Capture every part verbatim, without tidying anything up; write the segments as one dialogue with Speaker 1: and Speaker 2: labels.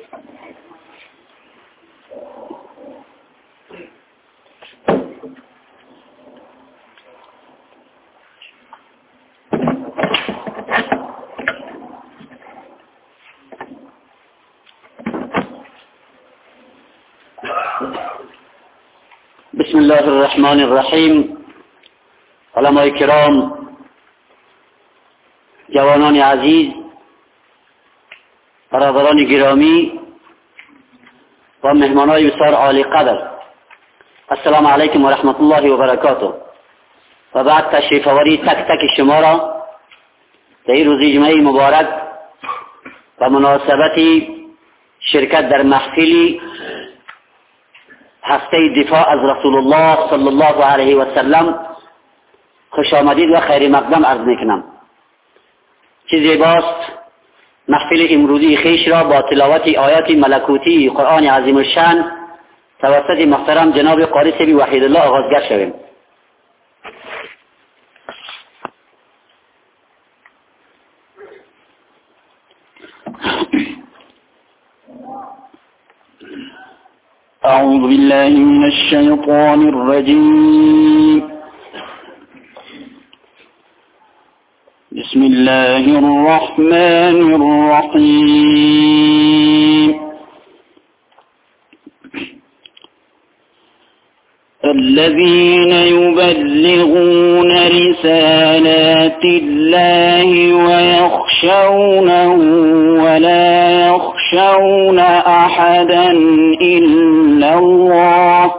Speaker 1: بسم الله الرحمن الرحیم. علمای کرام، جوانان عزیز، برادران گرامی و مهمانان بسیار عالی قدر، السلام علیکم و رحمت الله و برکاته. و بعد تشریف آوری تک تک شما را در این روز جمعه مبارک و مناسبت شرکت در محفلی هفته دفاع از رسول الله صلی الله علیه و سلم خوش آمدید و خیر مقدم عرض میکنم. چه زیباست محفل امروزی خیش را با تلاوت آیات ملکوتی قرآن عظیم الشان توسط محترم جناب قاری صاحب وحید الله آغازگر شویم.
Speaker 2: أعوذ بالله من الشيطان الرجيم. بسم الله الرحمن الرحيم. الذين يبلغون رسالات الله ويخشونه ولا يخشون أحدا إلا الله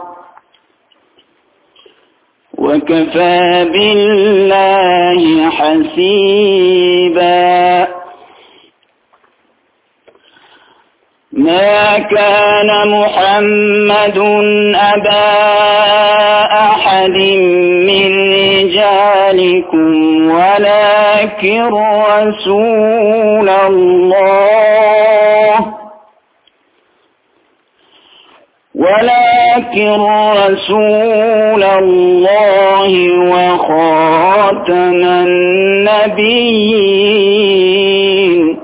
Speaker 2: وكفى بالله حسيبا. ما كان محمد أبا أحد من رجالكم ولكن رسول الله ولكن رسول الله وخاتم النبيين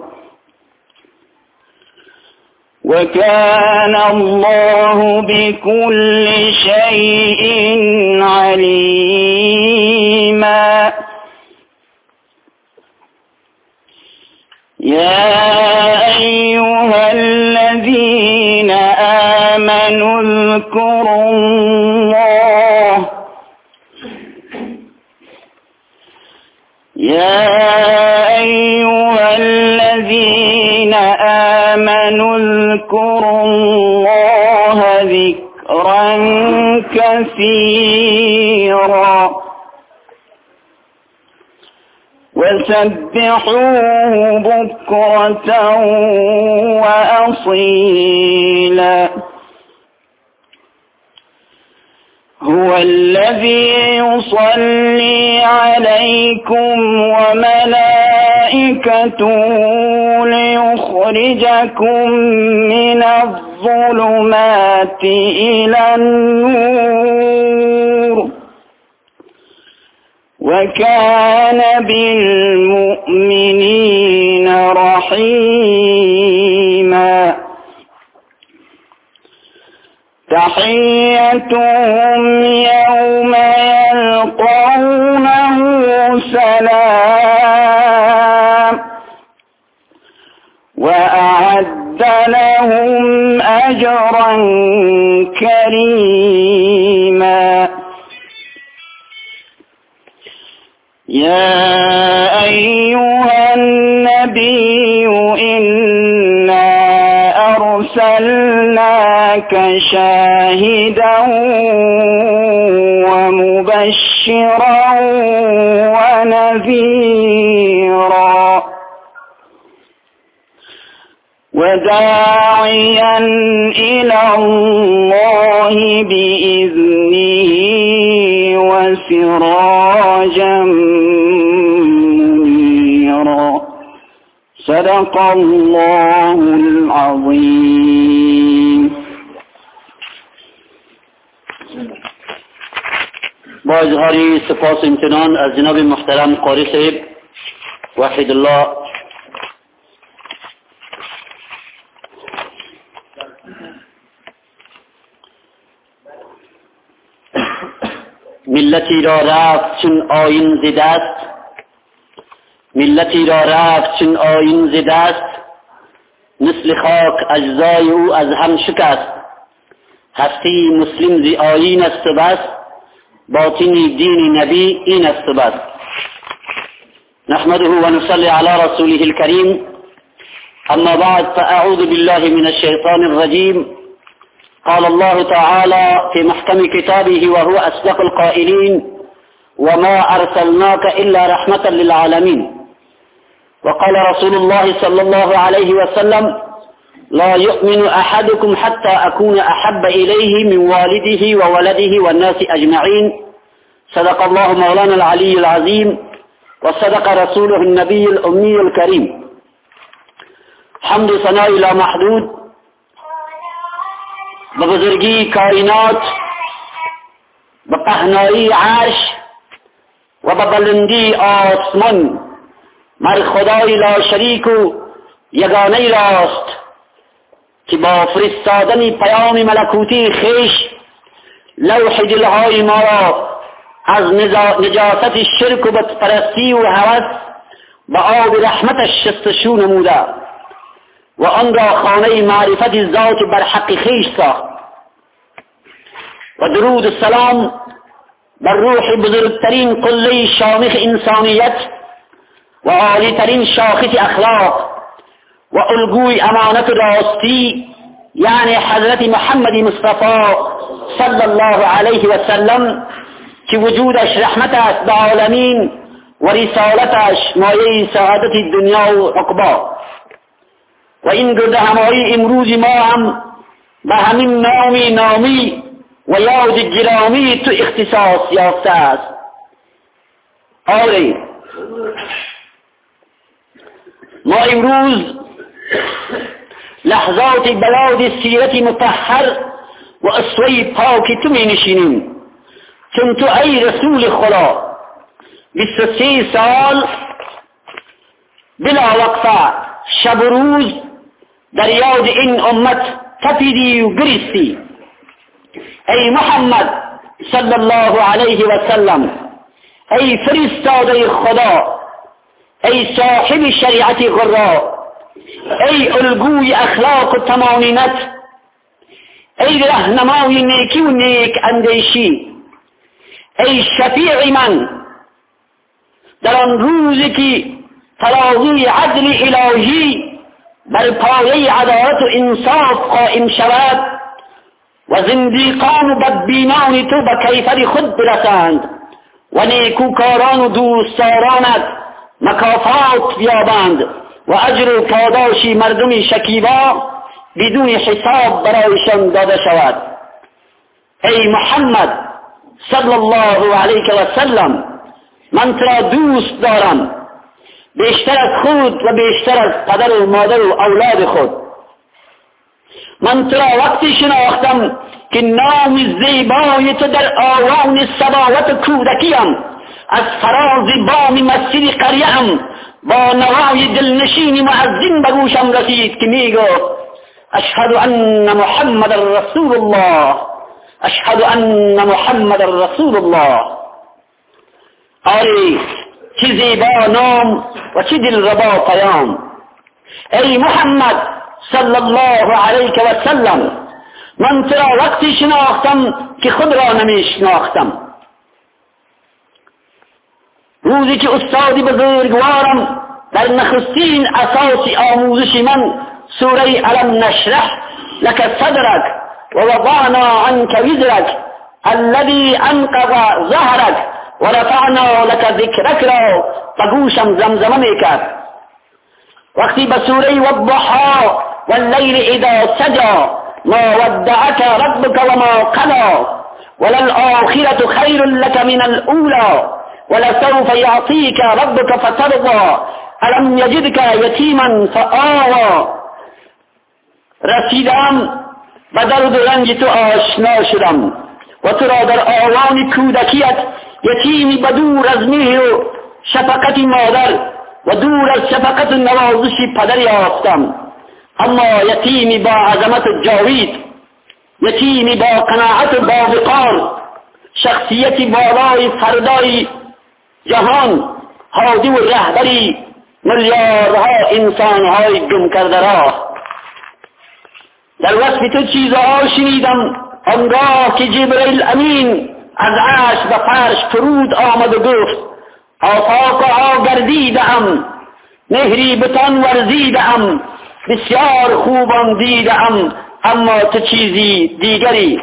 Speaker 2: وكان الله بكل شيء عليما. يا أيها الذين آمنوا اذكروا الله يا أيها الذين آمنوا اذكروا الله ذكرا كثيرا وسبحوه بكرة وأصيلا. هو الذي يصلي عليكم وملائكته ليخرجكم من الظلمات إلى النور وكان بالمؤمنين رحيما. تحيتهم يوم يلقونه سلام وأعد لهم أجرا كريما. يا أيها النبي إنا أرسلناك شاهدا ومبشرا ونذيرا وداعيا إلى الله بإذنه وسراجا منيرا. صدق الله العظيم.
Speaker 1: با اظهار سپاس و امتنان از جناب محترم قاری صاحب وحید الله ملتی را رفت چون آیین ز دست، ملتی را رفت چون آیین ز دست، مثل خاک اجزای او از هم شکست. هستی مسلم ز آیین است و بس، باطنی دین نبی این است و بس. نحمده و نصلی علی رسوله الكریم. اما بعد فاعوذ بالله من الشیطان الرجیم. قال الله تعالى في محكم كتابه وهو أصدق القائلين: وما أرسلناك إلا رحمة للعالمين. وقال رسول الله صلى الله عليه وسلم: لا يؤمن أحدكم حتى أكون أحب إليه من والده وولده والناس أجمعين. صدق الله مولانا العلي العظيم وصدق رسوله النبي الأمي الكريم. حمد و ثناء لا محدود به بزرگی کائنات، به پهنایی عرش و به بلندی آسمان، مر خدای لا شریک و یگانه راست که با فرستادن پیام ملکوتی خیش لوح دلهای ما را از نجاست شرک و بتپرستی و هوس به آب رحمتش شستشو نموده و آن را خانه معرفت ذات بر حق خیش ساخت. و درود السلام بر روح بزرگترین قله شامخ انسانیت و عالیترین شاخص اخلاق و الگوی امانت راستی، یعنی حضرت محمد مصطفی صلی الله علیه و سلم، که وجودش رحمت است به عالمین و رسالتش مایه سعادت دنیا و عقبا. و این گرد همایی امروز ما هم به همین نامی نامی و یاد گرامی تو اختصاص یافته است. آره، ما امروز لحظات بلاد سیرت مطهر و اسوه پاک تو می نشینیم، چون تو ای رسول خدا بیست و سه سال بلا وقفه شب و روز در یاد این امت تپیدی و گریستی. ای محمد صلی الله علیه و سلم، ای فرستاده خدا، ای صاحب شریعت غرا، ای الگوی اخلاق و تمامینت، ای رهنمای نیکی و نیک اندیشی، ای شفیع من در آن روزی که ترازوی عدل الهی بر پایه عدالت و انصاف قائم شود و زندیقان و بدبینان تو به کیفر خود برسند و نیکوکاران و دوستدارانت مکافات بیابند و اجر و پاداشی مردم شکیبا بدون حساب برایشان داده شود. ای محمد صلی الله علیه و سلم، من تو را دوست دارم بیشتر از خود و بیشتر از پدر و مادر و اولاد خود. من تو را وقتی شناختم که نام زیبای تو در آوان صباوت و کودکیم از فراز بام مسجد قریه‌ام با نوای دلنشین مؤذن به گوشم رسید که میگفت: اشهد ان محمد رسول الله، اشهد ان محمد رسول الله. آری، چه زیبا نام و چه دلربا پیام. ای محمد صلی الله علیه و سلم، من تو را وقتی شناختم که خود را نمی شناختم. روزی که استادی بزرگوارم در نخستین اساس آموزش من سوره الم نشرح لك صدرك و وضعنا عنك وزرك الذي انقض ظهرك و رفعنا لك ذکرک را بگوشم زمزمه میکرد. وقتی به سوره والضحى واللیل اذا سجى ما ودعك ربك وما قلى وللآخرة خير لك من الأولى ولسوف يعطيك ربك فترضى ألم يجدك يتيما فآوى، رسیدم به درد و رنج تو آشنا شدم و تو را در آوان کودکیت یتیمی به دور از مهر و شفقت مادر و دور از شفقت و نوازش پدر یافتم، اما یتیمی با عظمت جاوید، یتیمی با قناعت و با وقار، شخصیتی بالای فردای جهان، هادی و رهبری میلیاردها انسانهای گم کرده راه. در وصف تو چیزها شنیدم آنگاه که جبرئیل امین از عرش به فرش فرود آمد و گفت آفاقها گردیدم، مهری بتان ورزیدم، بسیار خوبان دیدم، اما تو چیزی دیگری.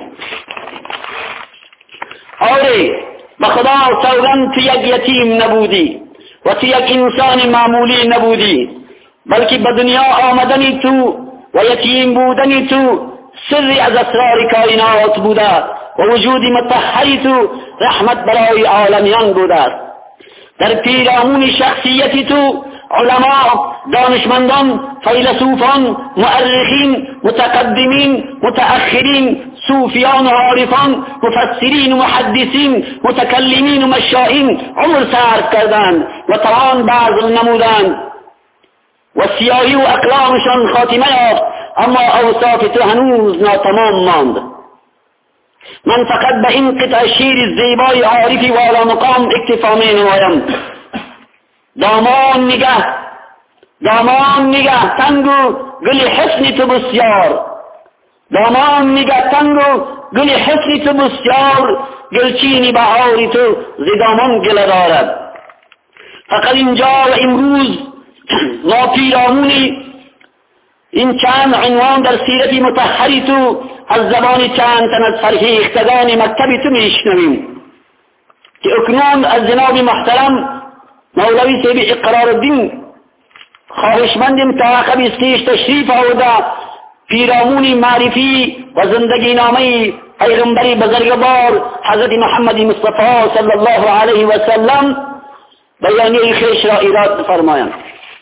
Speaker 1: آره به خدا سوگند تو یک یتیم نبودی و تو یک انسان معمولی نبودی، بلکه به دنیا آمدنی تو و یتیم بودنی تو سری از اسرار کائنات بوده و وجود مطهری تو رحمت برای عالمیان بوده. در پیرامون شخصیتی تو علما، دانشمندان، فیلسوفان، مؤرخین، متقدمین، متأخرین، صوفیان و عارفان، مفسرین و محدثین، متکلمین و مشاهین عمر صرف کردند و توان بذل نمودند و سیاهی و اقلامشان خاتمه یافت، اما اوصاف تو هنوز ناتمام ماند. من فقط به این قطع شعر زیبای عارفی والا مقام اکتفا می نمایم. دامان نگه، دامان نگه تنگو گل حسن تو بسیار، دامان نگه تنگو گل حسن تو بسیار، گلچینی بهاری تو ز دامان گله دارد. فقط اینجا و امروز ما پیرامونی این چند عنوان در سیرت مطهری تو از زبان چند تن از فرهیختگان مکتب تو میشنویم که اکنون از جناب محترم مولوی صاحب اقرار الدین خواهشمندیم تا عقب استیش تشریف آورده پیرامون معرفی و زندگی نامه پیغمبری بزرگوار حضرت محمد مصطفی صلی الله علیه و سلم بیانیه خویش را ایراد فرمایند.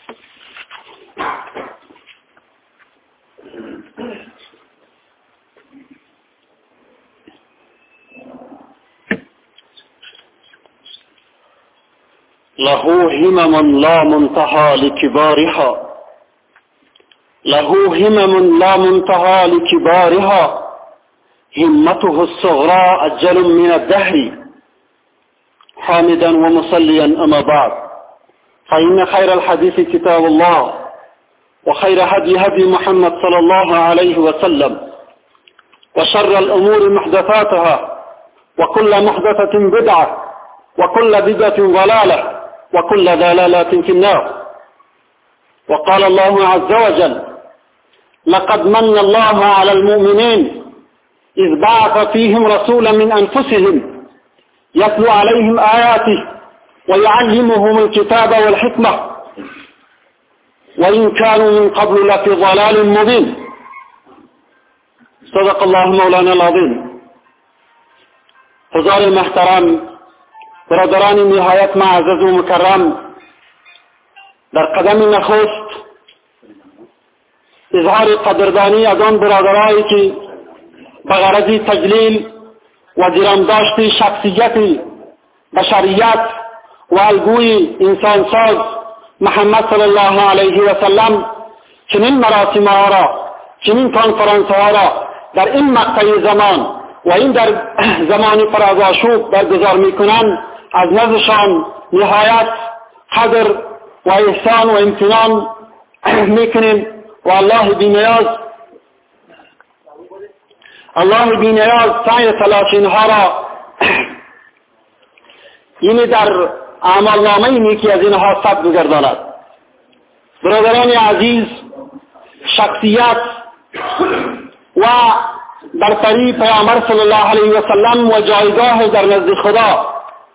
Speaker 3: له همم لا منتهى لكبارها، له همم لا منتهى لكبارها، همته الصغرى أجل من الدهر، حامدا ومصليا أما بعد، فإن خير الحديث كتاب الله، وخير هدي هدي محمد صلى الله عليه وسلم، وشر الأمور محدثاتها، وكل محدثة بدعة، وكل بدعة ضلالة، وكل ضلالة في النار. وقال الله عز وجل: لقد من الله على المؤمنين إذ بعث فيهم رسولا من أنفسهم يتلو عليهم آياته ويعلمهم الكتاب والحكمة وإن كانوا من قبل لفي ضلال مبين. صدق الله مولانا العظيم. حضار محترم، برادران نهایت معزز و مکرم، در قدم نخست اظهار قدردانی از آن برادرانی که به غرض تجلیل و گرامی‌داشت شخصیت بشریت و الگوی انسانساز محمد صلی الله علیه و سلم چنین مراسم ها را، چنین کنفرانس ها را در این مقطع زمان و این در زمان پر از آشوب برگزار میکنند، از نزدشان نهایت قدر و احسان و امتنان میکنیم و الله بی‌نیاز الله بی‌نیاز سعی تلاش اینها را یعنی در اعمال نامه نیکی از اینها ثبت بگرداند. برادران عزیز، شخصیت و برتری پیامبر صلی الله علیه و سلم و جایگاه در نزد خدا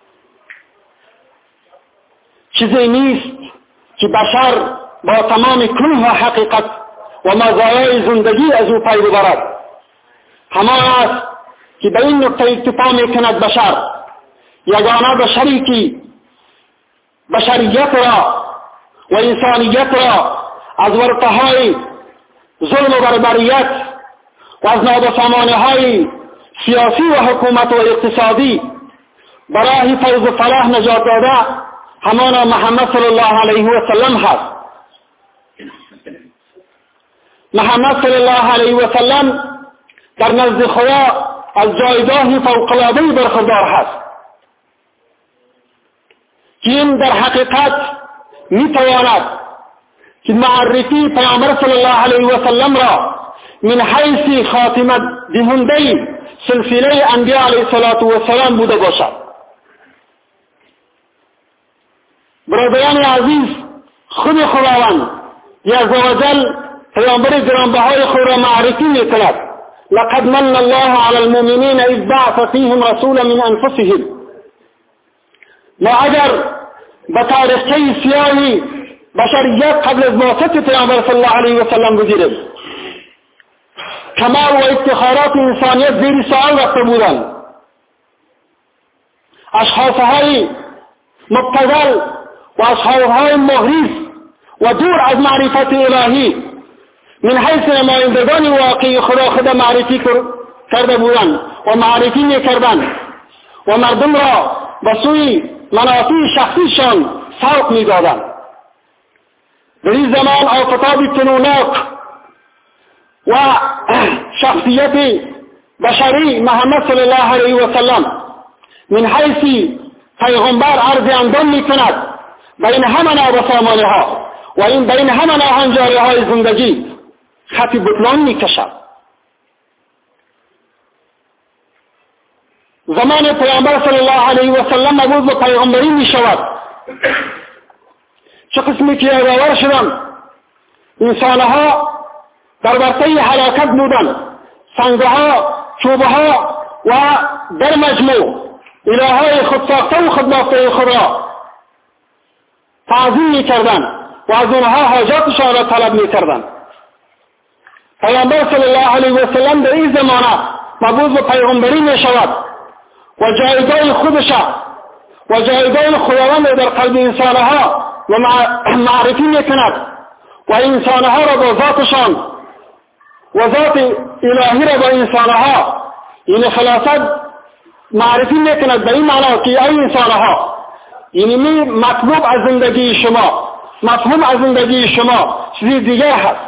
Speaker 3: چیزی نیست که بشر با تمام کنه و حقیقت و مزایای زندگی از او پی ببرد. همان است که به این نکته اکتفا میکند بشر، یگانه بشری که بشریت را و انسانیت را از ورطه‌های ظلم و بربریت و از نابسامانی‌های سیاسی و حکومت و اقتصادی برای فوز و فلاح نجات داده همان محمد صلی الله علیه و سلم هست. محمد صلی الله علیه و سلم در نزد خدا از جایگاه فوق‌العاده‌ای برخوردار هست که این در حقیقت میتواند که معرفی پیامبر صلی الله علیه و سلم را من حیث خاتمه دهنده سلسله انبیاء علیه السلام بوده باشد. برادران عزیز، خود خداوند عزوجل پیامبر گرانبهای خود را معرفی میکند: لقد من الله علی المؤمنین اذ بعث فیهم رسولا من انفسهم. ما اگر به تاریخچه سیاهی بشریت قبل از بعثت پیامبر صلی الله علیه و سلم بگیریم، کمال و افتخارات انسانیت زیر سوال رفته بودند. اشخاصهای مبتذل و اشخاصهای مغریض و دور از معرفت الهی من حیث نمایندگان واقعی خدا خدا معرفی کرده بودند و معرفی میکردند و مردم را به سوی منافع شخصیشان سوق میدادند. در این زمان آفتاب تنوناک و شخصیت بشری محمد صلی الله علیه و سلم من حیث پیغمبر عرض اندام میکند بین همه بسامانه ها و این بین همه هنجاره های زندگی خط بطلان میکشد. زمان پیامبر صلی الله علیه و سلم مبعوث به پیغمبری میشود. چه قسمی که یادآور شدند انسانها در ورطه هلاکت بودند، سنگها، چوبها و در مجموع الههای خود ساخته و خود بافته خود را تعظیم میکردند و از اونها حاجاتشان را طلب میکردند. پیامبر صلی الله علیه و سلم در این زمانه مبعوث به پیغمبری میشود و جایگاه خودش و جایگاه خداوند در قلب انسانها و معرفی میکند و انسانها را با ذاتشان و ذات الهی را با انسانها این خلاصت معرفی میکند به این معنا که ای انسانها، یعنی مطلوب از زندگی شما، مفهوم از زندگی شما چیزی دیگر هست.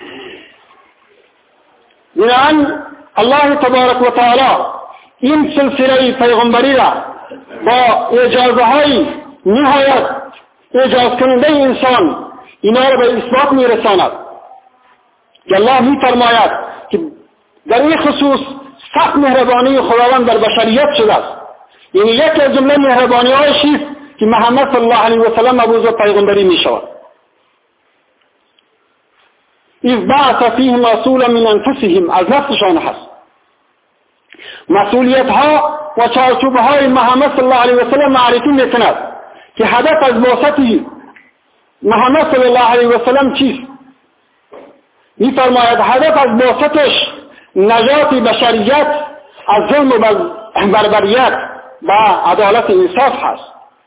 Speaker 3: یعنی الله تبارک و تعالی این سلسله پیغمبری را با اجازه های نهایت اجازه کننده انسان اینا را به اثبات میرساند که الله میفرماید که در این خصوص سخت مهربانی خداوند در بشریت شده است. یعنی یکی از جمله مهربانی هایش است که محمد صلی الله علیه و سلم مبعوث به پیغمبری می شود. اذ بعث فیهم رسولا من انفسهم، از نفسشان هست. مسئولیت ها و چارچوب های محمد صلی الله علیه و سلم معرفی میکند که هدف از بعثت محمد صلی الله علیه و سلم چیست. میفرماید هدف از بعثتش نجات بشریت از ظلم و بربریت و عدالت انصاف هست.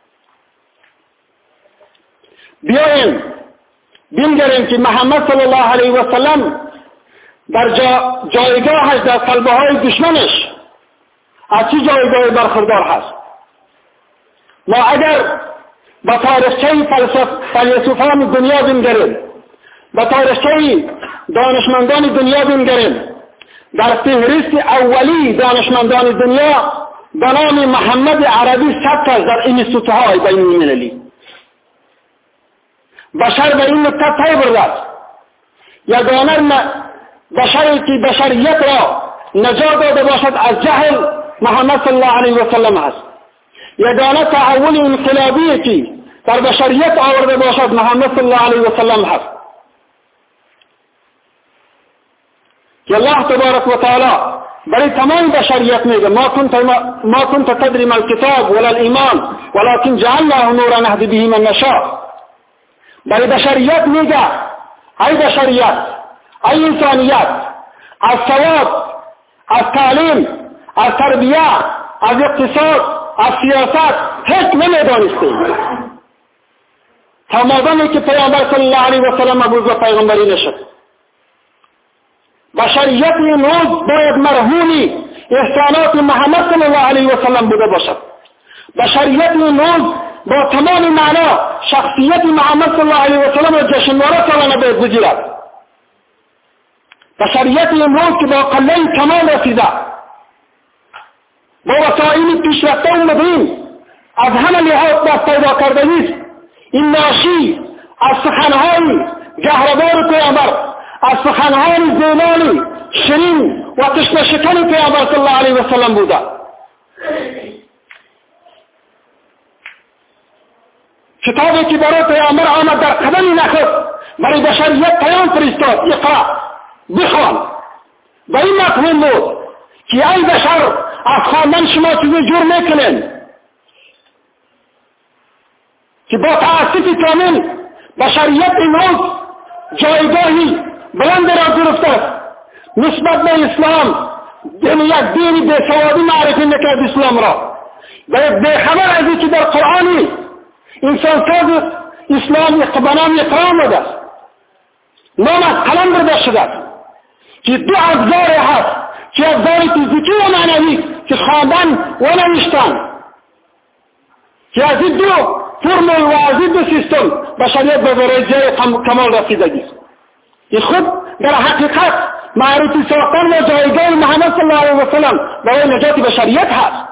Speaker 3: بیاییم بنگریم که محمد صلی الله علیه و سلم در جا جایگاهش در قلبه های دشمنش از چه جایگاهی برخوردار هست. ما اگر به تاریخچه فیلسوفان دنیا بنگریم، به تاریخچه دانشمندان دنیا بنگریم، در فهرست اولی دانشمندان دنیا به نام محمد عربی ثبت است در انستیتوت‌های بین المللی. بشر به این نکته پی برده است. یگانه بشری که بشریت را نجات داده باشد از جهل محمد صلی الله علیه و سلم است. یگانه تحول انقلابی که در بشریت آورده باشد محمد صلی الله علیه و سلم است. که الله تبارک و تعالی برای تمام بشریت میگه ما كنت ما كنت تدري ما الكتاب ولا الايمان ولكن جعلناه نورا نهدي به من نشاء. برای بشریت میگه ای بشریت، ای انسانیت، از ثواب، از تعلیم، از تربیه، از اقتصاد، از سیاست هیچ نمیدانستی تا مادامی که پیامبر صلی الله علیه و سلم مبعوث به پیغمبری نشد. بشریت این روز باید مرهون احسانات محمد صلی الله علیه و سلم بوده باشد. بشریت این روز با تمام معنا شخصیت محمد صلی الله علیه و سلم را جشنواره سالانه باید بگیرد. بشریت این روز که با قله کمال رسیده با وسایل پیشرفته اومدیم، از همه لحاظ دست پیدا کردنی است. این ناشی از سخنهای گهربار پیامبر، از سخنهای زیبای شیرین و تشنه شکن پیامبر صلی الله علیه و سلم بوده. کتابی که برای پیامبر آمد در قدم نخست برای بشریت پیام فرستاد، اقرا، بخوان. و این مفهوم بود که ای بشر از خواندن شما چیزی جور میکنین که با تأسف کامل بشریت امروز جایگاهی بلند را گرفته است نسبت به اسلام. دین یک دین بیسوادی معرفی میکرد اسلام را، و بیخبر از این که در قرآن انسان ساز اسلام به نام اقرام بوده است، نام از قلم برده شده است که دو ابزار هست، که ابزار فیزیکی و معنوی که خواندن و نوشتن، که از این دو فرمول و از این دو سیستم بشریت به درجه کمال رسیدگی است. این خود در حقیقت معرفی ساختن و جایگاه محمد صلی الله علیه و سلم برای نجات بشریت هست.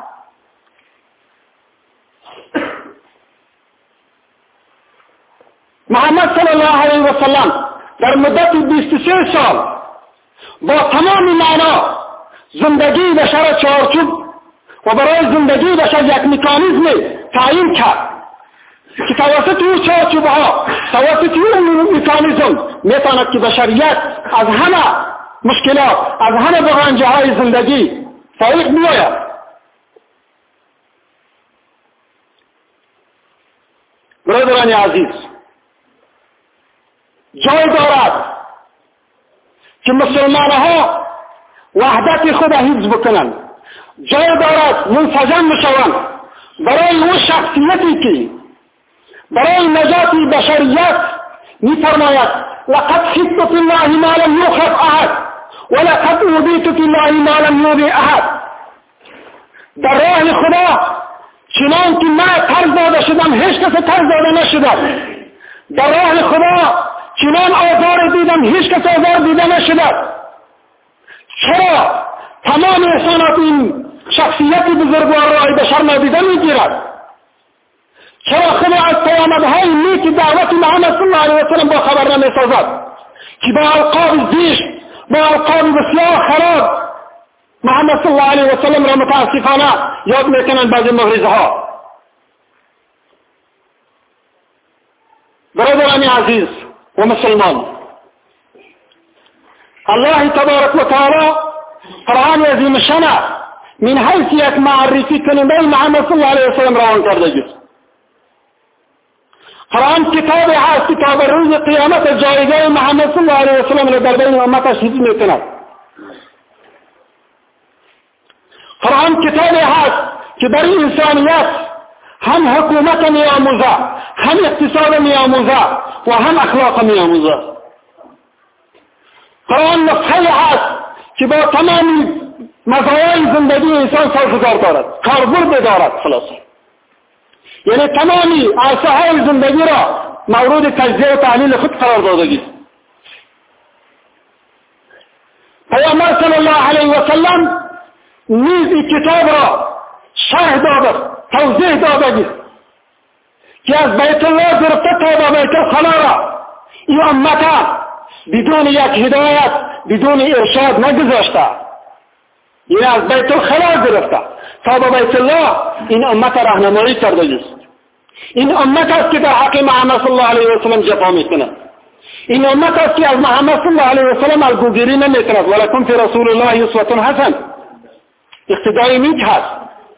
Speaker 3: محمد صلی الله علیه و سلم در مدت بیست و سه سال با تمام معنا زندگی بشر چارچوب و برای زندگی بشر یک مکانیزم تعیین کرد که توسط او چارچوب ها، توسط او مکانیزم میتواند که بشریت از همه مشکلات، از همه بغنجه های زندگی فائق بیاید. برادران عزیز، جای دارد که مسلمان ها وحدت خود حفظ بکنند، جای دارد منسجم بشوند برای اون شخصیتی که برای نجات بشریت می‌فرماید لقد خفت فی الله ما لم یخف احد ولقد اوذیت فی الله ما لم یؤذ احد. در راه خدا چنان که من طرز داده شدم هیچ کس طرز داده نشدم، در راه خدا چنان آزار دیدم هیچ کس آزار دیده نشده. چرا تمام احسانات این شخصیت بزرگوار راه بشر نادیده میگیرد؟ چرا خود از پیامدهای نیک دعوت محمد صلی الله علیه و سلم با خبر نمیسازد که با القاب زشت، با القاب بسیار خراب محمد صلی الله علیه و سلم را متاسفانه یاد میکنند بعضی مغرضه ها؟ برادران عزیز و مسلمان، الله تبارک و تعالی قرآن عظیم شأن من حیث یک معرفی کننده محمد صلی الله علیه و سلم روان کرده است. قرآن کتابی هست که تا به روز قیامت جایگاه محمد صلی الله علیه و سلم را در بین امتش حفظ میکند. قرآن کتابی هست که برای انسانیت هم حکومت میآموزه، هم اقتصاد میآموزه و هم اخلاق میآموزه. قرآن نسخه هست که با تمام مزایای زندگی انسان سازگار دارد، کاربرد دارد. خلاصه یعنی تمامی عرصه های زندگی را مورد تجزیه و تحلیل خود قرار داده است. پیامبر صلی الله علیه و سلم نیز این کتاب را شرح داده، توضیح داده است که از بیت الله گرفته تا به بیت الخلا را این امت بدون یک هدایت، بدون ارشاد نگذاشته. یعنی از بیت الخلا گرفته تا به بیت الله این امت راهنمایی کرده است. این امت است که در حق محمد صلی الله علیه و سلم جفا میکند. این امت است که از محمد صلی الله علیه و سلم الگوگیری نمیکند. ولکم فی رسول الله اسوة حسنة، اقتدای نیک هست.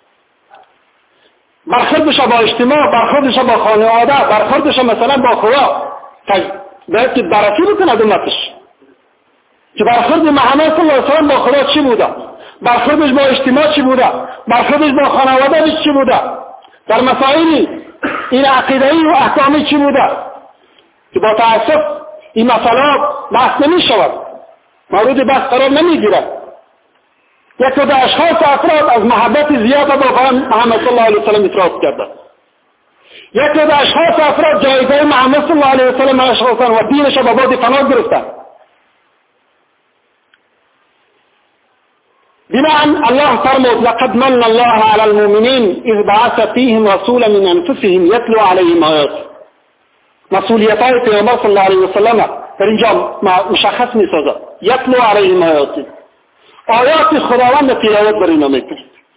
Speaker 3: برخوردش با اجتماع، برخوردش با خانواده، برخوردش مثلا با خدا باید که بررسی بکند امتش که برخورد محمد صلی الله علیه و سلم با خدا چی بوده، برخوردش با اجتماع چی بوده، برخوردش با خانواده چی بوده، در مسائل این عقیده‌ای و احکامی چی بوده، که با تأسف این مسائل بحث نمی شود، مورد بحث قرار نمی گیرد. یک عده اشخاص افراد از محبت زیاد با محمد صلی الله علیه و سلم اعتراض کردند. یک عده اشخاص افراد جایگاه محمد صلی الله علیه و سلم اشخاصان و دینش را به باد فنا گرفتند. بناء الله فرمود لقد من الله على المؤمنين اذ بعث فيهم رسولا من انفسهم يتلو عليهم آیات. مسئولیت های پیامبر صلی الله علیه و سلم در اینجا مشخص می سازد. یتلو علیهم آیات، آیات خداوند تلاوت بر اینا میکنه.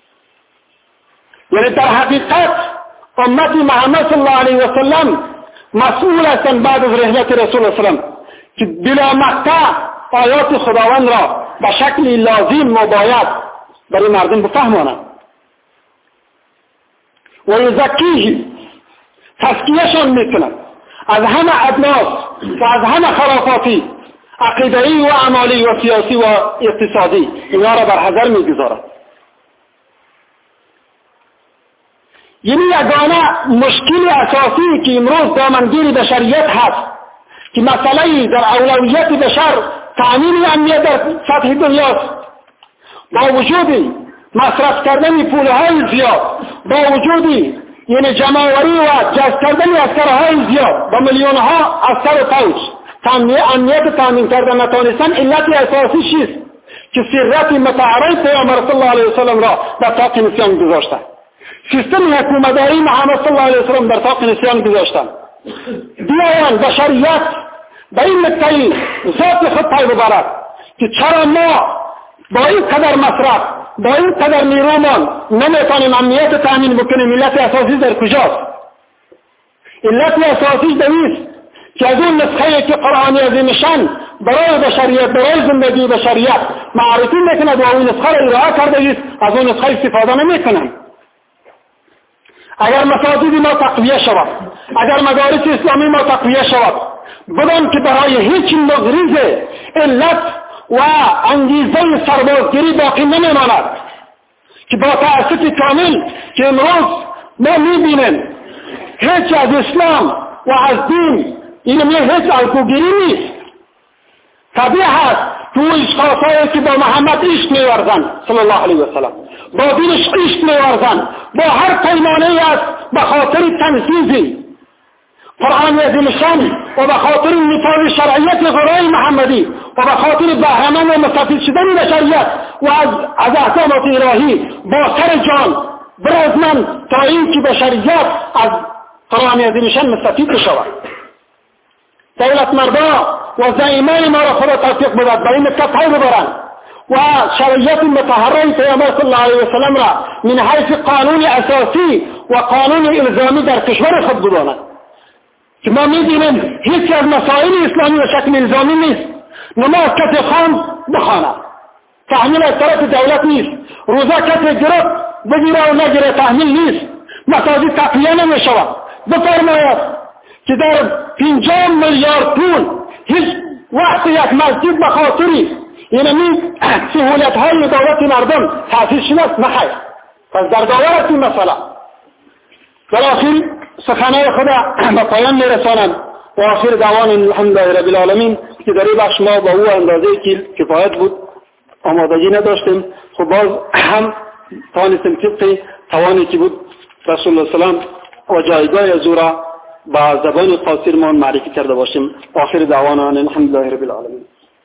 Speaker 3: یعنی در حقیقت امت محمد صلی الله علیه و سلم مسئول هستند بعد از رحلت رسول الله صلی الله علیه و سلم که بلا مقطع آیات خداوند را به شکل لازم مباید برای مردم بفهمانند. و یزکیه، تزکیهشان میکنند از همه ادناس و از همه خرافاتی عقیده‌ای و اعمالی و سیاسی و اقتصادی، اینا را بر حذر میگذارند. یعنی یگانه مشکل اساسی که امروز دامنگیر بشریت هست که مسئله در اولویت بشر تأمین امنیت در سطح دنیاست، با وجود مصرف کردن پولهای زیاد، با وجود یعنی جمع‌آوری و جذب کردن اسکرهای زیاد با میلیون‌ها اسکر فوج، امنیت تامین کردن نتوانستن، علت اساسی چیست؟ که سیرت مطهره پیامبر صلی الله علیه و سلم را در طاق نسیان گذاشتن. سیستم حکومتداری محمد صلی الله علیه و سلم در طاق نسیان گذاشتن. بیایند بشریت به این نکته ذات خود پای ببرد که چرا ما با این قدر مصرف، با این قدر نیرومان نمیتونیم امنیت تامین بکنیم؟ علت اساسی در کجاست؟ علت اساسی دویست که از اون نسخه که قرآنی عظیمشان برای بشریت، برای زندگی بشریت معرفی میکند و اون نسخه را ارائه کرده است، از اون نسخه استفاده نمیکنند. اگر مساجد ما تقویه شود، اگر مدارس اسلامی ما تقویه شود، بدان که برای هیچ مغریز علت و انگیزه سربازگیری باقی نمیماند، که با تأسف کامل که امروز ما میبینیم هیچ از اسلام و از دین این می هیچ الگوگیری نیست. طبیعی هست تو اشخاصایی که با محمد عشق می‌ورزند صلی الله علیه و سلم، با دینش عشق می‌ورزند، با هر پیمانه‌ای است به خاطر تنفیذ قرآن عظیمشان و به خاطر نفاذ شرعیت قرآن محمدی و به خاطر بهره‌مند و مستفید شدن بشریت و از از احکامات الهی با سر جان برازمند تا اینکه بشریت از قرآن عظیمشان مستفید بشود. دولت مردا و زعیمان ما را خدا توفیق بدهد برای نکته پای ببرند و شرعیت مطهره پیامبر صلی الله علیه و سلم را من حیث قانون اساسی و قانون الزامی در کشور خود بدانند. که ما می‌بینیم هیچ از مسائل اسلامی به شکل الزامی نیست. نماز کسی خواند بخواند، تحمیل از طرف دولت نیست. روزه کسی گرفت بگیره و نگیره، تحمیل نیست. مساجد تقویه نمی‌شود. بفرماید که در پنجاه میلیارد پول هیچ وقت یک مسجد به خاطری یعنی سهولت‌های دولت مردم تأسیس شده است؟ نخیر. پس در داور است این مسئله. در آخر سخنهای خدا به پایان میرسانم و آخر دعوان الحمدلله رب العالمین که در این بخش ما با او اندازه که کفایت بود آمادگی نداشتیم. خب باز هم توانستیم طبق توانی که بود رسول الله سلام و جایگاه از او را با زبان قاصرمان معرفی کرده باشیم. آخر دعوان الحمدلله رب العالمین.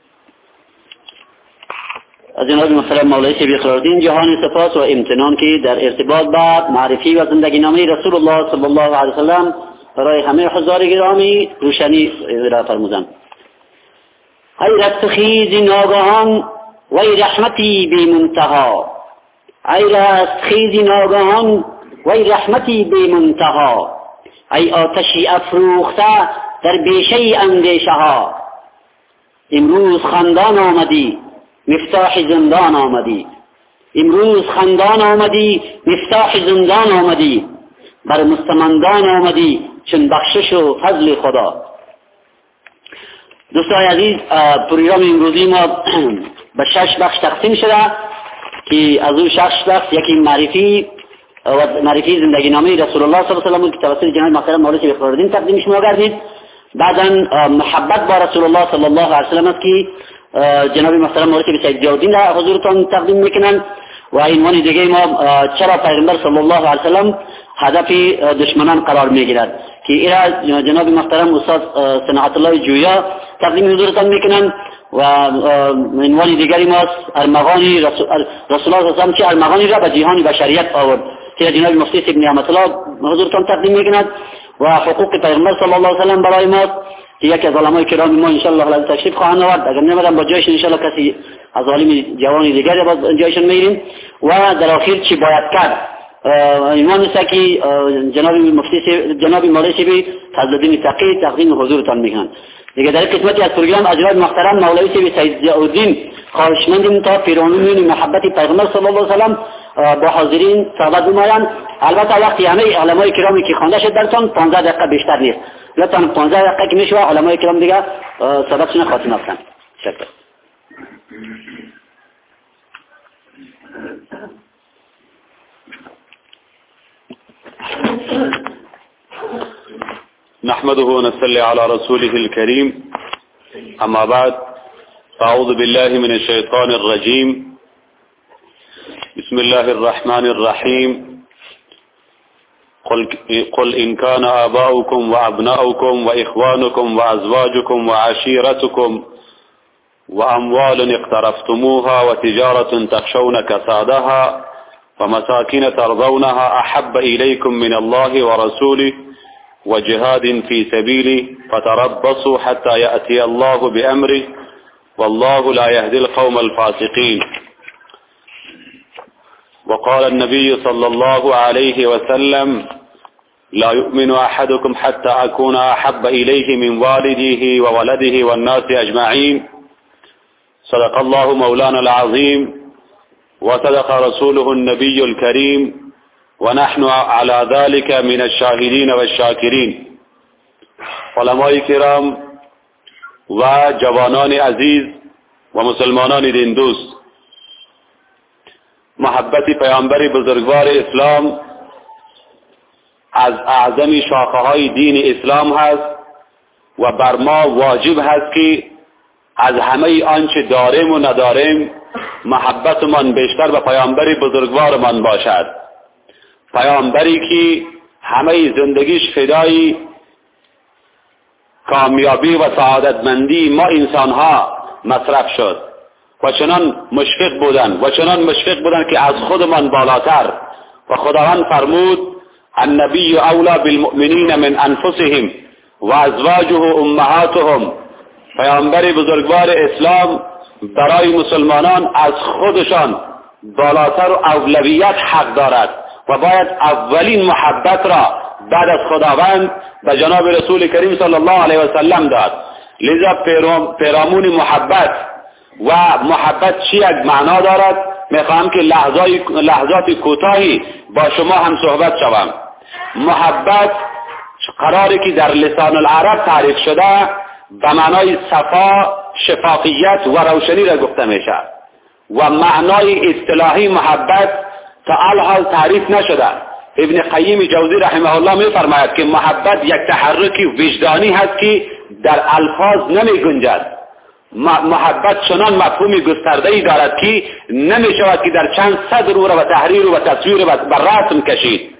Speaker 1: از جناب محترم مولای شیخ اقرارالدین جهانی سپاس و امتنان که در ارتباط با معرفی و زندگی نامه رسول الله صلی الله علیه و سلم برای همه حضار گرامی روشنی ارائه فرمودند. ای رستخیز ناگهان و ای رحمتی بی منتها، ای رستخیز ناگهان و ای رحمتی بی منتها، ای آتشی افروخته در بیشه اندیشه ها. امروز خندان آمدی مفتاح زندان آمدی، امروز خندان آمدی مفتاح زندان آمدی، بر مستمندان آمدی چون بخشش و فضل خدا. دوستان عزیز، پروگرام امروزی ما به شش بخش تقسیم شده که از اون شش بخش یکی معرفی و معرفی زندگی نامه رسول الله صلی الله علیه و سلم که توسط جناب محترم مولوی شیخ اقرارالدین تقدیم شما گردید. بعدا محبت با رسول الله صلی الله علیه و سلم است که جناب محترم مولوی شیخ سیدالدین را حضورتان تقدیم میکنند و عنوان دیگه ما چرا پیغمبر صلی الله علیه و سلم هدف دشمنان قرار میگیرد که ایرا جناب محترم استاد صنعت الله جویا تقدیم حضورتان میکنند و عنوان دیگری ماست ارمغانی رسول رسول الله صلی چه ارمغانی را به جهان بشریت آورد که جناب مفتی ابن نعمت الله حضورتان تقدیم می‌کند و حقوق پیغمبر صلی الله علیه و سلم برای ما که یکی از علمای کرام ما ان شاء الله لازم تشریف خواهند آورد. اگر نمیدم با جایش ان شاء الله کسی از عالم جوان دیگری با جایشون میریم. و در آخر چی باید کرد عنوان است که جناب مفتی جناب مولوی شبی فضلالدین تقی تقدیم حضورتان میکنند. دیگه در قسمتی از پروگرام از جناب محترم مولوی شبی سید ضیاءالدین خواهشمندیم تا پیرامون محبت پیغمبر صلی الله علیه و سلم با حاضرین صحبت بمایند. البته وقتی همه علمای کرامی که خوانده شد درتون پانزده دقیقه بیشتر نیست. لطفاً پانزده دقیقه که میشه علمای کرام دیگه سبقشون خاتمه کنند. شکر.
Speaker 4: نحمده ونصلي على رسوله الكريم. أما بعد فأعوذ بالله من الشيطان الرجيم. بسم الله الرحمن الرحيم. قل, قل إن كان آباؤكم وأبناؤكم وإخوانكم وأزواجكم وعشيرتكم وأموال اقترفتموها وتجارة تخشون كسادها ومساكن ترضونها أحب إليكم من الله ورسوله وجهاد في سبيله فتربصوا حتى يأتي الله بأمره والله لا يهدي القوم الفاسقين. وقال النبي صلى الله عليه وسلم لا يؤمن أحدكم حتى أكون أحب إليه من والده وولده والناس أجمعين. صدق الله مولانا العظيم وصدق رسوله النبي الكريم ونحن على ذلك من الشاهدين والشاكرين. علماء کرام و جوانان عزیز و مسلمانان دین دوست، محبت پیامبر بزرگوار اسلام از اعظم شاخه های دین اسلام هست و بر ما واجب هست که از همه آنچه داریم و نداریم محبتمان بیشتر به پیامبر بزرگوارمان باشد. پیامبری که همه زندگیش فدای کامیابی و سعادتمندی ما انسانها مصرف شد و چنان مشفق بودن و چنان مشفق بودن که از خودمان بالاتر. و خداوند فرمود النبی اولا بالمؤمنین من انفسهم و ازواجه امهاتهم. پیامبر بزرگوار اسلام برای مسلمانان از خودشان بالاتر و اولویت حق دارد و باید اولین محبت را بعد از خداوند به جناب رسول کریم صلی الله علیه و سلم داد. لذا پیرامون محبت و محبت چی یک معنا دارد میخواهم که لحظات کوتاهی با شما هم صحبت شوم. محبت قراری که در لسان العرب تعریف شده به معنای صفا، شفافیت و روشنی را گفته میشه و معنای اصطلاحی محبت تا الحال تعریف نشده. ابن قیم جوزی رحمه الله میفرماید که محبت یک تحرک وجدانی هست که در الفاظ نمی گنجد. محبت چنان مفهومی گسترده‌ای دارد که نمی شود که در چند صدر او را و تحریر و تصویر بر رسم کشید.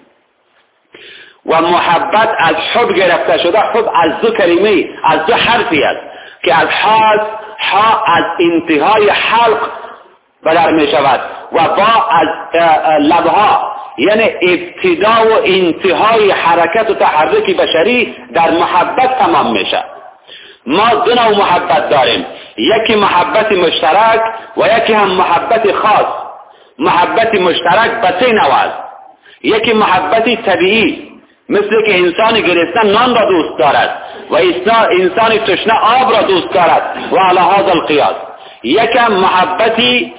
Speaker 4: و محبت از حب گرفته شده. حب از دو کلمه، از دو حرفی است که از حاز ها از انتهای حلق بدر می شود و با از لبها، یعنی ابتدا و انتهای حرکت و تحرک بشری در محبت تمام می شود. ما دو نوع محبت داریم، یکی محبت مشترک و یکی هم محبت خاص. محبت مشترک به سه نوع است. یکی محبت طبیعی، مثل که انسان گرسنه نان را دوست دارد و انسان تشنه آب را دوست دارد و علی هذا القیاس. یکی هم محبتی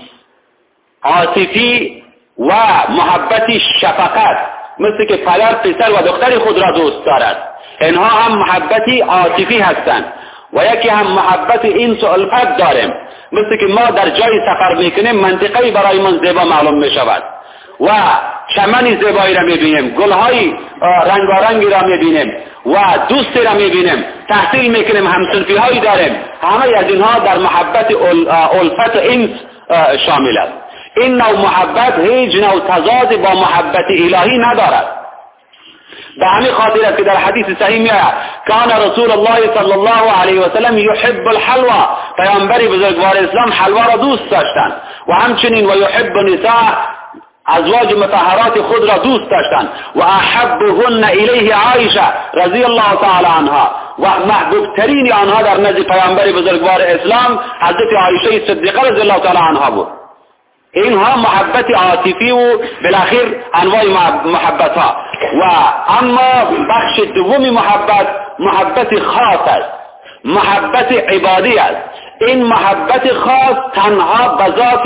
Speaker 4: عاطفی و محبتی شفقت، مثل که پدر پسر و دختر خود را دوست دارد. اینها هم محبتی عاطفی هستند. و یکی هم محبت انس و الفت داریم، مثل که ما در جای سفر میکنیم منطقه‌ای برای من زیبا معلوم میشود و چمنی زیبایی را میبینیم، گلهای رنگارنگی را میبینیم و دوستی را میبینیم، تحصیل میکنیم، همصنفی هایی داریم. همه از اینها در محبت الفت و انس شامل است. این نوع محبت هیچ نوع تضاد با محبت الهی ندارد. به همین خاطر است که در حدیث صحیح میآید کان رسول الله صلی الله علیه و سلم یحب الحلوا، پیامبر بزرگوار اسلام حلوا را دوست داشتند و همچنین و یحب نساء، ازواج مطهرات خود را دوست داشتند و احبهن الیه عایشه رضی الله تعالی عنها، و محبوب ترین آنها در نزد پیامبر بزرگوار اسلام حضرت عایشه صدیقه رضی الله تعالی عنها بود. اینها محبت عاطفی و بالاخره انواع محبت ها. و اما بخش دوم محبت محبت خاص است، محبت عبادی است. این محبت خاص تنها به ذات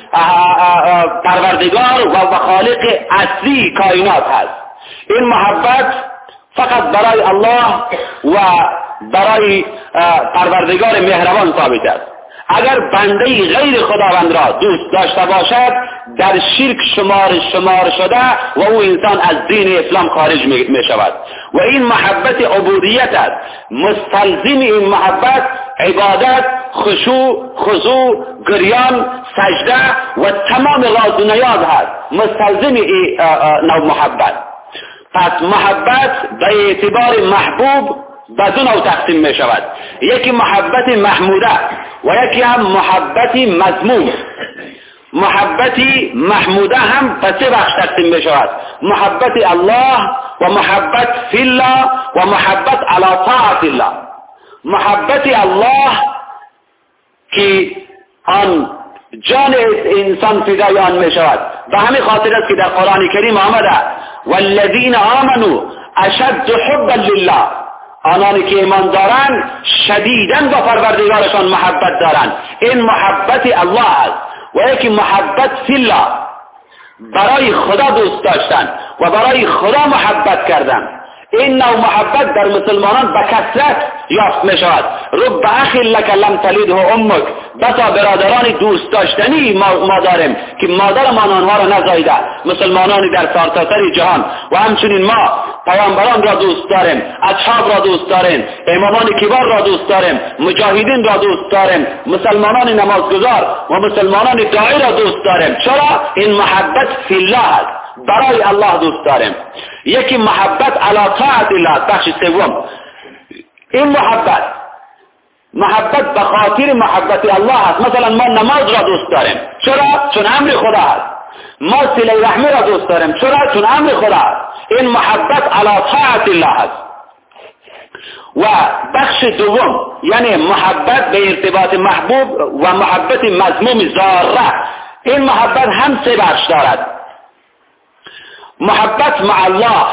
Speaker 4: پروردگار و خالق اصلی کائنات هست. این محبت فقط برای الله و برای پروردگار مهربان ثابت است. اگر بنده غیر خداوند را دوست داشته باشد در شرک شمار شمار شده و او انسان از دین اسلام خارج می شود. و این محبت عبودیت است. مستلزم این محبت عبادت، خشوع، خضوع، گریان، سجده و تمام راز و نیاز هست. مستلزم این نوع محبت. پس محبت به اعتبار محبوب به دو نوع تقسیم می شود. یکی محبت محموده و یکی هم محبت مذموم. محبت محموده هم به سه بخش تقسیم می شود: محبت الله و محبت فی الله و محبت علی طاعت الله. محبت الله که آن جان انسان فدای آن می شود. به همین خاطر است که در قرآن کریم آمده والذین آمنوا اشد حبا لله، آنانی که ایمان دارند شدیداً با پروردگارشان محبت دارند. این محبت الله است. و یکی محبت فی الله، برای خدا دوست داشتن و برای خدا محبت کردن. این نوع محبت در مسلمانان به کثرت یافت می شود. رب اخی لک لم تلده امک، بسا برادران دوست داشتنی ما, ما داریم که مادرمان آنها را نزایده. مسلمانانی در سرتاسر جهان و همچنین ما پیامبران را دوست داریم، اصحاب را دوست داریم، امامان کبار را دوست داریم، مجاهدین را دوست داریم، مسلمانان نمازگزار و مسلمانان داعی را دوست داریم. چرا؟ این محبت فی الله است، برای الله دوست داریم. یکی محبت علی طاعت الله، بخش سوم. این محبت محبت به خاطر محبت الله است. مثلا ما نماز را دوست داریم. چرا؟ چون امر خدا است. ما صله رحمی را دوست داریم. چرا؟ چون امر خدا است. این محبت علی طاعت الله است. و بخش دوم یعنی محبت به ارتباط محبوب و محبت مذموم ضاره. این محبت هم سه بخش دارد: محبت مع الله،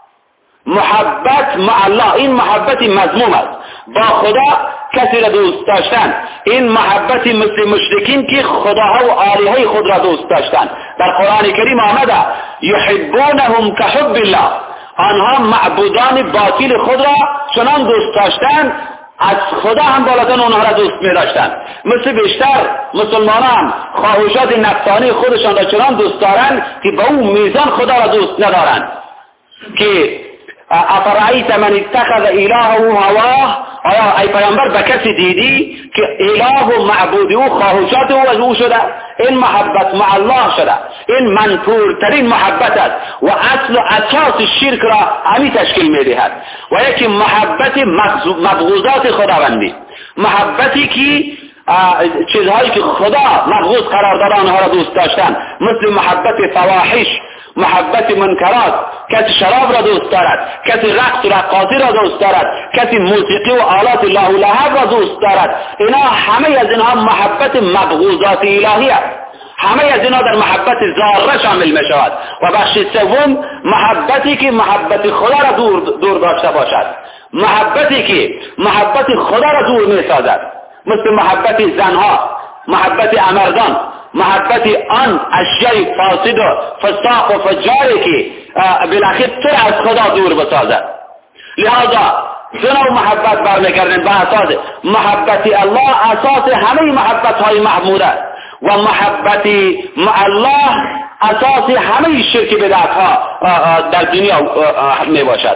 Speaker 4: محبت مع الله این محبت مذموم است. با خدا کسی را دوست داشتن، این محبت مثل مشرکین که خداها و آلهه خود را دوست داشتن. در قرآن کریم آمده یحبونهم کحب الله، آنها معبودان باطل خود را چنان دوست داشتن از خدا هم بالاتر اونها را دوست می داشتن. مثل بیشتر مسلمانان خواهشات نفسانی خودشان را چنان دوست دارند که به اون میزان خدا را دوست ندارند. که افرایت من اتخذ الهه هواه، آیا ای پیامبر به کسی دیدی که اله و معبود او خواهشات او از او شده؟ این محبت مع الله شده. این منفورترین محبت است و اصل و اساس شرک را همی تشکیل می دهد. و یکی محبت مبغوضات خداوندی، محبتی که چیزهایی که خدا مبغوض قرار داده آنها را دوست داشتن، مثل محبت فواحش، محبت منکرات. کسی شراب را دوست دارد، کسی رقص و رقاصی را دوست دارد، کسی موسیقی و آلات الله و لهب را دوست دارد. اینا همه از اینها محبت مبغوضات الهی است. همه از اینها در محبت ضاره شامل می شود. و بخش سوم محبتی که محبت خدا را دور, دور داشته باشد، محبتی که محبت خدا را دور می سازد، مثل محبت زنها، محبت امردان، محبت آن اشیای فاسد و فساق و فجاری که بالاخره تو از خدا دور بسازد. لہذا دو محبت برمیگردیم به اساس محبت الله، اساس همه محبت های محمود است. و محبت مع الله اساس همه شرک بدعت ها در دنیا می باشد.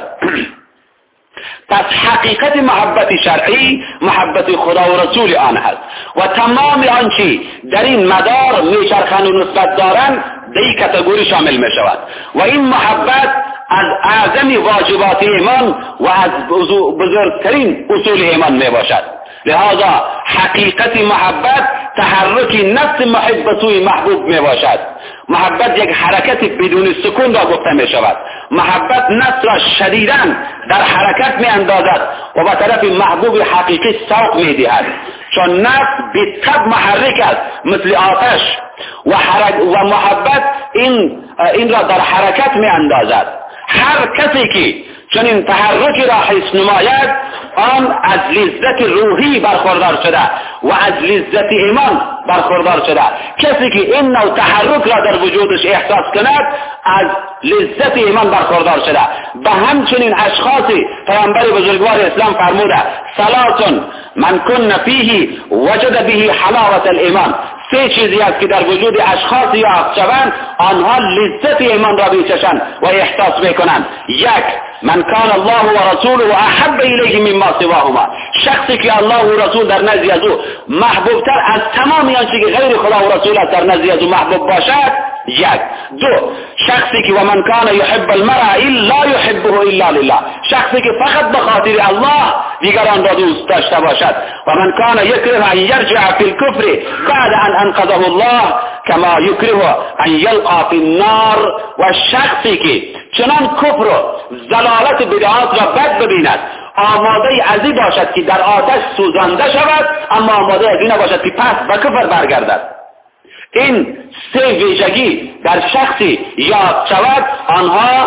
Speaker 4: پس حقیقت محبت شرعی محبت خدا و رسول آن هست و تمام آنچه در این مدار میچرخند و نسبت دارند در این کتگوری شامل می شود. و این محبت از اعظم واجبات ایمان و از بزرگترین اصول ایمان می باشد. لذا حقیقت محبت تحرک نفس محب به سوی محبوب می باشد. محبت یک حرکت بدون سکون را گفته می شود. محبت نفس را شدیداً در حرکت می اندازد و به طرف محبوب حقیقی سوق می دهد، چون نفس به طبع محرک است مثل آتش و, حرک و محبت این, این را در حرکت می اندازد. هر کسی که چنین تحرکی را حس نماید آن از لذت روحی برخوردار شده و از لذت ایمان برخوردار شده. کسی که این نوع تحرک را در وجودش احساس کند از لذت ایمان برخوردار شده. به همچنین اشخاصی پیامبر بزرگوار اسلام فرموده ثلاث من کن فیه وجد به حلاوت الایمان. سه چیزی است که در وجود اشخاص یافت شوند آنها لذت ایمان را میچشند و احساس میکنند. یک، من کان الله و رسوله احب الیه مما سواهما. شخصی که الله و رسول در نزد از او محبوبتر از تمام آنچه که غیر خدا و رسول است در نزد از او محبوب باشد. یک. دو، شخصی که و من کان یحب المرء الا یحبه الا لله. شخصی که فقط به خاطر الله دیگران را دوست داشته باشد. و من کان یکره ان یرجع فی الکفر بعد ان انقذه الله کما یکره ان یلقى فی النار. و شخصی که چنان کفر و ضلالت بدعات را بد ببیند آماده از این باشد که در آتش سوزانده شود اما آماده از این باشد که پس به کفر برگردد. این سه ویژگی در شخصی یاد شود آنها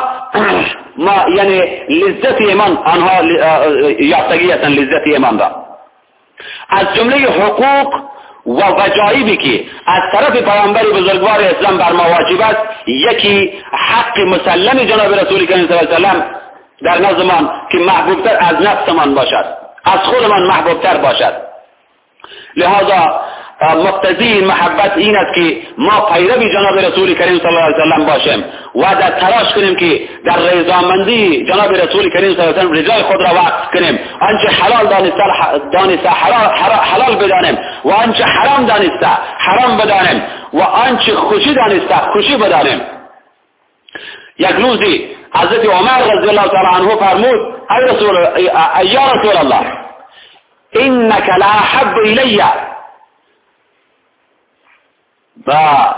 Speaker 4: ما یعنی لذت ایمان آنها یافتگی هستند لذت ایمان را. از جمله حقوق و وجایبی که از طرف پیامبر بزرگوار اسلام بر ما واجب است یکی حق مسلم جناب رسول کریم صلی الله علیه و سلم در نظرمان که محبوبتر از نفسمان باشد، از خودمان محبوبتر باشد. لذا مقتضی محبت این است که ما پیروی جناب رسول کریم صلی الله علیه و سلم باشیم و در تلاش کنیم که در رضامندی جناب رسول کریم صلی الله علیه و سلم رضای خود را وقف کنیم. آنچه حلال دانسته دانسته حلال بدانیم و آنچه حرام دانسته حرام بدانیم و آنچه خوشی دانسته خوشی بدانیم. یک روزی حضرت عمر رضی الله تعالی عنه فرمود ای رسول ای یا رسول الله انک لاحب الی و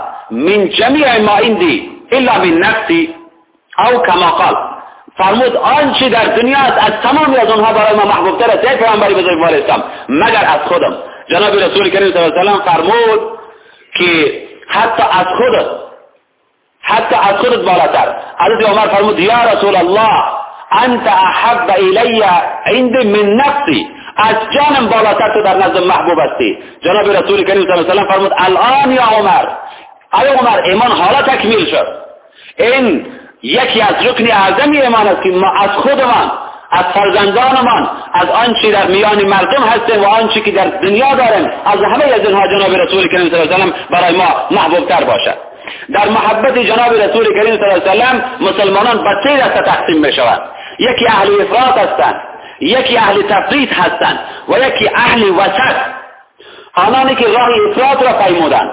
Speaker 4: من جمیع ما عندی الا من نفسی او کما قال. فرمود آنچه در دنیا است از تمامی از اونها برای ما محبوبتر است ای پیامبر بزرگوار اسلام مگر از خودم. جناب رسول کریم صلی الله علیه و سلم فرمود که حتی از خودت حتی از خودت بالاتر. حضرت عمر فرمود یا رسول الله انت احب الی عند من نفسی. از جانم بالاتر تو در نزد محبوب هستی. جناب رسول کریم صلی الله علیه و سلم فرمود الان یا عمر ای عمر ایمان حالا تکمیل شد. این یکی از رکن اعظم ایمان است که ما از خودمان از فرزندانمان از آنچه در میان مردم هستیم و آنچه که در دنیا داریم از همه از اینها جناب رسول کریم صلی الله علیه و سلم برای ما محبوبتر باشد. در محبت جناب رسول کریم صلی الله علیه و سلم مسلمانان به سه دسته تقسیم میشوند. یکی اهل افراط هستند، یکی اهل تفریط هستند و یکی اهل وسط. آنانی که راه افراط را پیمودند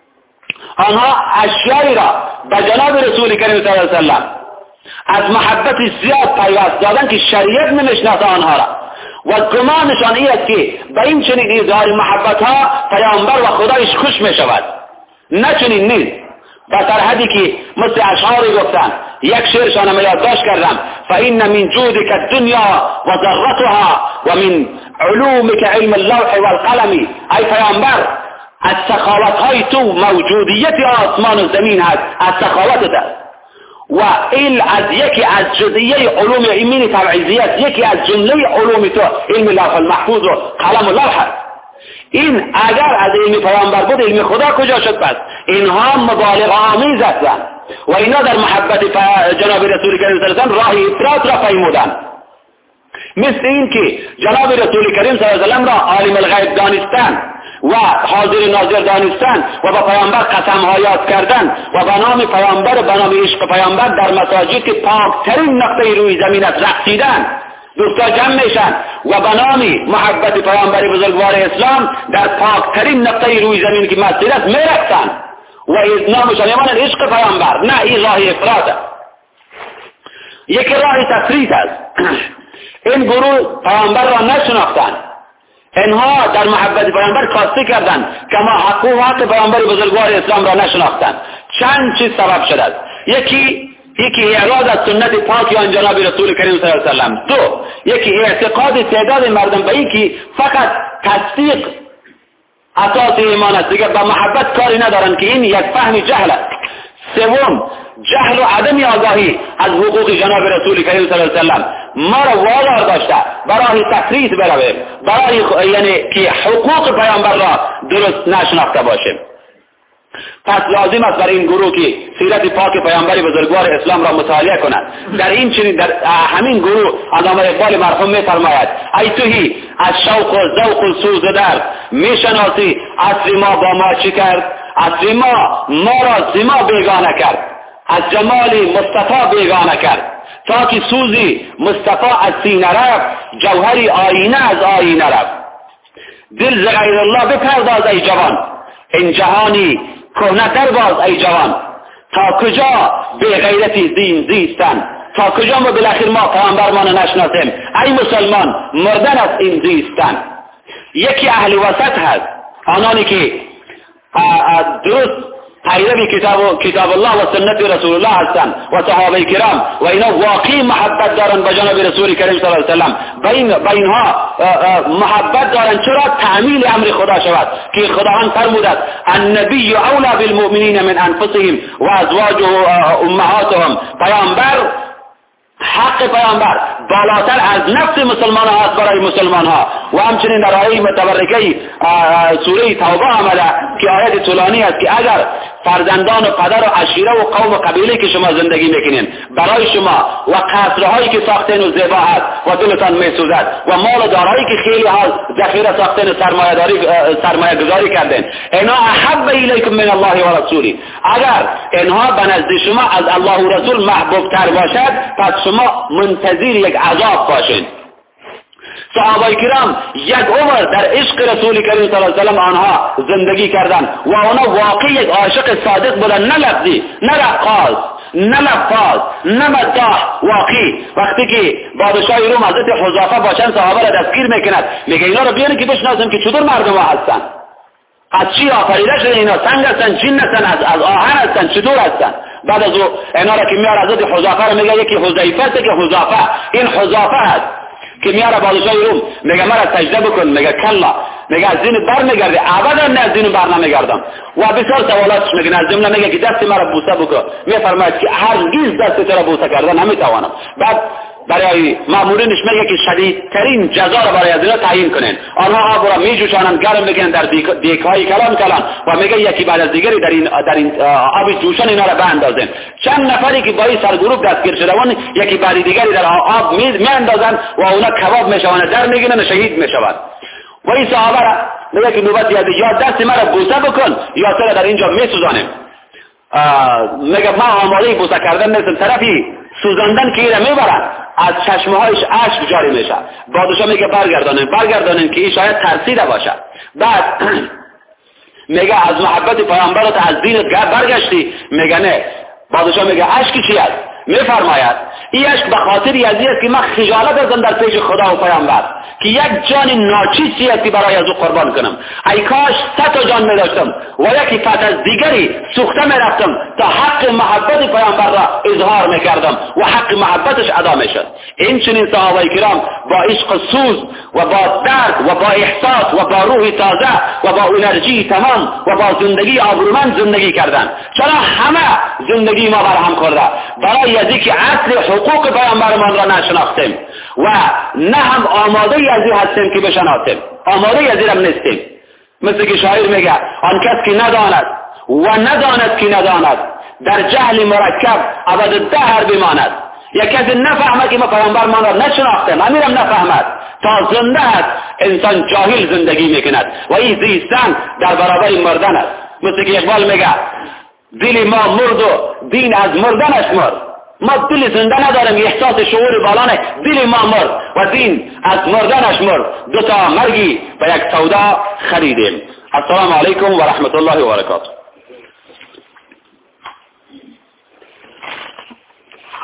Speaker 4: آنها اشیایی را به جناب رسول کریم صلی الله علیه و سلم از محبت زیاد پیوست دادن که شریعت نمیشناسه آنها را و گمانشان این است که به این چنین اظهار محبت ها پیامبر و خدایش خوش می شود. نه چنین نیست. و در حدی که مثل اشعاری گفتن یک شعرشان هم یادداشت کردم فإن من جودك الدنيا و ذرتها و من علومك علم اللوح والقلم. ای پیامبر از سخاوت های تو موجودیت آسمان و زمین هست، از سخاوت است و این از یکی از جزئیه علوم ایمین تبعیضیت یکی از جمله علوم تو علم لوح المحفوظ و قلم و لوح هست. این اگر از علم پیامبر بود علم خدا کجا شد؟ پس اینها مبالغه آمیز هستند و اینا در محبت جناب رسول کریم صلی الله علیه و سلم راه افراط را پیمودند. مثل این که جناب رسول کریم صلی الله علیه و سلم را عالم الغیب دانستن و حاضر ناظر دانستن و با پیامبر قسم ها یاد کردن و به نام پیامبر و به نام عشق پیامبر در مساجد که پاکترین نقطه روی زمین است رقصیدن، دوستا جمع میشن و به نام محبت پیامبر بزرگوار اسلام در پاکترین نقطه روی زمین که مسجد است میرقصن و نامشان یمان عشق پیامبر. نه، این راه افراط است. یک راه تفریط است. این گروه پیامبر را نشناختند، اینها در محبت پیامبر کاسته کردند که ما حق و حق پیامبر بزرگوار اسلام را نشناختند. چند چیز سبب شده است. یکی یکی اعراض از سنت پاک آن جناب رسول کریم صلی الله علیه و سلم. دو، یکی اعتقاد تعداد مردم به اینکه فقط تصدیق اساس ایمان است، دیگه با محبت کاری ندارن که این یک فهم جهل است. سوم، جهل و عدم آگاهی از حقوق جناب رسول کریم صلی الله علیه و سلم ما را وادار داشته برای تفریط برویم، برای یعنی که حقوق پیامبر را درست نشناخته باشیم. پس لازم است برای این گروه که سیرت پاک پیامبر بزرگوار اسلام را مطالعه کند. در این چنین در همین گروه علامه اقبال مرحوم می‌فرماید ای توهی از شوق و ذوق و سوز در میشناسی اصل ما با ما چی کرد، اصل ما ما را زما بیگانه کرد، از جمال مصطفی بیگانه کرد، تا که سوزی مصطفی از سینه رفت، جوهری آینه از آینه رفت. دل ز غیر الله بپرداز ای جوان، این جهانی کهنه تر باز ای جوان. تا کجا به غیرتی دین زیستن، تا کجا ما بالاخره ما پیامبرمان نشناسیم. ای مسلمان مردن از این زیستن. یکی اهل وسط هست، آنانی که درست پیروی کتاب کتاب الله و سنت رسول الله هستند و صحابه کرام و اینا واقعی محبت دارن به جناب رسول کریم صلی الله علیه و سلم. بین بینها محبت دارن چرا تعمیل امر خدا شود که خداوند فرموده النبی اولی بالمؤمنین من انفسهم و ازواجه امهاتهم. پیامبر حق پیامبر بالاتر از نفس مسلمان ها است برای مسلمان ها. و همچنین در آیه متبرکه سوره توبه آمده که آیت طولانی است که اگر فرزندان و پدر و عشیره و قوم و قبیله که شما زندگی میکنین برای شما و قصرهایی که ساختین و زیبا است و دلتان میسوزد و مال و دارایی که خیلی ها ذخیره ساختین و سرمایه داری سرمایه گذاری کردین، اینا احب الیکم من الله و رسوله، اگر اینها به نزد شما از الله و رسول محبوب تر باشد پس شما منتظر یک عذاب باشین. صحابه کرام یک عمر در عشق رسول کریم صلی الله علیه و سلم آنها زندگی کردند و آنها واقعی یک عاشق صادق بودند، نه لفظی، نه رقاص، نه لفاظ، نه مداح، واقعی. وقتی که بادشاه روم حضرت حذافه با چند صحابه را دستگیر میکند میگه اینا رو بیارین که بشناسیم که چطور مردم ها هستند، از چی آفریده شده اینا، سنگ هستن، جن هستن، از, از آهن هستن، چطور هستن. بعد از او اینا را که میاره حضرت حذافه رو میگه یکی حذیفه است که حذافه، این حذافه هست که میاره بادشاه روم میگه مرا سجده بکن، میگه کلا، میگه از دین بر میگرده، ابدا نه از دین بر نمیگردم. و بسیار سوالاتش میگه از جمله میگه که دست مرا بوسه بکن، میفرماید که هرگز دست تو را بوسه کردن نمیتوانم. بعد برای مامورینش میگه که شدیدترین جزا را برای ازینا تعیین کنین. آنها آب را میجوشانند، گرم میکنن در دیگهای کلان کلان و میگه یکی بعد از دیگری در این در این آب جوشان اینا را باندازین. چند نفری که با این سرگروه دستگیر شدن یکی بعد دیگری در آب میاندازن و اونا کباب میشوند، در میگیرن و شهید میشوند. و این صحابه را میگه که نوبت یاد یا دست مرا بوسه بکن یا تو را در اینجا میسوزانیم. میگه ما آماده بوسه کردن نیستم، طرفی سوزاندن که ایره میبرن، از چشمهایش اشک جاری میشه. بادشاه میگه برگردانیم برگردانیم که این شاید ترسیده باشه. بعد میگه از محبت پیامبرت از دینت برگشتی؟ میگه نه. بادشاه میگه اشک چی است؟ میفرماید این اشک به خاطر ازی است که من خجالت ازم در پیش خدا و پیامبر که یک جان ناچیزی است که برای از او قربان کنم. ای کاش صد تا جان می‌داشتم و یکی پس از دیگری سوخته می‌رفتم تا حق محبت پیامبر را اظهار می‌کردم و حق محبتش ادا می‌شد. این چنین صحابه کرام با عشق سوز و با درد و با احساس و با روح تازه و با انرژی تمام و با زندگی آبرومند زندگی کردند. چرا همه زندگی ما برهم خورده برای ازی که اصل حقوق پیامبرمان را نشناختیم و نه هم آماده ازی هستیم که بشناسیم، آماده ازی هم نیستیم. مثل که شاعر میگه آن کس که نداند و نداند که نداند در جهل مرکب ابد دهر بماند. یک کسی نفهمه که ما پیامبرمان را نشناختیم، امیرم نفهمد، تا زنده است انسان جاهل زندگی میکند و این زیستن در برابر مردن است. مثل که اقبال میگه دل ما مرد و دین از مردنش مرد. ما دل زنده نداریم، احساس شعور بالانه، دل ما مرد و دین از مردنش مرد. دو تا مرگی و یک سودا خریدیم. السلام علیکم و رحمت الله و برکاته.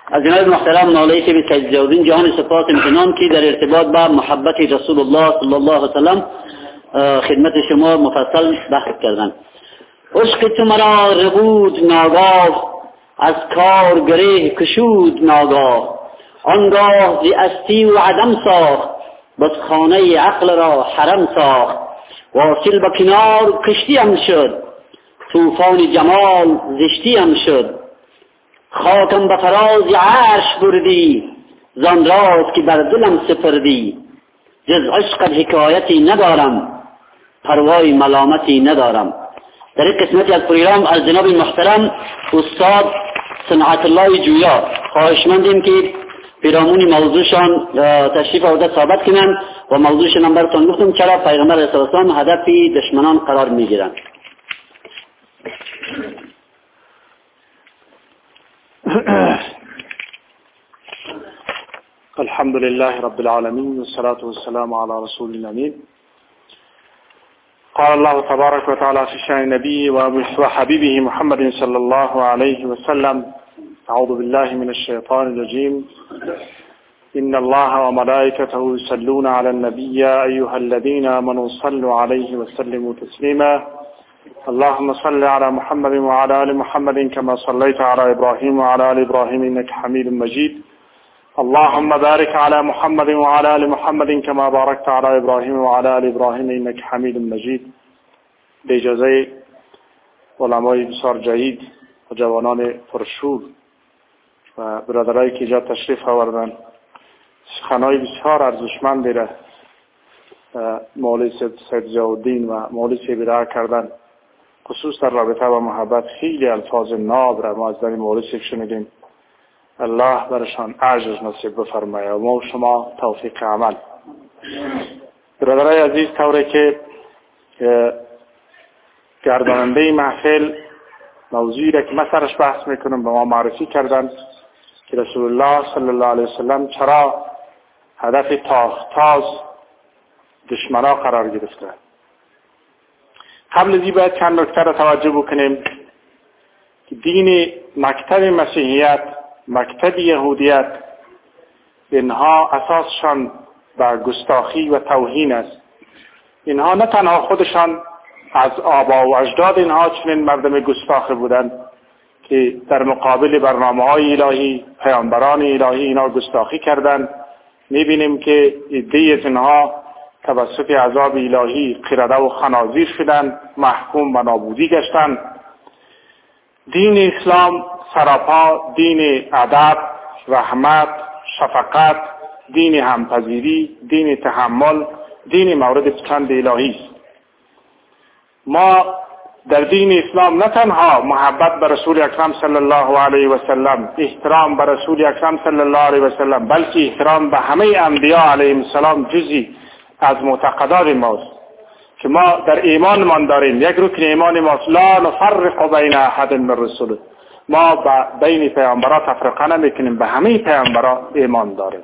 Speaker 1: از جناب محترم مولوی شیخ سید ضیاءالدین جهان سپاس امتنان که در ارتباط با محبت رسول الله صلی الله علیه وسلم خدمت شما مفصل بحث کردند. عشق تو مرا ربود ناگاه، از کار گره کشود ناگاه. آنگاه زی استی و عدم ساخت، بس خانه عقل را حرم ساخت. واصل به کنار کشتیم شد، طوفان جمال زشتیم شد. خاکم به فراز عرش بردی، زان راز که بر دلم سپردی. جز عشقت حکایتی ندارم، پروای ملامتی ندارم. در این قسمتی از پروگرام از جناب محترم استاد صنعت الله جویا خواهشمندیم که پیرامون موضوعشان تشریف آورده ثابت کنند و موضوعشان هم براتون گفتم چرا پیغمبر علیه السلام هدف دشمنان قرار میگیرند.
Speaker 5: الحمد لله رب العالمين والصلاة والسلام على رسول الأمين. قال الله تبارك وتعالى في شأن نبيه وحبيبه محمد صلى الله عليه وسلم: أعوذ بالله من الشيطان الرجيم. إن الله وملائكته يصلون على النبي يا أيها الذين آمنوا صلوا عليه وسلموا تسليما. اللهم صل على محمد وعلى آل محمد كما صليت على إبراهيم وعلى آل إبراهيم إنك حميد مجيد. اللهم بارك على محمد وعلى آل محمد كما باركت على إبراهيم وعلى آل إبراهيم إنك حميد مجيد. به اجازه علمای بسیار جدید و جوانان پرشور و برادرایی که اینجا تشریف آوردن، سخنهای بسیار ارزشمندی را مولوی سید ضیاءالدین و مولوی سیبرا کردن، خصوص در رابطه با محبت. خیلی الفاظ ناب را ما از در مولوی سیب شنیدیم. الله برشان اجر نصیب بفرماید و ما و شما توفیق عمل. برادرای عزیز، طوری که گرداننده محفل موضوعی را که من سرش بحث میکنم به ما معرفی کردن که رسول الله صلی الله علیه وسلم چرا هدف تاختاز دشمنا قرار گرفته. قبل از این باید چند نکته را توجه بکنیم که دین مکتب مسیحیت، مکتب یهودیت، اینها اساسشان بر گستاخی و توهین است. اینها نه تنها خودشان از آبا و اجداد اینها چنین مردم گستاخ بودند که در مقابل برنامه‌های الهی، پیامبران الهی اینا گستاخی کردند. می‌بینیم که عده‌ای از اینها توسط عذاب الهی قرده و خنازیر شدند، محکوم به نابودی گشتند. دین اسلام سراپا دین ادب، رحمت، شفقت، دین همپذیری، دین تحمل، دین مورد پسند الهی است. ما در دین اسلام نه تنها محبت به رسول اکرم صلی الله علیه و سلم، احترام به رسول اکرم صلی الله علیه و سلم، بلکه احترام به همه انبیا علیهم السلام جزئی از معتقدات ماست که ما در ایمانمان داریم. یک رکن ایمان ماست لا نفرق بین احد من رسوله. ما بین پیامبران تفرقه نمیکنیم، به همه پیامبران ایمان داریم.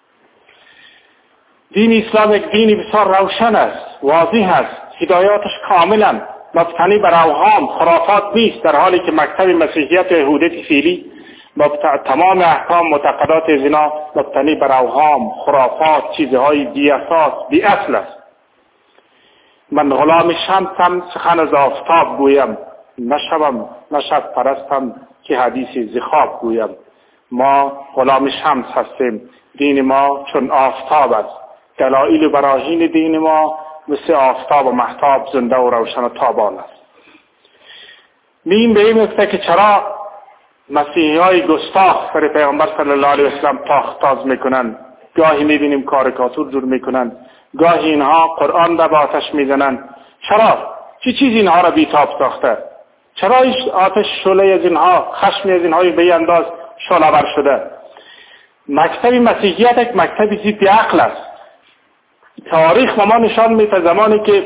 Speaker 5: دین اسلام یک دین بسیار روشن است، واضح است، هدایاتش کاملا مبتنی بر اوهام، خرافات نیست، در حالی که مکتب مسیحیت و یهودیت فعلی تمام احکام معتقدات زنا مبتنی بر اوهام، خرافات، چیزهای بی اساس، بی اصل است. من غلام شمسم سخن از آفتاب گویم، نشوم نشب پرستم که حدیث زخاب گویم. ما غلام شمس هستیم، دین ما چون آفتاب است. دلایل و براهین دین ما مثل آفتاب و مهتاب زنده و روشن و تابان است. میم به این نکته که چرا مسیحی های گستاخ سر پیغمبر صلی الله علیه وسلم تاختاز میکنن، گاهی میبینیم کاریکاتور جور میکنن، گاهی اینها قرآن را به آتش میزنن. چرا؟ چی چیز اینها را بیتاب ساخته؟ چرا آتش شعله از اینها، خشم از اینها به این انداز شعله ور شده؟ مکتب مسیحیت یک مکتب ضد عقل است. تاریخ ما نشان میده زمانی که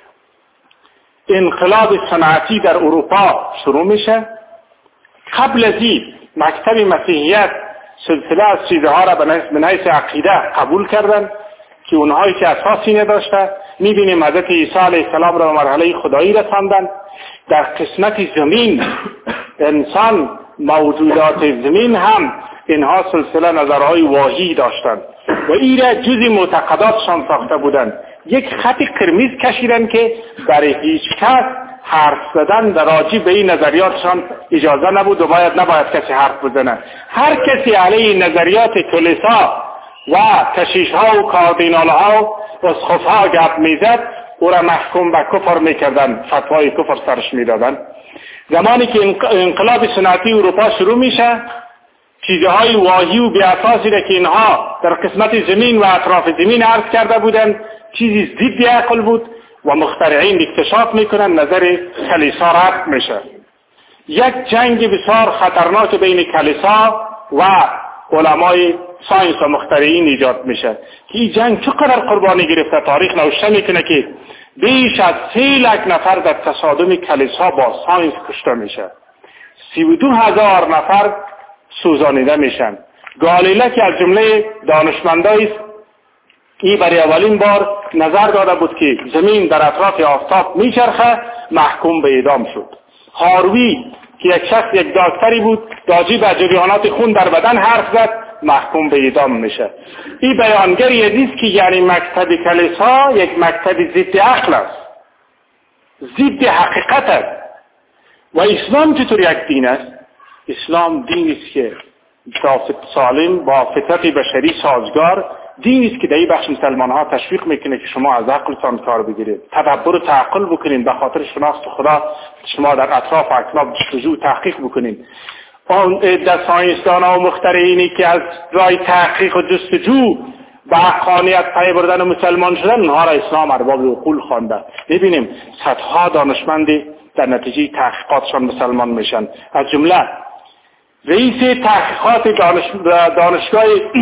Speaker 5: انقلاب صنعتی در اروپا شروع میشه، قبل از این مکتب مسیحیت سلسله از چیزها را به حیث عقیده قبول کردن که اونهایی که اساسی نداشته. میبینیم حضرت عیسی علیه السلام را به مرحله خدایی رساندن. در قسمت زمین انسان، موجودات زمین هم اینها سلسله نظرهای واهی داشتند و این را جزی معتقداتشان ساخته بودند. یک خط قرمز کشیدن که برای هیچ کس حرف زدن در راجع به این نظریاتشان اجازه نبود و باید نباید کسی حرف بزنه. هر کسی علیه نظریات کلیسا و کشیش‌ها و کاردینال‌ها و اسقف‌ها گپ میزد او را محکوم به کفر میکردن، فتوای کفر سرش میدادن. زمانی که انقلاب صنعتی اروپا شروع میشه، چیزهای واهی و بی‌اساسی را که اینها در قسمت زمین و اطراف زمین عرض کرده بودند چیزی ضد عقل بود و مخترعین اکتشاف میکنن نظر کلیسا رد میشه. یک جنگ بسیار خطرناک بین کلیسا و علمای ساینس و مخترعین ایجاد میشه که این جنگ چقدر قربانی گرفته. تاریخ نوشته میکنه که بیش از سه لک نفر در تصادم کلیسا با ساینس کشته میشه، سی و دو هزار نفر سوزانیده میشن. گالیله که از جمله دانشمندایی این برای اولین بار نظر داده بود که زمین در اطراف آفتاب میچرخه، محکوم به اعدام شد. هاروی که یک شخص یک دکتری بود راجع به جریانات خون در بدن حرف زد، محکوم به اعدام میشه. این بیانگر یدیست که یعنی مکتب کلیسا یک مکتب ضد عقل است، ضد حقیقت است. و اسلام چطور یک دین است؟ اسلام دینی است که سالم با فطرت بشری سازگار، دینی است که در این بخش مسلمان ها تشویق میکنه که شما از عقلتان کار بگیرید، تدبر و تعقل بکنید، به خاطر شناخت خدا شما در اطراف و اکناف جستجو تحقیق بکنید. اون در ساینسدان ها و مخترعینی که از راه تحقیق و جستجو به حقانیت پی بردن و مسلمان شدن، اونها را اسلام ارباب عقول خوانده. ببینیم صدها دانشمند در نتیجه تحقیقاتشان مسلمان میشن. از جمله رئیس تحقیقات دانش دانشگاه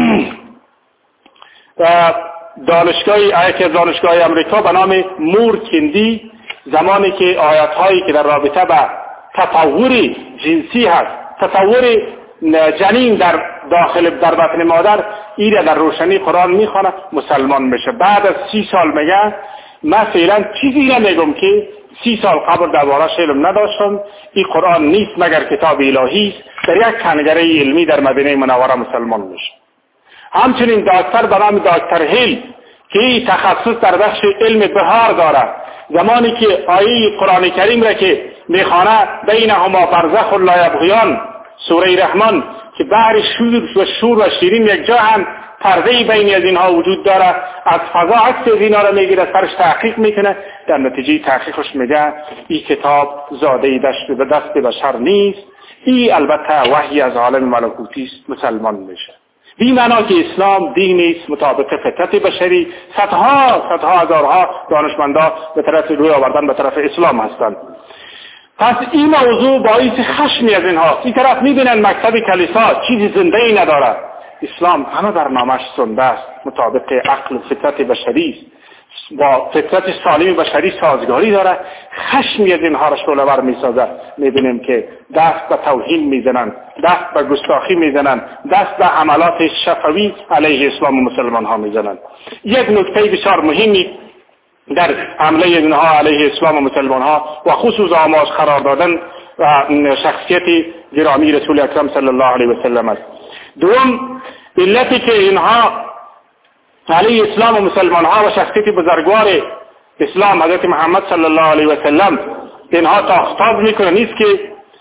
Speaker 5: دانشگاه یکی از دانشگاه امریکا به نام مور کندی، زمانی که آیات‌هایی که در رابطه با تطور جنسی هست، تطور جنین در داخل در بطن مادر، این در روشنی قرآن میخونه، مسلمان میشه. بعد از سی سال میگه من فعلا چیزی نمیگم که سی سال قبل درباره‌اش علم نداشتم، این قرآن نیست مگر کتاب الهی است. در یک کنگره علمی در مدینه منوره مسلمان میشه. همچنین دکتر به نام دکتر هیل که این تخصص در بخش علم بهار دارد، زمانی که آیه قرآن کریم را که میخوانه بینهما برزخ لا یبغیان، سوره رحمان، که بحر شور و شور و شیرین یک جا هم پرده بین از اینها وجود داره، از فضا عکس از اینها را میگیره، سرش تحقیق میکنه، در نتیجه تحقیقش میگه این کتاب زاده دست به دست بشر نیست، این البته وحی از عالم ملکوتی است، مسلمان میشه. این معنا که اسلام دینی است مطابق فطرت بشری. صدها صدها هزارها دانشمندا به طرف روی آوردن به طرف اسلام هستند. پس این موضوع باعث خشمی از اینها. این طرف میبینن مکتب کلیسا چیزی زنده ای نداره، اسلام همه برنامه‌اش زنده است، مطابق عقل و فطرت بشری است، با فطرت سالم بشری سازگاری داره. خشمی از اینها را شعله‌ور میسازه. میبینیم که دست به توهین میزنن، دست به گستاخی میزنن، دست به عملات شفوی علیه اسلام و مسلمان ها میزنن. یک نکته بسیار مهمی در حمله اینها علیه اسلام و مسلمان ها و خصوص آماج قرار دادن و شخصیت گرامی رسول اکرم صلی الله علیه و سلم است. دوم، علتی که اینها علیه اسلام و مسلمان ها و شخصیت بزرگوار اسلام حضرت محمد صلی الله علیه و سلم اینها تاختاب میکنه نیست که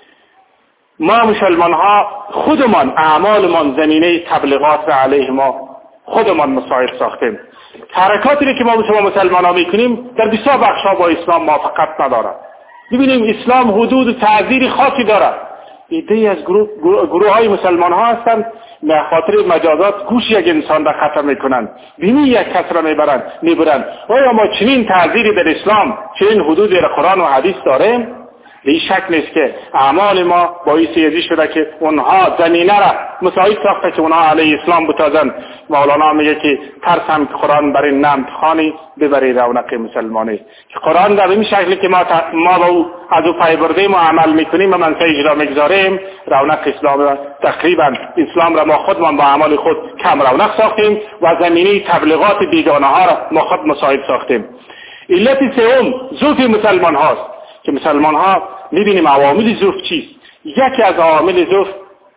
Speaker 5: ما مسلمان ها خودمان اعمالمان زمینه تبلیغات و علیه ما خودمان مساعد ساختیم. حرکاتی که ما مسلمان ها میکنیم در بسیار بخش ها با اسلام موافقت نداره. ببینیم اسلام حدود و تعذیر خاصی داره. ایده از گروه, گروه های مسلمان ها هستند به خاطر مجازات گوش یک انسان را خطا میکنند، بینی یک کس را میبرند میبرند. آیا ما چنین تعذیری در اسلام، چنین حدودی در قرآن و حدیث داریم؟ به شک نیست که اعمال ما باعث ازی شده که اونها زمینه را مساعد ساخته که اونها علیه اسلام بتازند. مولانا میگه که ترسم که قرآن برای نمت خانی ببری رونق مسلمانی، که قرآن در این شکلی که ما, تا ما با او از او پی بردیم و عمل میکنیم و منصه اجرا میگذاریم، رونق اسلام را تقریبا اسلام را ما خودمان با اعمال خود کم رونق ساختیم و زمینه تبلیغات بیگانه ها را ما خود مساعد ساختیم. علت سوم ضعف مسلمان هاست که مسلمان ها میبینیم عوامل ضعف چیست. یکی از عوامل ضعف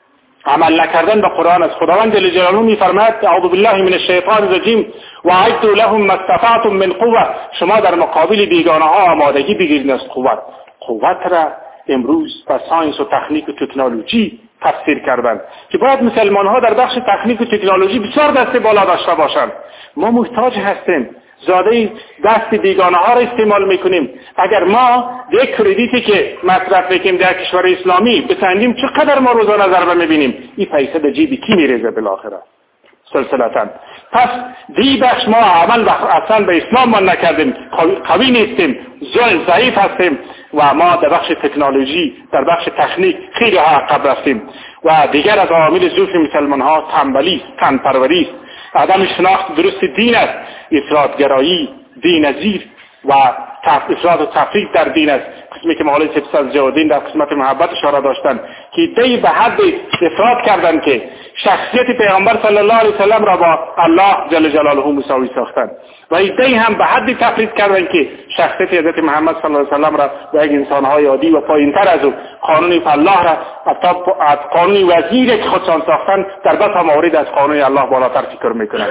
Speaker 5: عمل نکردن به قرآن است. خداوند جل جلاله میفرماید اعوذ بالله من الشیطان الرجیم و اعدوا لهم ما استطعتم من قوه. شما در مقابل بیگانه ها آمادگی بگیرید از قوت. قوت را امروز با ساینس و تکنیک و تکنولوژی تفسیر کردند که باید مسلمان ها در بخش تکنیک و تکنولوژی بسیار دست بالا داشته باشند. ما محتاج هستیم، زاده دست بیگانه ها را استعمال میکنیم. اگر ما یک کردیتی که مصرف میکنیم در کشور اسلامی بسنجیم چقدر ما روزانه ضربه میبینیم، این پیسه به جیب کی میریزه بالاخره سلسلتاً. پس دی بخش ما عمل اصلا به اسلام ما نکردیم، قوی نیستیم، ضعیف هستیم و ما در بخش تکنولوژی در بخش تکنیک خیلی عقب رفتیم. و دیگر از عوامل ضعف مسلمان ها تنبلی، تنپروری است، عدم شناخت درست دین است، افراطگرایی، دین‌نذیر و افراط و تفریط در دین است. قسمی که مولوی سپس جوادین در قسمت محبت اشاره داشتند که دی به حد افراط کردند که شخصیت پیغمبر صلی الله علیه وسلم را با الله جل جلاله مساوی ساختند و دی هم به حد تفریط کردند که شخصیت حضرت محمد صلی الله علیه وسلم را با یک انسان‌های عادی و پایین‌تر از او قانون الله را از قانون وزیر که خودشان ساختند در بس مورد از قانون الله بالاتر فکر میکنند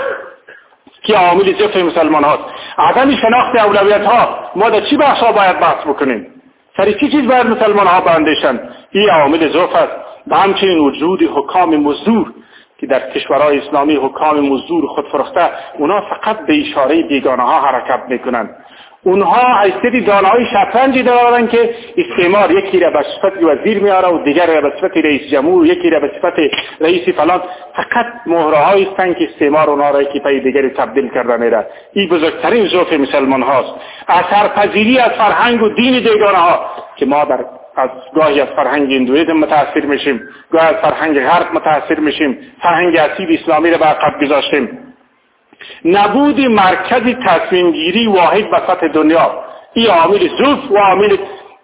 Speaker 5: که عامل ضعف مسلمان هاست. عدم شناخت اولویت ها. ما در چی بخش ها باید بحث بکنیم؟ سری چی چیز باید مسلمان ها بندشن؟ این عامل ضعف است. و همچنین وجود حکام مزدور که در کشورهای اسلامی حکام مزدور خودفروخته، اونا فقط به اشاره بیگانه ها حرکت میکنند. اونها حیثیت دانه‌های شطرنجی دارن که استعمار یکی را به صفت وزیر میاره و دیگر را به صفت رئیس جمهور، یکی را به صفت رئیس فلان. فقط مهرهایی هستند که استعمار اونها را یکی پای دیگری تبدیل کرده میره. این بزرگترین ضعف مسلمان هاست. اثرپذیری از فرهنگ و دین دیگانه ها که ما در از گاهی از فرهنگ هندویسم متاثر میشیم، گاهی از فرهنگ غرب متاثر میشیم، فرهنگ اصیل اسلامی را به عقب گذاشتیم. نبود مرکز تصمیم گیری واحد وسط دنیا، این عامل ضعف و عامل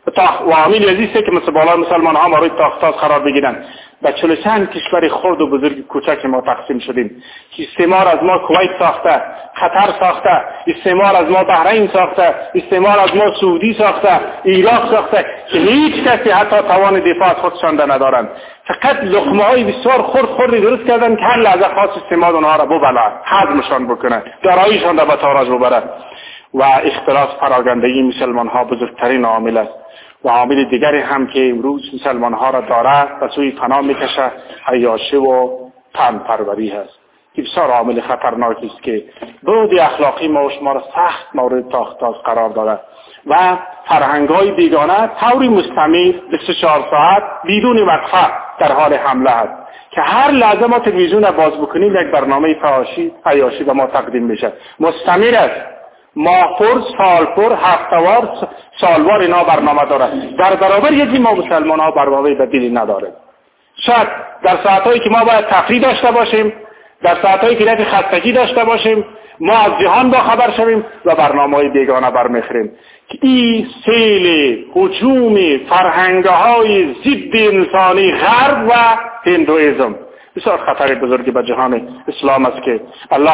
Speaker 5: و عامل عزیزه که مسلمان مسلمان ها روی تاختاز قرار بگیرن. و چهل و چند کشور خرد و بزرگ کوچک ما تقسیم شدیم. استعمار از ما کویت ساخته، قطر ساخته، استعمار از ما بحرین ساخته، استعمار از ما سعودی ساخته، عراق ساخته که هیچ کسی حتی توان دفاع از خودشان ندارند. فقط لقمه های بسیار خرد خردی درست کردن که هر لحظه خاص استعمار اونها را ببلعه، هضمشان بکنه، داراییشان را به تاراج ببره. و اختلاس پراگندگی مسلمان ها بزرگترین عامل است. و عامل دیگری هم که امروز مسلمان ها را داره و سوی فنا میکشه عیاشی و تن پروری هست. این بسیار عامل خطرناکی است که بعد اخلاقی ما و شما را سخت مورد تاختاز قرار داده و فرهنگ‌های بیگانه طوری مستمر بیست و چهار ساعت بدون وقفه در حال حمله است که هر لحظه ما تلویزیون را باز بکنیم یک برنامه فحاشی عیاشی به ما تقدیم میشه. مستمر است. ماه پر، سال پر، هفتهوار، سالوار اینا برنامه داره. در برابر یکی ما مسلمان ها برنامه بدیلی نداره. شاید در ساعتهایی که ما باید تفریح داشته باشیم، در ساعتهایی که نفی خستگی داشته باشیم، ما از جهان با خبر شویم و برنامه های بیگانه برمیخوریم که این سیل هجوم فرهنگ‌های ضد انسانی غرب و هندویزم بسیار خطر بزرگی به جهان اسلام است که الله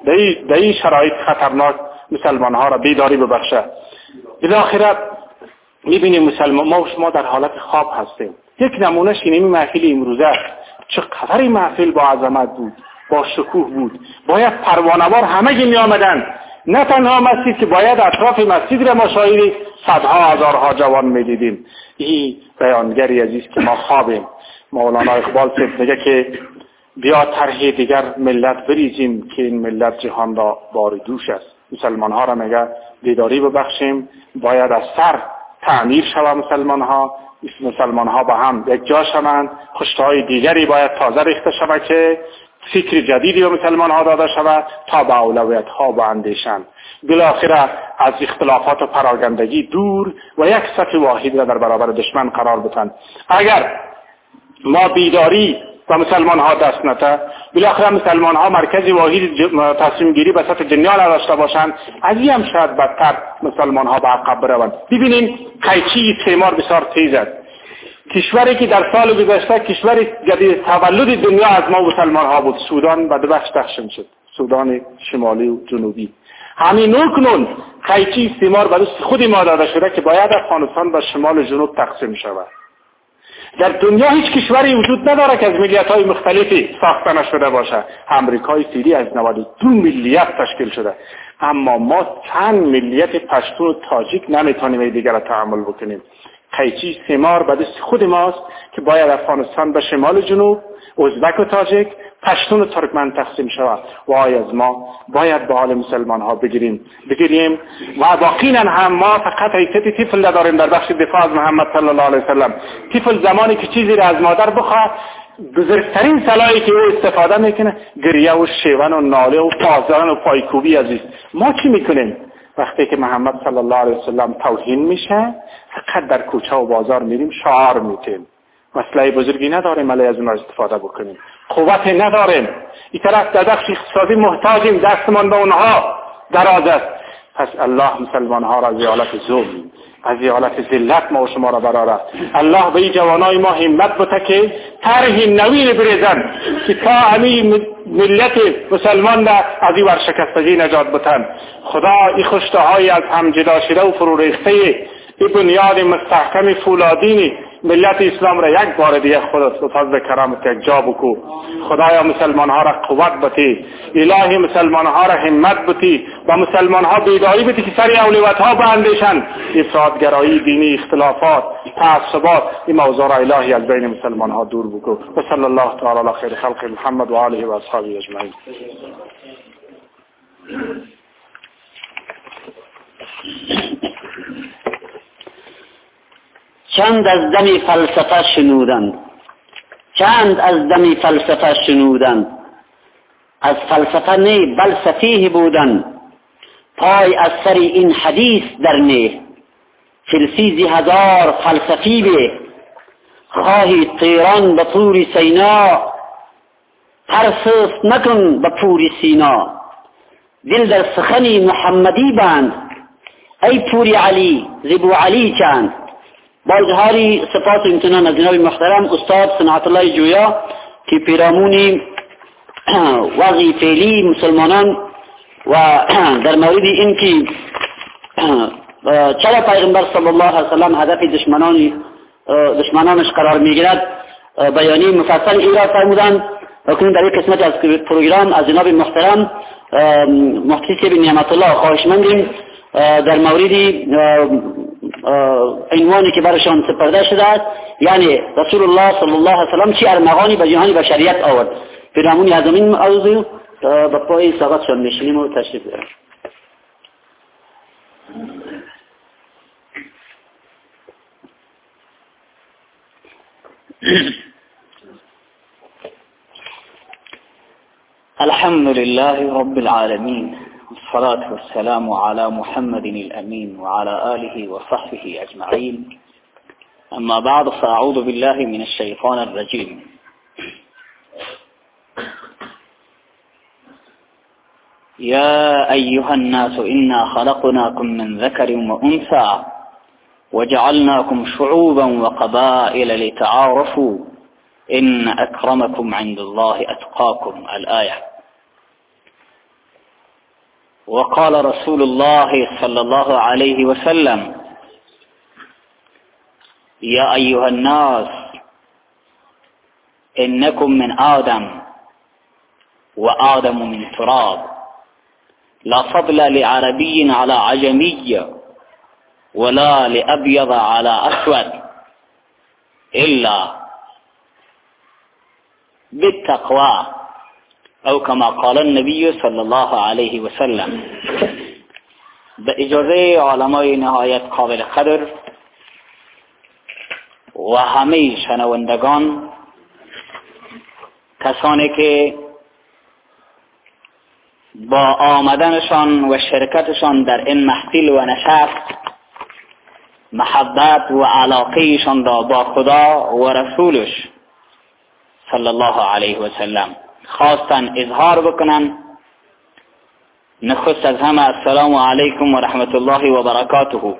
Speaker 5: در این شرایط خطرناک مسلمان ها را بیداری ببخشه. بالاخره میبینیم مسلمان ما و شما در حالت خواب هستیم. یک نمونهش اینمی محفل امروزه چقدر این محفل با عظمت بود، با شکوه بود. باید پروانه‌وار همه می آمدن، نه تنها مسجد که باید اطراف مسجد را مشاهده صدها هزارها جوان میدیدیم. این بیانگری عزیز که ما خوابیم. مولانا اقبال صاحب میگه که بیا طرح دیگر ملت بریزیم که این ملت جهان را بار دوش است. مسلمان ها را میگه بیداری ببخشیم، باید از سر تعمیر شود مسلمان ها، مسلمان ها با هم یک جا شوند، خشتهای دیگری باید تازه ریخته شود که فکر جدیدی به مسلمان ها داده شود تا به اولویت ها باندیشند. بالاخره از اختلافات و پراگندگی دور و یک صف واحد را در برابر دشمن قرار بدهند. اگر ما بیداری و مسلمان ها دست نده، بالاخره مسلمان ها مرکزی واحد تصمیم گیری به سطح دنیا نداشته باشند، از این هم شاید بدتر مسلمان ها به عقب بروند. ببینید قیچی استعمار بسیار تیز است. کشوری که در سال گذشته کشور جدید تولد دنیا از ما مسلمان ها بود، سودان به دو بخش تقسیم شد، سودان شمالی و جنوبی. همین نکنون قیچی استعمار به دست خود ما داده شده که باید افغانستان به شمال و جنوب تقسیم شود. در دنیا هیچ کشوری وجود نداره که از ملیت‌های مختلفی ساخته نشده باشه. امریکای فعلی از نود و دو ملیت تشکیل شده، اما ما چند ملیت پشتون و تاجیک نمیتونیم دیگر را تحمل بکنیم. قیچی سیمار به دست خود ماست که باید افغانستان به شمال جنوب، ازبک و تاجیک، پشتون و ترکمن تقسیم شود. وای از ما باید به حال مسلمان ها بگیریم بگیریم و واقعا هم ما فقط حیثیت طفل نداریم در بخش دفاع از محمد صلی الله علیه وسلم. طفل زمانی که چیزی را از مادر بخواد، بزرگترین سلاحی که او استفاده میکنه گریه و شیون و ناله و پازداران و پایکوبی عزیز. ما چی میکنیم وقتی که محمد صلی الله علیه وسلم توهین میشه؟ فقط در کوچه و بازار میریم شعار میتیم، مسئله بزرگی نداریم علیه از اون استفاده بکنیم، قوت نداریم. این طرف در بخش اقتصادی محتاجیم، دستمان به اونها دراز است. پس الله مسلمان ها را از حالت ظلم، از حالت ذلت ما و شما را براره. الله به این جوانای ما همت بده که طرح نوین بریزن که تا همین ملت مسلمان را از این ورشکستگی نجات بدن. خدا این خشته های از هم جدا شده و فرو ریخته این بنیاد مستحکم فولادینی ملت اسلام را یک بار دیگه خودت به فضل کرامت یک جا بکو. خدایا مسلمان ها را قوت بتی، الهی مسلمان ها را همت بتی و مسلمان ها بیداری بتی که سری اولویت ها باندشن. افراطگرایی دینی، اختلافات، تعصبات، این موضوع را الهی از بین مسلمان ها دور بکو. و صلی الله تعالی علی خیر خلق محمد و آله و اصحابه اجمعین.
Speaker 1: چند از دم فلسفه شنودند، چند از دم فلسفه شنودند، از فلسفه نه بل سفیه بودند، پای از سر این حدیث در نه، فلسیزی هزار فلسفی به، خواهی طیران به طور سینا، ترسست نکن به پوری سینا، دل در سخنی محمدی بند، ای پوری علی زبو علی چند. با اظهاری سپاس و امتنان از جناب محترم استاد صنعت الله جویا که پیرامون وضع فعلی مسلمانان و در مورد این که چرا پیغمبر صلی الله علیه وسلم هدف دشمنان دشمنانش قرار میگیرد بیانی مفصل ایراد فرمودند. و کنون در یک قسمت از پروگرام از جناب محترم مفتی صاحب نعمت الله خواهشمندیم در مورد عنوانی که برشان سپرده شده است، یعنی رسول الله صلی الله علیه وسلم چی ارمغانی به جهان بشریت آورد. پیرامون از این موضوع به پای صحبتشان میشینیم و تشریف داریم.
Speaker 6: الحمد لله رب العالمين، والصلاة والسلام على محمد الأمين وعلى آله وصحبه أجمعين. أما بعد، فأعوذ بالله من الشيطان الرجيم. يا أيها الناس إنا خلقناكم من ذكر وأنثى وجعلناكم شعوبا وقبائل لتعارفوا إن أكرمكم عند الله أتقاكم. الآية. وقال رسول الله صلى الله عليه وسلم: يا أيها الناس إنكم من آدم وآدم من تراب، لا فضل لعربي على عجمي ولا لأبيض على أسود إلا بالتقوى، او كما قال النبي صلى الله عليه وسلم. به اجازه علمای نهایت قابل قدر و همه شنوندگان، کسانی که با آمدنشان و شرکتشان در این محفل و نشست محبت و علاقهشان را با خدا و رسولش صلی الله علیه و سلم خواستن اظهار بکنن، نخست از همه السلام علیکم و رحمت الله و برکاته.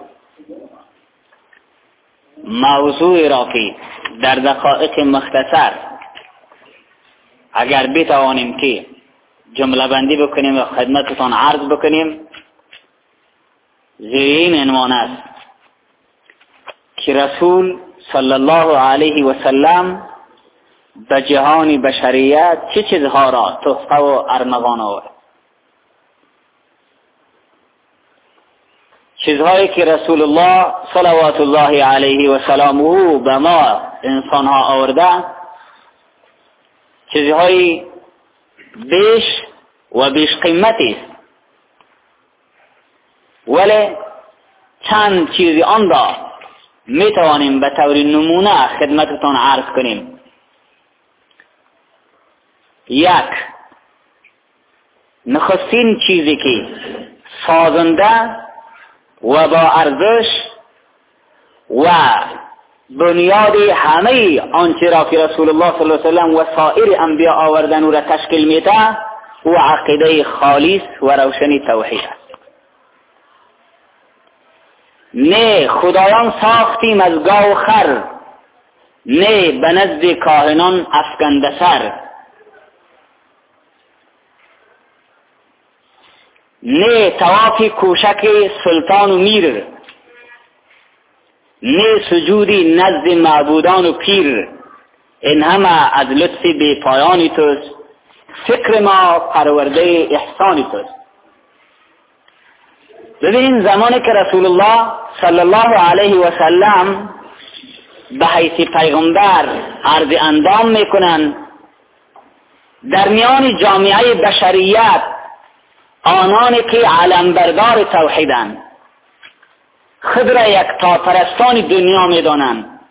Speaker 6: موضوع را که در دقایق مختصر اگر بتوانیم که جمله بندی بکنیم و خدمتتان عرض بکنیم، زیر این عنوان است که رسول صلی الله علیه و سلم به جهان بشریت چه چیزها را تحفه و ارمغان آورد؟ چیزهایی که رسول الله صلوات الله علیه و سلامه به ما انسان ها آورده چیزهای بیش و بیش قیمتی است، ولی چند چیزی آن را می توانیم به طور نمونه خدمتتان عرض کنیم. یک، نخستین چیزی که سازنده و با ارزش و بنیاد همه آنچه را که رسول الله صلی الله علیه و سلم و سایر انبیا آوردن او را تشکیل میده و عقیده خالص و روشنی توحید است. نه خدایان ساختیم از گاو و خر، نه به نزد کاهنان افکنده سر، نه طواف کوشک سلطان و میر، نه سجودی نزد معبودان و پیر. این همه از لطف بی پایانی توست، فکر ما پرورده احسانی توست. ببینید زمانی که رسول الله صلی الله علیه و سلم به حیث پیغمبر عرض اندام میکنن، در میان جامعه بشریت آنانی که علمبردار توحیدند، خود را یک تاپرستان دنیا میدانند.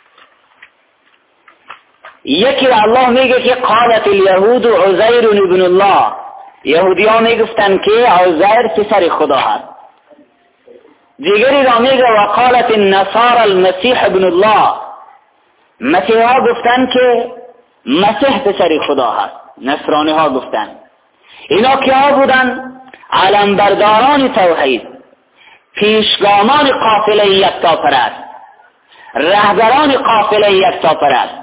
Speaker 6: یکی را الله میگه که قالت الیهود عزیر ابن الله، یهودی ها میگفتند که عزیر پسر خدا هست. دیگری را میگه و قالت النصارى المسیح ابن الله، مسیح ها گفتند که مسیح پسر خدا هست. نصرانی ها گفتند. اینا کیا بودن؟ علمبرداران توحید، پیشگامان قافله یکتاپرست، رهبران قافله یکتاپرست.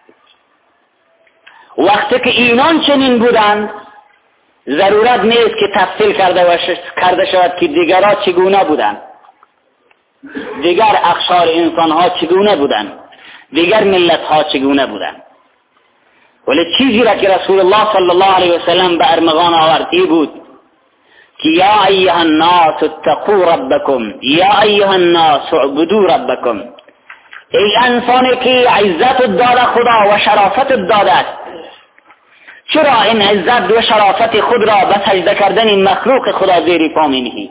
Speaker 6: وقتی که اینان چنین بودند، ضرورت نیست که تفصیل کرده و کرده شود که دیگرها چگونه بودند، دیگر اقشار انسان ها چگونه بودند، دیگر ملت ها چگونه بودند. ولی چیزی را که رسول الله صلی الله علیه و سلم به ارمغان آورد ای بود که یا ایها الناس اتقوا ربکم، یا ایها الناس اعبدوا ربکم. ای انسانی که عزت داده خدا و شرافت داده، چرا این عزت و شرافت خود را به سجده کردن مخلوق خدا زیر پا می نهی؟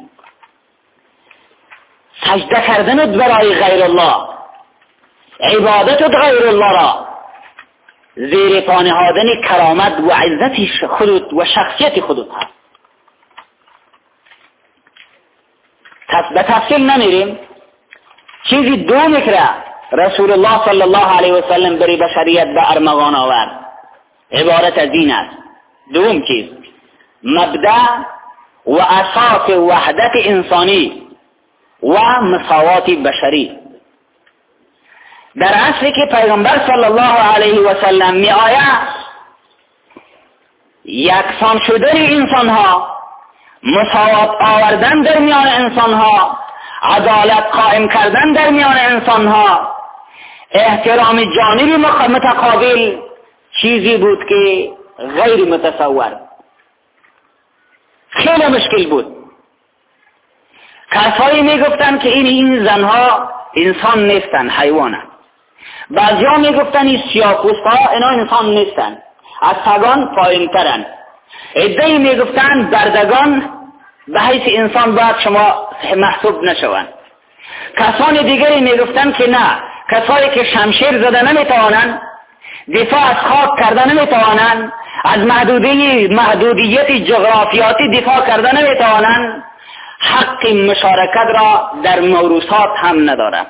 Speaker 6: سجده کردنت برای غیر الله، عبادتت غیر الله را زیر پا نهادن کرامت و عزت خودت و شخصیت خودت هست. به تفصیل نمیریم. چیزی دومی که رسول الله صلی الله علیه و سلم بری بشریت به ارمغان آورد عبارت از این است. دوم چیز مبدأ و اساس وحدت انسانی و مساوات بشری. در عصری که پیغمبر صلی الله علیه و سلم می آید، یکسان شدن انسان ها، مساوات آوردن در میان انسان ها، عدالت قائم کردن در میان انسان ها، احترام جانبی متقابل چیزی بود که غیر متصور، خیلی مشکل بود. کسایی می گفتن که این این زنها انسان نیستن، حیوانند. بعضی ها می گفتن این سیاه‌پوست ها اینا انسان نیستن، از سگان پایین ترن. عده‌ای می گفتن بردگان به حیث انسان باید شما محسوب نشوند. کسان دیگری می گفتن که نه، کسایی که شمشیر زده نمی توانند، دفاع از خاک کرده نمی توانند، از محدودی محدودیت جغرافیاتی دفاع کرده نمی توانند، حق مشارکت را در موروثات هم ندارند.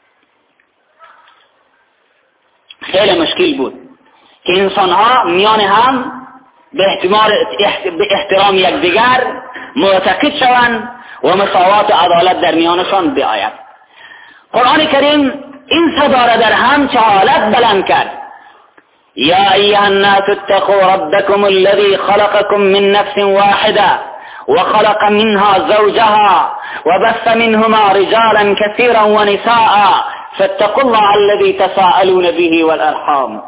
Speaker 6: خیلی مشکل بود که انسان ها میان هم به احترام یکدیگر معتقد شوند و مساوات و عدالت در میانشان بیاید. قرآن کریم این صدا را در هم چه حالت بلند کرد. یا ایها الناس اتقوا ربکم الذی خلقکم من نفس واحده وخلق منها زوجها وبث منهما رجالا كثيرا ونساء فاتقوا الله الذي تساءلون به والارحام.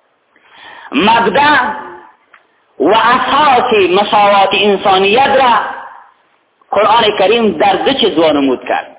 Speaker 6: مبدأ و اساس مساوات انسانیت را قرآن کریم در دو چیز وانمود کرد.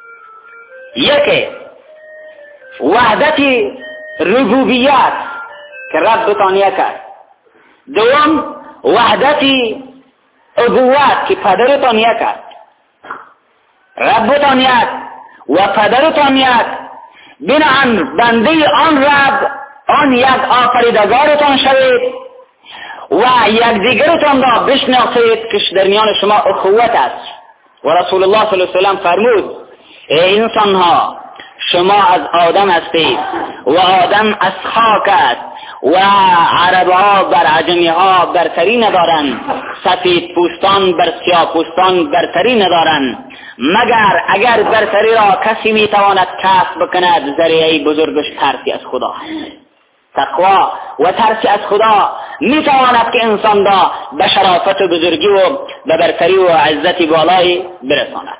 Speaker 6: یک وحدت ربوبیت که ربتان یک است. دوم وحدت ابوت که پدرتان یک است. ربتان یک و پدرتان یک، بنابراین بنده آن رب آن یک آفریدگارتان شوید و یک دیگرتان را بشناسید که در میان شما اخوت است. و رسول الله صلی الله علیه وسلم فرمود ای انسان ها، شما از آدم هستید و آدم از خاک است و عرب ها بر عجمی ها برتری ندارند، سفید پوستان بر سیاه پوستان برتری ندارند، مگر اگر برتری را کسی میتواند کسب بکند ذریعه بزرگش ترسی از خدا. تقوا و ترسی از خدا میتواند که انسان را به شرافت و بزرگی و به برتری و عزت بالای برساند.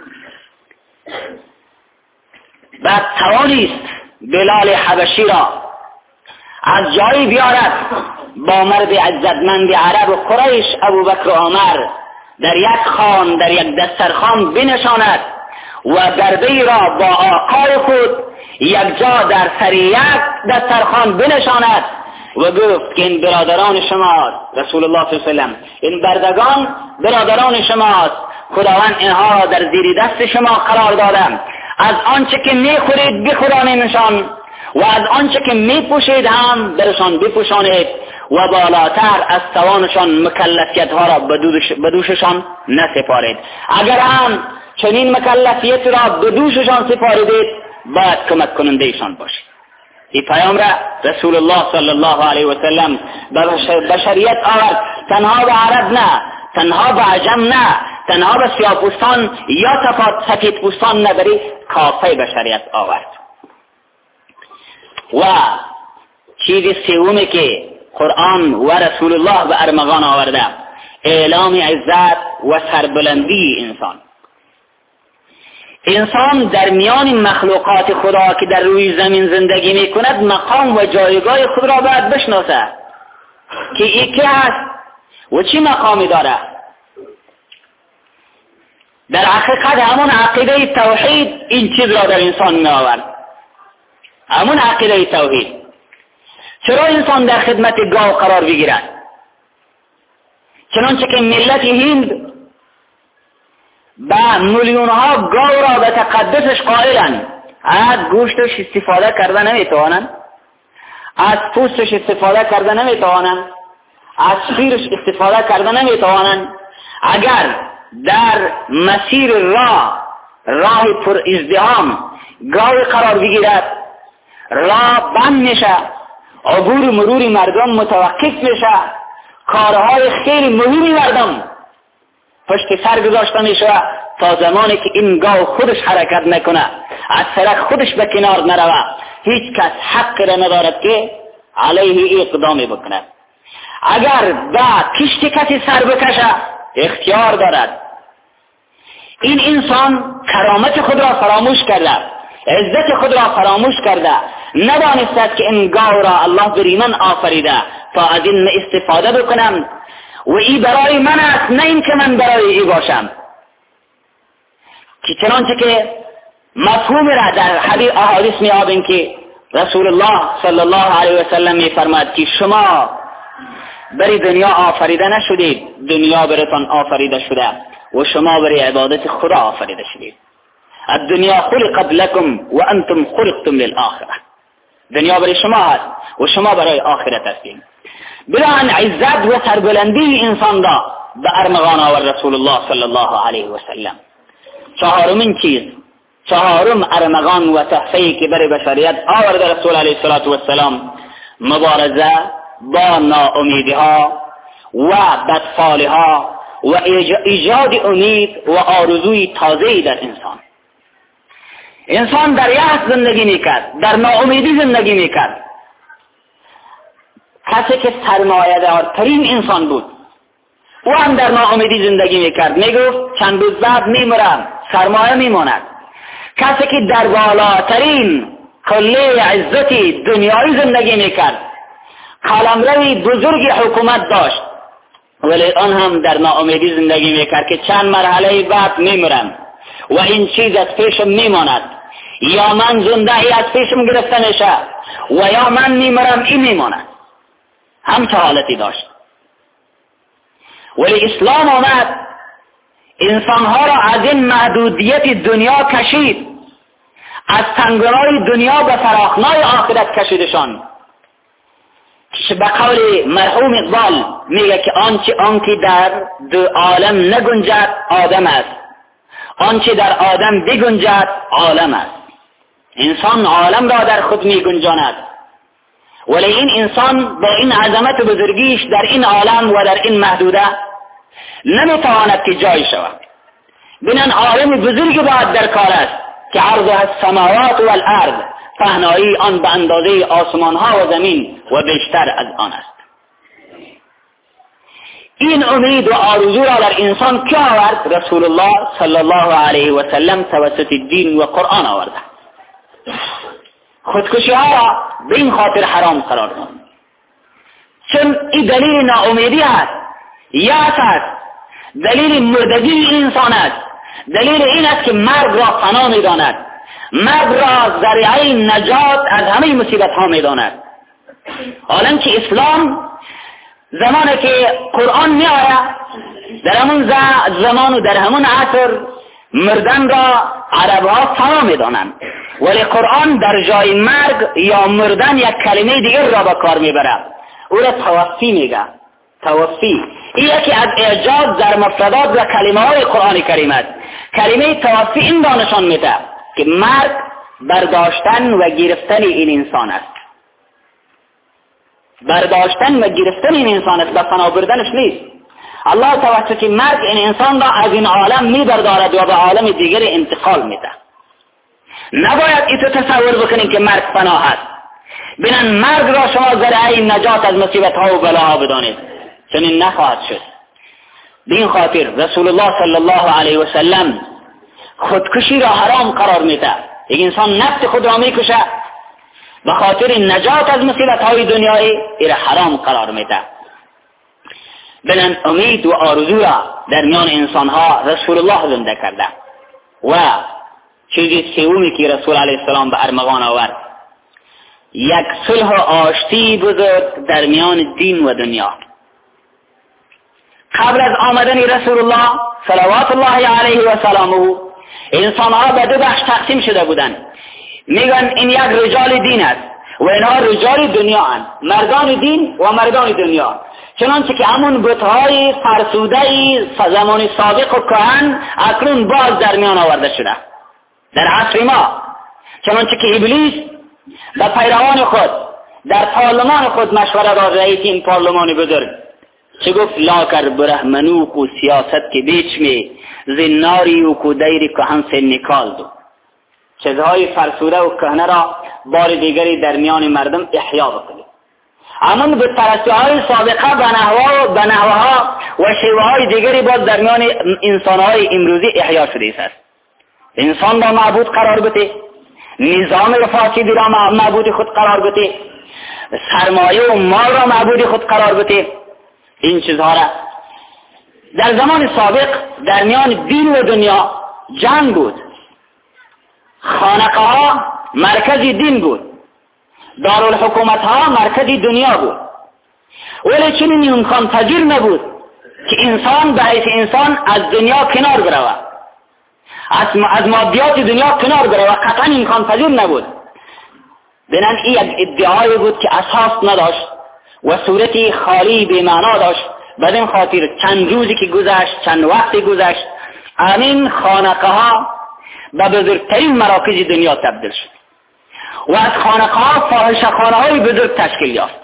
Speaker 6: بعد توانیست بلال حبشی را از جایی بیارد با مرد عزتمند عرب و قریش ابوبکر و عمر در یک خان در یک دسترخوان بنشاند و دربی را با آقای خود یک جا در سر یک دسترخوان بنشاند و گفت که این برادران شماست. رسول الله صلی الله علیه وسلم این بردگان برادران شماست، خداوند اینها را در زیر دست شما قرار دادم، از آنچه که میخورید بخورانیدشان و از آنچه که میپوشید هم برشان بپوشانید و بالاتر از توانشان مکلفیت ها را به دوششان نسپارید. اگر هم چنین مکلفیت را به دوششان سپاریدید باید کمک کننده ایشان باشید. این پیام را رسول الله صلی الله علیه و سلم به شریعت آورد، تنها به عرب نه، تنها به عجم نه، تنها به سیاه‌پوستان یا سفیدپوستان نه، بری کافه به شریعت آورد. و چیز سومی که قرآن و رسول الله به ارمغان آورده اعلام عزت و سربلندی انسان. انسان در میان مخلوقات خدا که در روی زمین زندگی می کند مقام و جایگاه خود را باید بشناسه که این که هست و چی مقامی داره. در حقیقت همون عقیده توحید این چیز را در انسان می آورد، همون عقیده توحید. چرا انسان در خدمت گاو قرار بگیرد؟ چنانچه که ملت هند با میلیون ها گاو را به تقدسش قائلند، از گوشتش استفاده کرده نمیتوانند، از پوستش استفاده کرده نمیتوانند، از شیرش استفاده کرده نمیتوانند. اگر در مسیر راه راه پر ازدحام گاوی قرار بگیرد، راه بند میشه، عبور مرور مردم متوقف میشه، کارهای خیلی مهمی مردم پشت سر گذاشته میشه تا زمانی که این گاو خودش حرکت نکنه، از سرک خودش به کنار نروه، هیچ کس حق را ندارد که علیه اقدامی بکنه. اگر با کشت کسی سر بکشه اختیار دارد. این انسان کرامت خود را فراموش کرده، عزت خود را فراموش کرده، ندانستد که این گاو را الله بریمن آفریده تا از این استفاده بکنم و ای برای من است، نه این که من برای ای باشم. که چنانچه که مفهوم را در حدیث احادیث می آبیم که رسول الله صلی الله علیه و سلم می فرماد که شما برای دنیا آفریده نشدید، دنیا براتون آفریده شده و شما برای عبادت خدا آفریده شدید. الدنیا خلقت لكم و انتم خلقتم للآخرة. دنیا برای شما هست و شما برای آخرت هستید. بلان عزت و سربلندی انسان را به ارمغان آورد رسول الله صلی الله علیه و سلم. چهارمین چیز، چهارم ارمغان و تحفه‌ای که برای بشریت آورد رسول علیه السلام، مبارزه با ناامیدی‌ها و بدفعلی‌ها و ایجاد امید و آرزوی تازه‌ای در انسان. انسان در یأس زندگی میکرد، در ناامیدی زندگی میکرد. کسی که سرمایه‌دارترین انسان بود او هم در ناامیدی زندگی میکرد، میگفت چند روز بعد میمرم، سرمایه میماند. کسی که در بالاترین کله عزتی دنیایی زندگی میکرد، قلمرو بزرگی حکومت داشت، ولی آن هم در ناامیدی زندگی میکرد که چند مرحله بعد میمیرم و این چیز از پیشم میماند، یا من زنده ای از پیشم گرفته میشه و یا من میمیرم این میماند. همچه حالتی داشت. ولی اسلام آمد انسانها را از این محدودیت دنیا کشید، از تنگنای دنیا به فراخنای آخرت کشیدشان. به قول مرحوم اقبال میگه که آنچه آنکه در دو عالم نگنجد آدم است، آنچه در آدم بگنجد عالم است. انسان عالم را در خود میگنجاند، ولی این انسان با این عظمت و بزرگیش در این عالم و در این محدوده نمیتواند که جای شود. بینن عالم بزرگی باید در کار است که عرضها السماوات و الارض، پهنایی آن به اندازه آسمان ها و زمین و بیشتر از آن است. این امید و آرزو را در انسان که آورد؟ رسول الله صلی الله علیه و سلم توسط دین و قرآن آورده. خودکشی ها را به این خاطر حرام قرار داد، چون این دلیل ناامیدی است، یأس است، دلیل مردگی این انسان است، دلیل این است که مرگ را فنا می‌داند، مرگ را ذریعه نجات از همه مصیبت ها می‌داند. حالا که اسلام زمانی که قرآن می‌آید، در همون زمان و در همون عصر مردن را عرب‌ها فنا می‌دانند، ولی قرآن در جای مرگ یا مردن یک کلمه دیگر را به کار می‌برد، او را توفی میگه. توفی این یکی از اعجاز در مفردات و کلمه های قرآن کریم است. کلمه توفی این دانشان میده که مرگ برداشتن و گرفتن این انسان است، برداشتن و گرفتن این انسان است، به فنا بردنش نیست. الله توسط مرگ این انسان را از این عالم میبردارد و به عالم دیگر انتقال میده. نباید ایتو تصور بکنین که مرگ فنا هست. بینن مرگ را شما ذریعه نجات از مصیبت ها و بلاها بدانید، چنین نخواهد شد. به این خاطر رسول الله صلی الله علیه و سلم خودکشی را حرام قرار میده. یک انسان نفس خود را میکشه به خاطر نجات از مصیبت های دنیایی، این را حرام قرار میده. بینن امید و آرزو را در میان انسان ها رسول الله زنده کرده. و چیزی سومی که رسول علیه السلام به ارمغان آورد، یک صلح و آشتی بزرگ در میان دین و دنیا. قبل از آمدن رسول الله صلوات الله علیه و سلامه انسان ها به دو بخش تقسیم شده بودند. میگن این یک رجال دین است و اینها رجال دنیا اند، مردان دین و مردان دنیا. چنانچه که همون بت‌های فرسوده زمان سابق و کهن اکنون باز در میان آورده شده در عصر ما. چنانچه که ابلیس به پیروان خود در پارلمان خود مشوره داد، رئیس این پارلمان بزرگ چه گفت؟ لا کر برهمنو کو سیاست که بیچ می زناری و کو دیر کهن سے نکال دو. چیزهای فرسوده و کهنه را بار دیگری در میان مردم احیا بکنید. اما به پرستوهای سابقه به نحوها به نحوها و شیوه‌های دیگری باز در میان انسان‌های امروزی احیا شده است. انسان را معبود قرار بده، نظام فاسدی را معبود خود قرار بده، سرمایه و مال را معبود خود قرار بده. این چیزها را در زمان سابق در میان دین و دنیا جنگ بود. خانقه ها مرکز دین بود، دارالحکومت ها مرکز دنیا بود، ولی چنین امکان پذیر نبود که انسان به حیث انسان از دنیا کنار برود، از مادیات دنیا کنار برود. قطعا امکان پذیر نبود. بنان این یک ادعای بود که اساس نداشت و صورتی خالی به معنا داشت. بدین خاطر چند روزی که گذشت، چند وقتی گذشت، همین خانقه ها به بزرگترین مراکز دنیا تبدیل شد و از خانقه ها فاحشه‌خانه های بزرگ تشکیل یافت.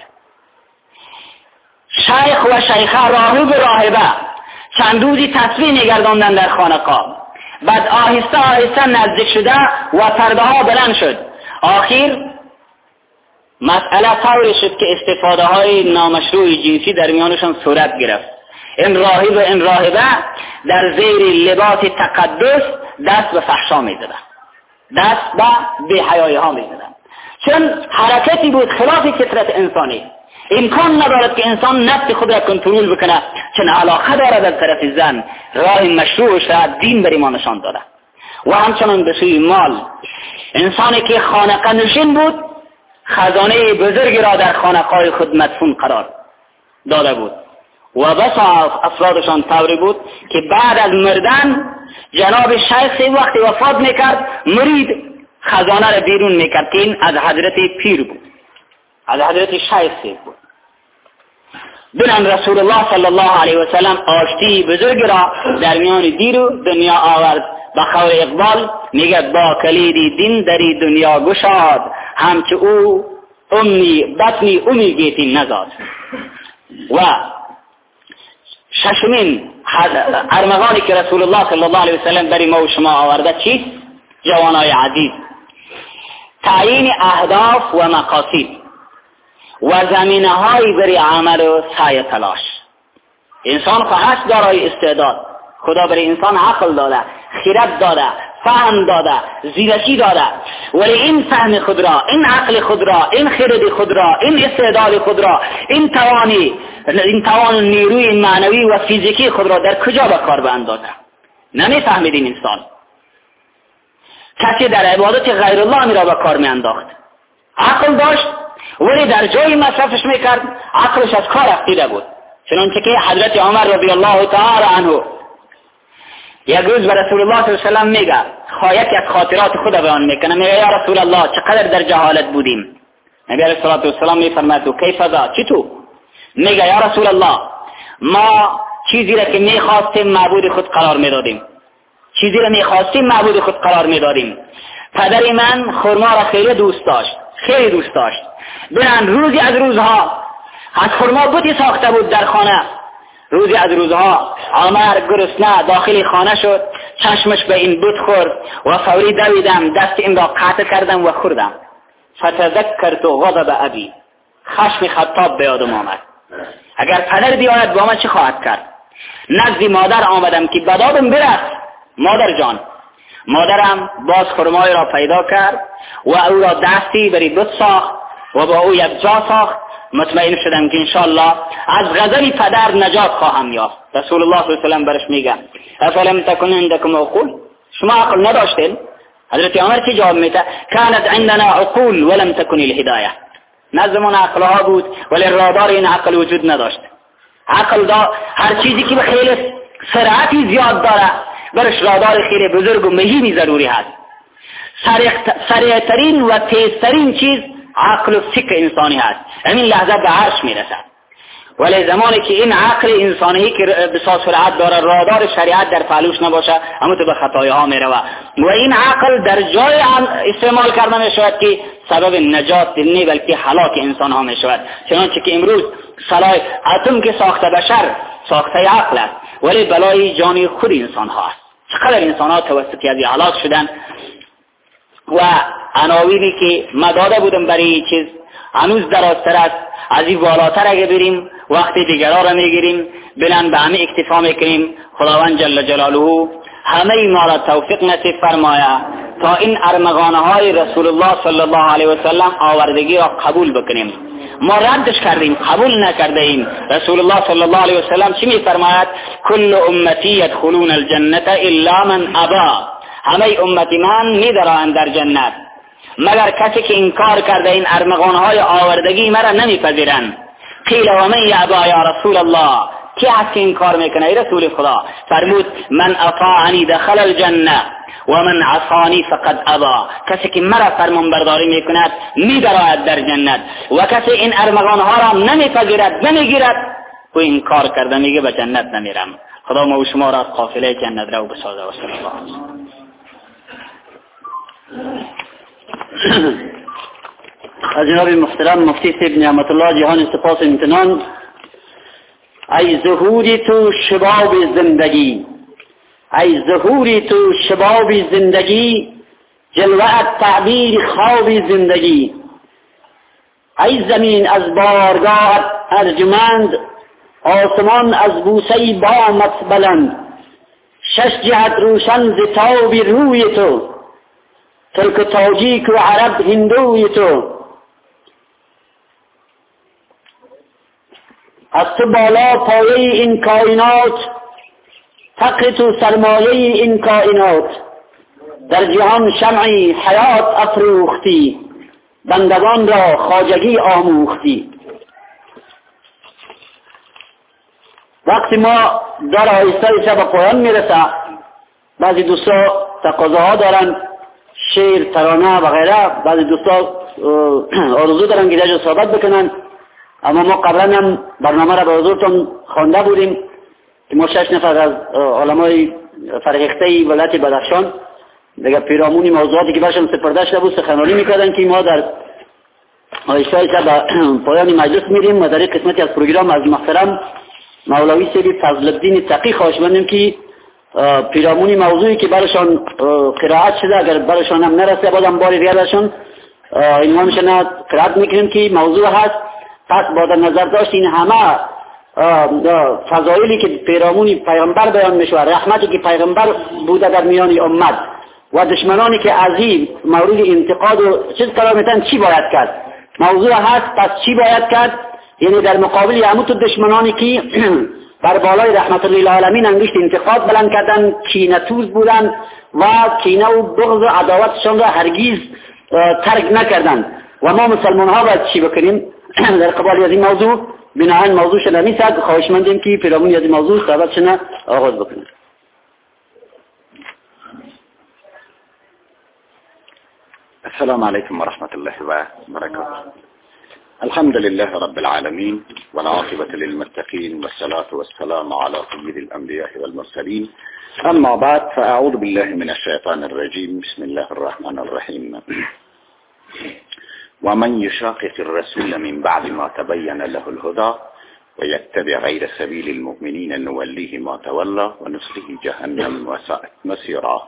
Speaker 6: شیخ و شیخه، راهب و راهبه چند روزی تصویر نگرداندن در خانقه. بعد آهسته آهسته نزدیک شده و پرده ها بلند شد. آخر مسئله طوری شد که استفاده های نامشروع جنسی در میانشان صورت گرفت. این راهب و این راهبه در زیر لباس تقدس دست به فحشا می زدن. دست به بی‌حیایی ها میزدند، چون حرکتی بود خلاف فطرت انسانی. امکان ندارد که انسان نفس خود را کنترل بکنه، چون علاقه دارد از طرف زن. راه مشروعش را دین بر ما نشان داده. و همچنان به سوی مال، انسانی که خانقه نشین بود خزانه بزرگی را در خانقای خود مدفون قرار داده بود و بسا افرادشان طوری بود که بعد از مردن جناب شیخ وقتی وفات میکرد مرید خزانه را بیرون میکرد که این از حضرت پیر بود، از حضرت شیخ بود. بنام رسول الله صلی الله علیه و سلم آشتی بزرگ را در میان دیر و دنیا آورد. به قول اقبال میگه با کلید دین دری دنیا گشاد، همچه او امی بطنی امی گیتی نزاد. و ششمین ارمغانی که رسول الله صلی الله علیه و سلم بری ما و شما آورده چیست؟ جوانای عزیز، تعیین اهداف و مقاصد و زمینه های بری عمل و سعی تلاش. انسان خواهد دارای استعداد، خدا برای انسان عقل داده، خیرت داده، فهم داده، زیرکی داده، ولی این فهم خود را، این عقل خود را، این خیرت خود را، این استعداد خود را، این توانی این توان نیروی معنوی و فیزیکی خود را در کجا به کار باندازه؟ نمیفهمید این انسان. کسی در عبادت غیر الله می را به کار می انداخت، عقل داشت ولی در جای مصرفش میکرد عقلش از کار افتیده بود. چنانچه که حضرت عمر رضی الله تعالی عنه یک روز به رسول الله صلی الله علیه و سلم میگه، خواهی از خاطرات خود بیان میکنه، میگه یا رسول الله چقدر در جهالت بودیم. نبی علیه الصلاه و السلام میفرماید تو کیف ذا، چی تو؟ میگه یا رسول الله ما چیزی را که میخواستیم معبود خود قرار میدادیم، چیزی را میخواستیم معبود خود قرار میدادیم. پدر من خرما را خیلی دوست داشت، خیلی دوست داشت. بنان روزی از روزها از خرما بوتی ساخته بود در خانه. روزی از روزها عمر گرسنه داخل خانه شد، چشمش به این بت خورد و فوری دویدم دست این را قطع کردم و خوردم. فتذکرت غضب ابی، خشم خطاب به یادم آمد. اگر پدر بیاید با من چه خواهد کرد؟ نزد مادر آمدم که بدادم برست. مادر جان، مادرم باز خرمای را پیدا کرد و او را دستی بری بت ساخت و با او یک جا ساخت. مطمئن شدم که انشاءالله از غضب پدر نجات خواهم یافت. رسول الله صلی الله علیه و سلم برش میگه افلم تکن عندکم عقول، شما عقل نداشتین؟ حضرت عمر چی جواب میده؟ کانت عندنا عقول ولم تکن الهدایه، نظمون عقلها بود ولی رادار این عقل وجود نداشت. عقل دا هر چیزی که به خیلی سرعتی زیاد داره برش رادار خیلی بزرگ و مهمی ضروری هست. سریعترین و تیزترین چیز عقل و فکر انسانی هست، همین لحظه به عرش میرسد. ولی زمانی که این عقل انسانی که بسیار سرعت داره رادار شریعت در پهلوش نباشه، اما تو به خطایها میروه و این عقل در جای استعمال کردن میشود که سبب نجات نه بلکه هلاک انسان ها میشود. چنانچه که امروز سلاح اتم که ساخته بشر ساخته عقل است، ولی بلای جانی خود انسان ها است. چقدر انسان ها توسط از هلاک شدن. و عناوینی که ما داده بودم برای این چیز هنوز درازتر است. از این بالاتر اگه بریم وقتی دیگرها را میگیریم بلند به همه اکتفا میکنیم. خداوند جل جلاله همه ما را توفیق نصیب فرماید تا این ارمغانه های رسول الله صلی الله علیه و سلم آوردگی را قبول بکنیم. ما ردش کردیم، قبول نکرده ایم. رسول الله صلی الله علیه و سلم چی میفرماید؟ کل امتی یدخلون الجنه الا من ابا، همه امتی من میدرند در جنت مگر کسی که انکار کرده این ارمغانهای آوردگی مرا نمیپذیرند. قیل و من یابا یا رسول الله، کی هست که انکار میکنه ای رسول خدا؟ فرمود من اطاعنی دخل الجنه و من عصانی فقد ابا، کسی که مرا فرمان برداری میکند میدراید در جنت و کسی این ارمغانها را نمیپذیرد نمیگیرد و انکار کرده میگه به جنت نمیرم. خدا ما و شما را از قافله جنت رو بسازه و صلی الله علیه و
Speaker 1: از جناب محترم مفتی صاحب نعمت الله جهان سپاس امتنان. ای ظهوری تو شباب زندگی، ای ظهوری تو شباب زندگی، جلوه‌ات تعبیر خواب زندگی. ای زمین از بارگاهت ارجمند، آسمان از بوسه بامت بلند. شش جهت روشن ز تاب روی تو، ترک تاجیک و عرب هندوی تو، از تو بالا پایه این کائنات، فقر تو سرمایه این کائنات. در جهان شمعی حیات افروختی، بندگان را خواجگی آموختی. وقتی ما در آیسته ایسا به پایان میرسه، بعضی دوستا تقاضاها دارن، شعر، ترانه و غیره. بعضی دوستا آرزو دارن که دیگه صحبت بکنن، اما ما قبلا هم برنامه را به حضورتون خوانده بودیم که ما شش نفر از علمای فرهیخته ولایت بدخشان دیگه پیرامونی موضوعاتی که برشان سپرده شده بود سخنرانی میکردن که ما در آیسته ایسا به پایان مجلس میریم و در یک قسمتی از پروگرام از محترم مولوی سیدی فضل الدین تقی خواهش مندیم که پیرامونی موضوعی که برشان قرائت شده اگر برشان هم نرسه بازم باری ریادشان اینها میشن قرائت میکنیم که موضوع هست. پس با در نظر داشت این همه فضایلی که پیرامونی پیغمبر بیان میشه، رحمتی که پیغمبر بوده در میان امت و دشمنانی که از این مورد انتقاد و چیز قرار میتن چی باید کرد، موضوع هست. پس چی باید کرد؟ یعنی در مقابل همون دشمنانی که بر بالای رحمت للعالمین انگشت انتقاد بلند کردن، کینه‌توز بودن و کینه و بغض و عداوتشان را هرگیز ترک نکردن. و ما مسلمان ها باید چی بکنیم در قبال از این موضوع؟ بناهن موضوع شده نیست، خواهش مندیم که پیرامون از این موضوع صحبت شنا آغاز بکنیم.
Speaker 7: السلام عليكم ورحمة الله وبركاته. الحمد لله رب العالمين والعاقبة للمتقين والصلاة والسلام على سيد الأنبياء والمرسلين. أما بعد فأعوذ بالله من الشيطان الرجيم. بسم الله الرحمن الرحيم. ومن يشاقق الرسول من بعد ما تبين له الهدى ويتبع غير سبيل المؤمنين نوليه ما تولى ونصله جهنم وساءت مصيرا.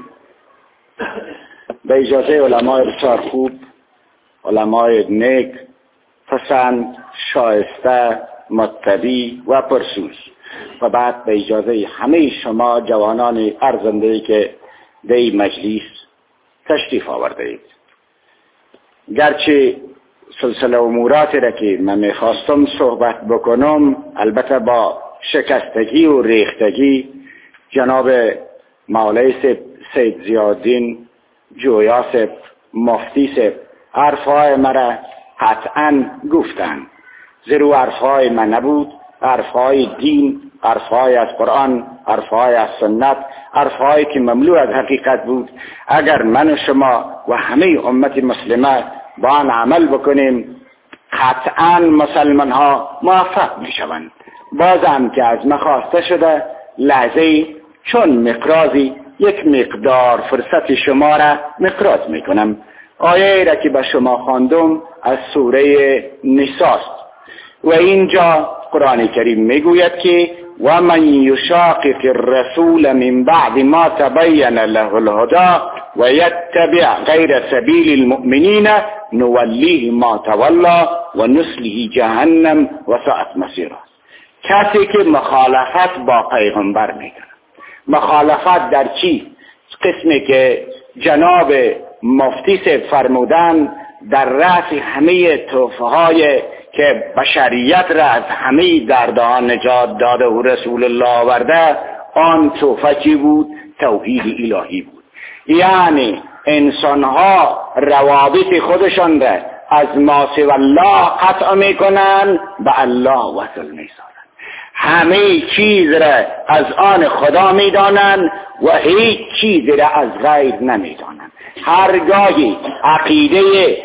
Speaker 7: به اجازه علمای بسیار خوب، علمای نیک، پسند، شایسته، متقی و پرسوز، و بعد به اجازه همه شما جوانان ارزنده‌ای که در این مجلس تشریف آورده اید. گرچه سلسله اموراتی را که من میخواستم صحبت بکنم البته با شکستگی و ریختگی جناب مولوی سید زیادین جویا سب مفتی سب حرفهای مرا قطعا گفتن، زیرا حرفهای من نبود، حرفهای دین، حرفهای از قرآن، حرفهای از سنت، حرفهای که مملو از حقیقت بود. اگر من و شما و همه امت مسلمه با آن عمل بکنیم قطعا مسلمان ها موفق می شوند. بازم که از مخواسته شده لحظه چون مقرازی یک مقدار فرصت شما را مقراض می کنم. آیه را که به شما خواندم از سوره نساست و اینجا قرآن کریم میگوید که و من یشاقق الرسول من بعد ما تبین له الهدى و یتبع غیر سبیل المؤمنین نولیه ما تولا و نصله جهنم و ساءت مصیرا. کسی که مخالفت با پیغمبر میکنه، مخالفت در چی؟ قسمی که جناب مفتی سے فرمودن در رأس همه توفهای که بشریت را از همه دردها نجات داده و رسول الله آورده، آن توفه چی بود؟ توحید الهی بود. یعنی انسانها روابط خودشان را از ما سوی الله قطع میکنن، به الله وصل میسازن. همه چیز را از آن خدا میدانند و هیچ چیز را از غیر نمیدانند. هرگاهی عقیده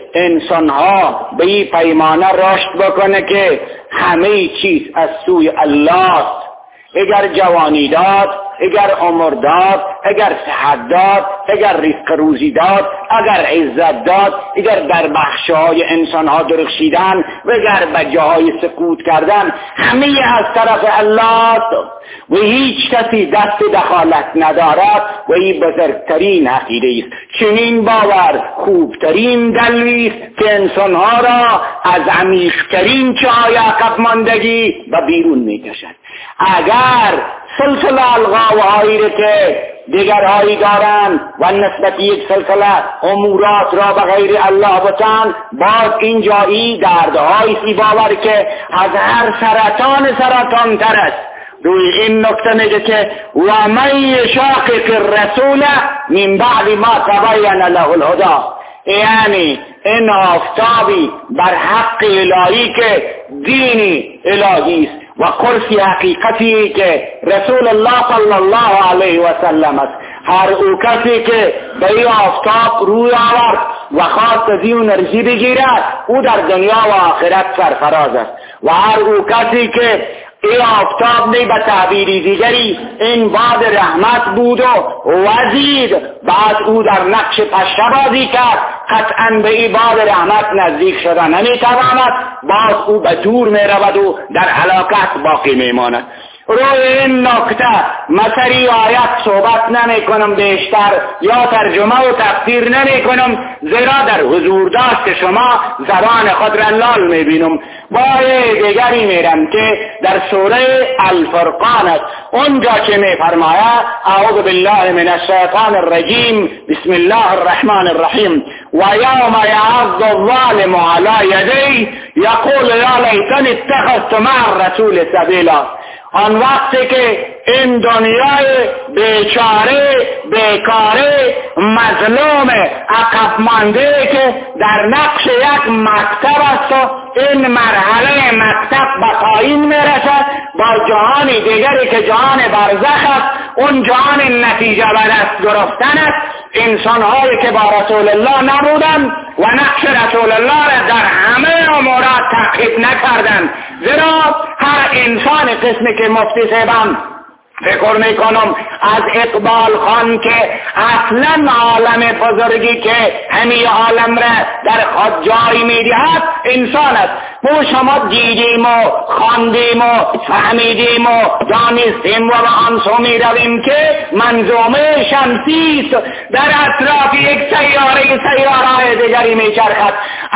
Speaker 7: انسانها به این پیمانه رشد بکنه که همه چیز از سوی الله است، اگر جوانی داد، اگر عمر داد، اگر صحت داد، اگر رزق روزی داد، اگر عزت داد، اگر در بخشهای انسانها درخشیدن و اگر به جاهای سقوط کردن، همه از طرف الله است و هیچ کسی دست دخالت ندارد و این بزرگترین عقیده است. چنین باور خوبترین دلیل است که انسانها را از عمیق‌ترین چاه عقب ماندگی به بیرون میکشد. اگر سلسله الغاوهایی که دیگرهایی دارند و نسبت یک سلسله امورات را به غیر الله بتن، باز این جایی دردهایی سی باور که از هر سرطان سرطان تر است. روی این نکته میگه که و من یشاقق الرسول من بعد ما تبین له الهدی، یعنی این آفتابی بر حق الهی که دینی الهی است و قرصی حقیقتی که رسول الله صلی الله علیه و سلم است. هر او کسی که به این آفتاب روی آورد و خواست از این انرژی بگیرد، او در دنیا و آخرت سرفراز است. و هر او کسی که این آفتاب نی به تعبیری دیگری این باد رحمت بود و وزید، بعد او در نقش پشه بازی کرد، قطعا به این باد رحمت نزدیک شدن نمیتواند، باز او به دور می رود و در هلاکت باقی میماند. روی این نکته مثلی آیت صحبت نمی کنم بیشتر یا ترجمه و تفسیر نمی کنم، زیرا در حضور داشت شما زبان خود را لال می بینم. با دیگری میرم که در سوره الفرقان است، اونجا که می فرماید اعوذ بالله من الشیطان الرجیم بسم الله الرحمن الرحیم و یوم یعض الظالم علی یدیه یقول یا لیتنی اتخذت مع الرسول سبیلا. آن وقتی که این دنیای بیچاره بیکاره مظلوم عقب مانده که در نقش یک مکتب است و این مرحله مکتب به پایین میرسد با جهان دیگری که جهان برزخ است، اون جهان نتیجه به دست گرفتن است. انسانهایی که با رسول الله نبودند و نقش رسول الله را در همه امورات تعقیب نکردند، زیرا هر انسان قسمی که مفتی صاحبم فکر میکنم از اقبال خان که اصلا عالم بزرگی که همه عالم را در خود جای میدهد انسان است. ما شما دیدیم و خواندیم و فهمیدیم و دانستیم و به آن سو میرویم که منظومه شمسی است در اطراف یک سیاره سیاره دیگری میچرخد،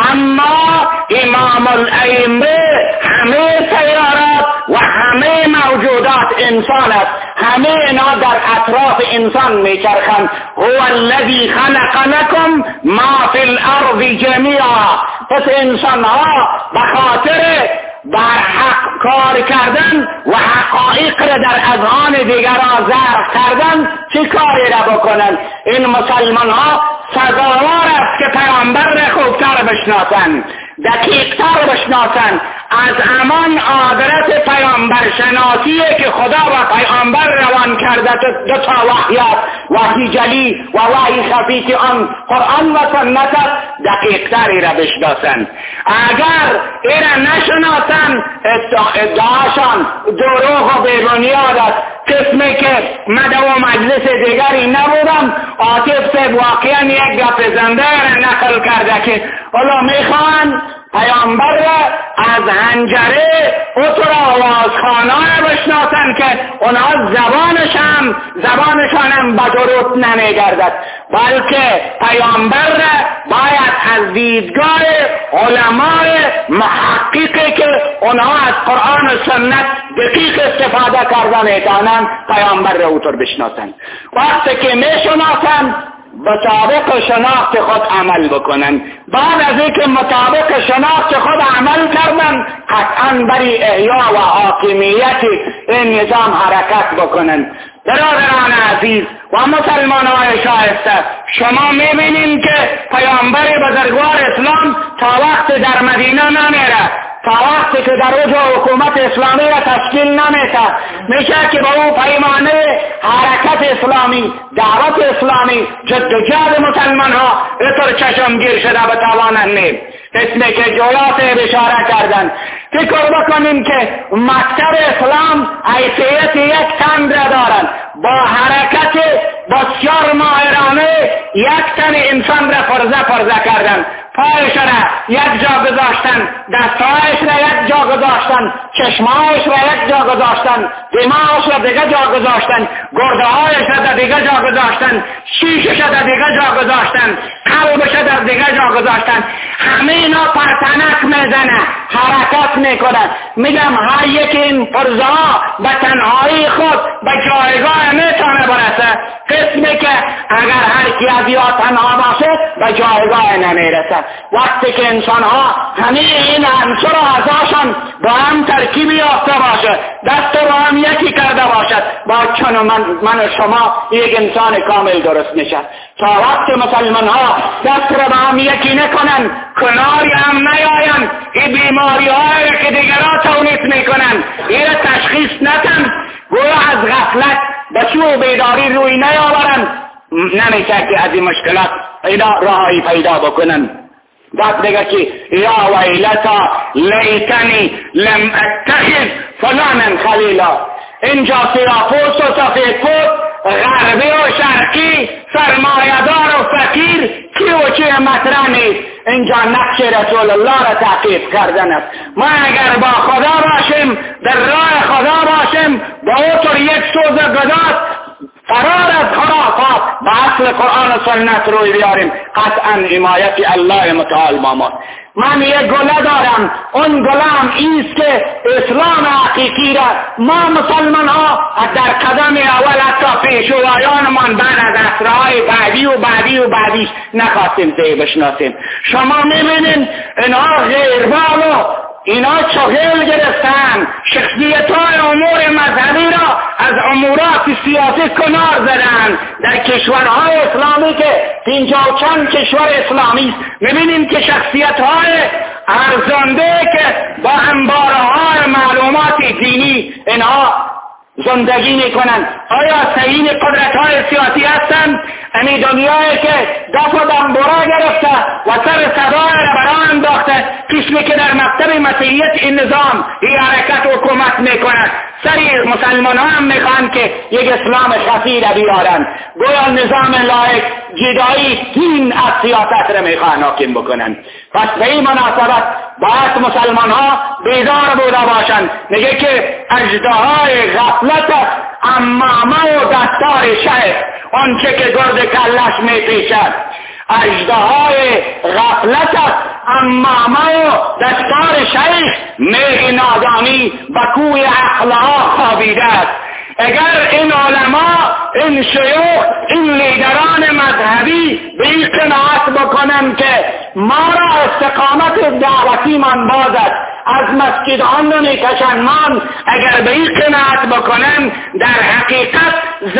Speaker 7: اما امام الائمه همه سیارات و همه موجودات انسان است، همه اینا در اطراف انسان میچرخند. هو الذی خلق لكم ما فی الارض جمیعا. پس انسان ها به خاطر بر حق کار کردن و حقایق را در اذهان دیگران زرق کردن چه کاری را بکنن؟ این مسلمان ها سزاوار است که پیامبر را خوبتر بشناسن، دقیقتر بشناسن، از همان عادرت پیامبر شناسیه که خدا و پیامبر روان کرده دو تا وحیات، وحی جلی و وحی خفی که آن قرآن و سنت دقیقتری را بشناسن. اگر ایره نشناسن ادعاشان دروغ و بی‌بنیاد است. قسمی که مده و مجلس دیگری نبودم، عاطف صاحب واقعا یک گپ زنده را نقل کرده که حالا میخوان پیامبر را از هنجره اتر آوازخانه بشناسن که اونها زبانش هم زبانشان هم به درست نمیگردد، بلکه پیامبر را باید از دیدگاه علمای محققی که اونها از قرآن و سنت دقیق استفاده کرده میتونن پیامبر را اتر بشناسن. وقتی که میشناسن مطابق شناخت خود عمل بکنن، بعد از اینکه مطابق شناخت خود عمل کردن قطعا برای احیا و حاکمیت این نظام حرکت بکنن. برادران عزیز و مسلمانان شایسته، شما میبینید که پیامبر بزرگوار اسلام تا وقت در مدینه نمیره، تا وقتی که در اوج حکومت اسلامی را تشکیل نمیشه، میشه که با او پیمانه حرکت اسلامی، دعوت اسلامی، جدوجهد مسلمان ها اطور چشمگیر شده بتوانند نیم. اسمی که جویات بشاره کردن. فکر بکنیم که مکتب اسلام حیثیت یک تن را دارند، با حرکت بسیار ماهرانه یک تن انسان را فرزه فرزه کردن، پایش را یک جا گذاشتن، دستایش را یک جا
Speaker 3: جا گذاشتن، چشمهایش را یک جا گذاشتن، دماغش را دیگه جا گذاشتن، گردهایش را در دیگه جا گذاشتن، شیشش را در دیگه جا گذاشتن، قلبش را در دیگه جا گذاشتن. همه اینا پرتنک میزنه، حرکت میکنه. میگم هر یک این پرزها به تنهایی خود به جایگاه میتونه برسه، قسمی که اگر هر کی از یا تنها باشه به جایگاه نمیرسه. وقتی که انسان ها همه این عنصر اعضاشان با هم ترکیبی یافته باشه، دست رو هم یکی کرده باشد، با چون من, من و شما یک انسان کامل درست میشه. تا وقت مسلمان ها دست رو با هم یکی نکنن، کناری هم نیاین، این بیماری های که دیگرها تولید میکنن این تشخیص ندن، گویا از غفلت به سو بیداری روی نیاورن، نمیشه که از این مشکلات اینا راهی پیدا بکنن. بعد دیگه که یا ویلتا لیتنی لم اتخذ فلانا خلیلا، اینجا سیاپوس و سفیدپوست، غربی و شرقی، سرمایه‌دار و فقیر کی و چه مطرح نیست. اینجا نقش رسول الله را تعقیب کردن است. ما اگر با خدا باشیم، در راه خدا باشیم، با اوتر یک سوز گداست قرار از خرافات به اصل قرآن و سنت روی بیاریم، قطعا حمایت الله متعال با ما. من یک گله دارم، اون گله هم ایست که اسلام حقیقی را ما مسلمان ها در قدم اول حتی پیشوایانمان بعد از عصرهای بعدی و بعدی و بعدیش نخواستیم تی بشناسیم. شما میبینین اینها غیربال و اینا چغیل گرفتن، شخصیت های امور مذهبی را از امورات سیاسی کنار زدن. در کشورهای اسلامی که اینجا چند کشور اسلامی میبینیم که شخصیت های ارزنده که با انبارهای معلومات دینی اینها زندگی میکنن. آیا سعین قدرت های سیاسی هستند؟ امی دنیایی که دست و دنبوره گرفته و سر صدای را برای انداخته، قسمی که در مکتب مسیحیت این نظام این حرکت حکومت میکند، سری مسلمان ها هم میخوان که یک اسلام خفی را بیارن، گویا نظام لایق جدایی دین از سیاست را میخوان حاکم بکنن. پس به این مناسبت باید مسلمان ها بیدار بوده باشند. میگه که اژدهای غفلت امامه و دستار شیخ، آنچه که گرد کلش میپیچد. اژدهای غفلت امامه و دستار شیخ، میغ نادانی به کوی عقلها خوابیده است. اگر این علما، این شیوخ، این لیدران مذهبی به این قناعت بکنن که ما را استقامت دعوتی من باز است، از مسجدان رو میکشن من، اگر به این قناعت بکنن در حقیقت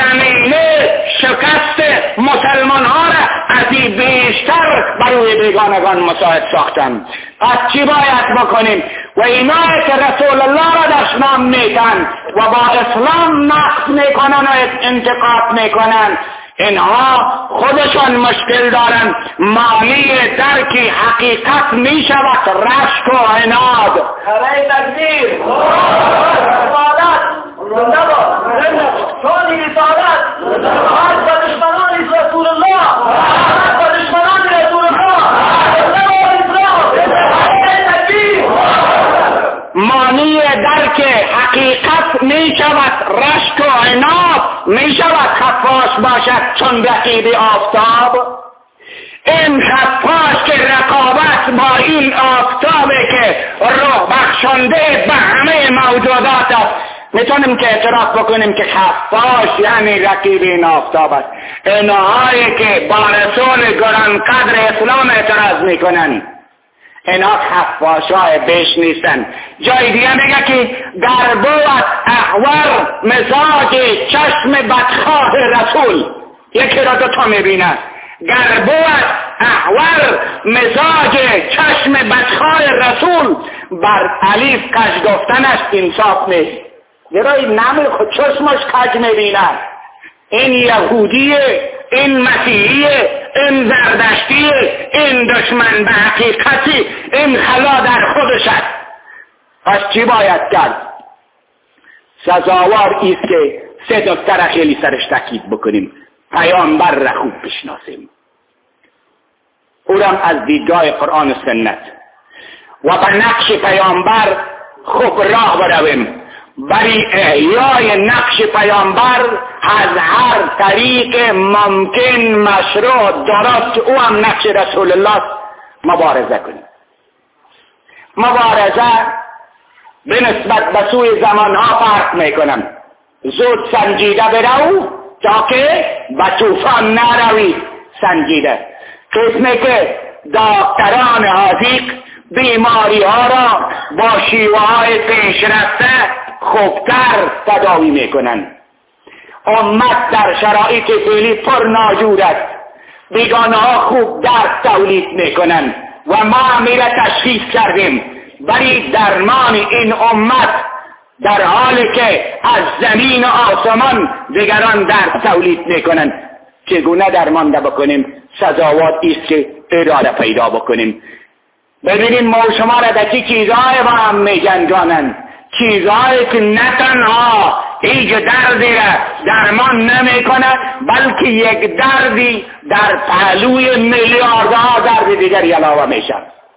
Speaker 3: زمینه شکست مسلمان ها را از این بیشتر بروی بیگانگان مساعد ساختن. پس چی باید بکنیم؟ و اینایی که رسول الله را دشمن میتن و با اسلام نقص میکنن و انتقاد میکنن، اینها خودشان مشکل دارن. معنی درک حقیقت میشود رشک و عناد.
Speaker 8: خلای تکبیر، رسالت زنده باد، سالی رسالت، حق با دشمنان رسول الله، حق با دشمنان رسول الله،
Speaker 3: معنی درک حقیقت می شود رشک و عناد، می شود خفاش باشد چون رقیب آفتاب. این خفاش که رقابت با این آفتابه که روح بخشنده به همه موجودات است، میتونیم که اعتراف بکنیم که خفاش یعنی رقیب این آفتاب است. اینهایی که با رسول گرانقدر اسلام اعتراض میکنن، اینا خفاشای بیش نیستن. جای دیگه میگه که در بود احور مزاج چشم بدخواه رسول، یکی را دوتا میبینه. گر بود احور مزاج چشم بدخواه رسول، بر علیف کج گفتنش انصاف نیست. یرای نمی خود چشمش کج میبینه. این یهودیه، این مسیحیه، این زردشتیه، این دشمن به حقیقتی، این خلا در خودش است. پس چی باید کرد؟ سزاوار ایست که سه دکتر خیلی سرش تاکید بکنیم. پیامبر را خوب بشناسیم، او را از دیدگاه قرآن و سنت و به نقش پیامبر
Speaker 7: خوب راه برویم برای احیای نقش پیامبر از هر طریق ممکن مشروع درست او هم نقش رسول الله مبارزه کنیم. مبارزه به نسبت به سوی زمانها فرق میکنم. زود سنجیده برو تا که به طوفان نروی سنجیده. قسمه که دکتران حاذق بیماری ها را با شیوه های پیشرفته خوبتر تداوی میکنند. امت در شرایط فعلی پر ناجور است. بیگانه ها خوب درد تولید میکنند و ما میره تشخیص کردیم برای درمان این امت در حالی که از زمین و آسمان دیگران درد تولید میکنند. چگونه درمان ده بکنیم؟ سزاوات ایست که اراده پیدا بکنیم. ببینیم ما شما را در چی چیزهای با هم میجنگانند، چیزهایی که نه تنها هیچ دردی را درمان نمی کند بلکه یک دردی در پهلوی میلیاردها درد دیگری علاوه میشه.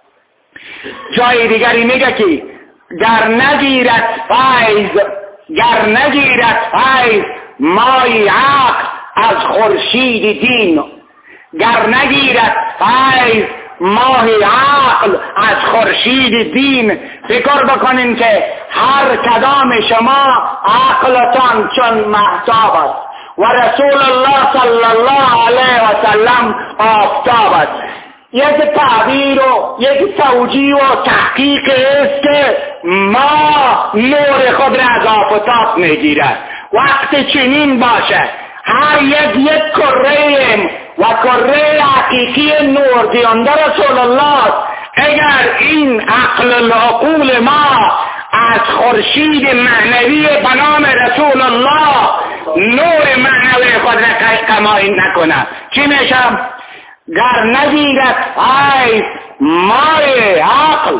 Speaker 7: جای دیگری میگه که گر نگیرد فیض گر نگیرد فیض مای عقل از خورشید دین، گر نگیرد فیض ماه عقل از خورشید دین. فکر بکنین که هر کدام شما عقلتان چون مهتاب است و رسول الله صلی الله علیه و سلم آفتاب است. یک تعبیر و یک توجیه و تحقیق است که ما نور خود را از آفتاب میگیرد. وقت چنین باشه هر یک یک کره و کره حقیقی نور دیانده رسول الله، اگر این عقل العقول ما از خورشید معنوی به نام رسول الله نور معنوی خود را کمایی نکنه چی میشه؟ گر نگیرد فیض مای عقل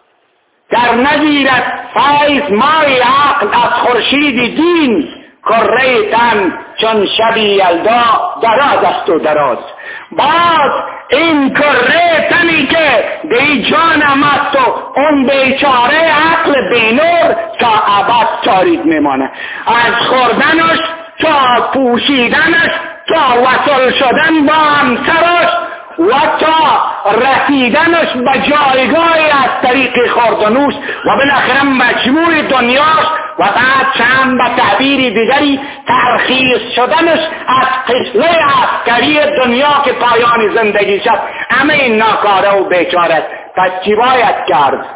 Speaker 7: گر نگیرد فیض مای عقل از خورشید دین، کره تن چون شبی یلدا دراز است و دراز. باز این کره تنی که به جان مست و اون بیچاره عقل بینور تا ابد تاریک میمانه. از خوردنش تا پوشیدنش تا وصل شدن با همسرش و تا رسیدنش به جایگاهی از طریق خوردنوش و بالاخره مجموع دنیاش و بعد چند به تعبیر دیگری ترخیص شدنش از قشله عسکری دنیا که پایان زندگی شد. همه این ناکاره و بیچاره. پس چی باید کرد؟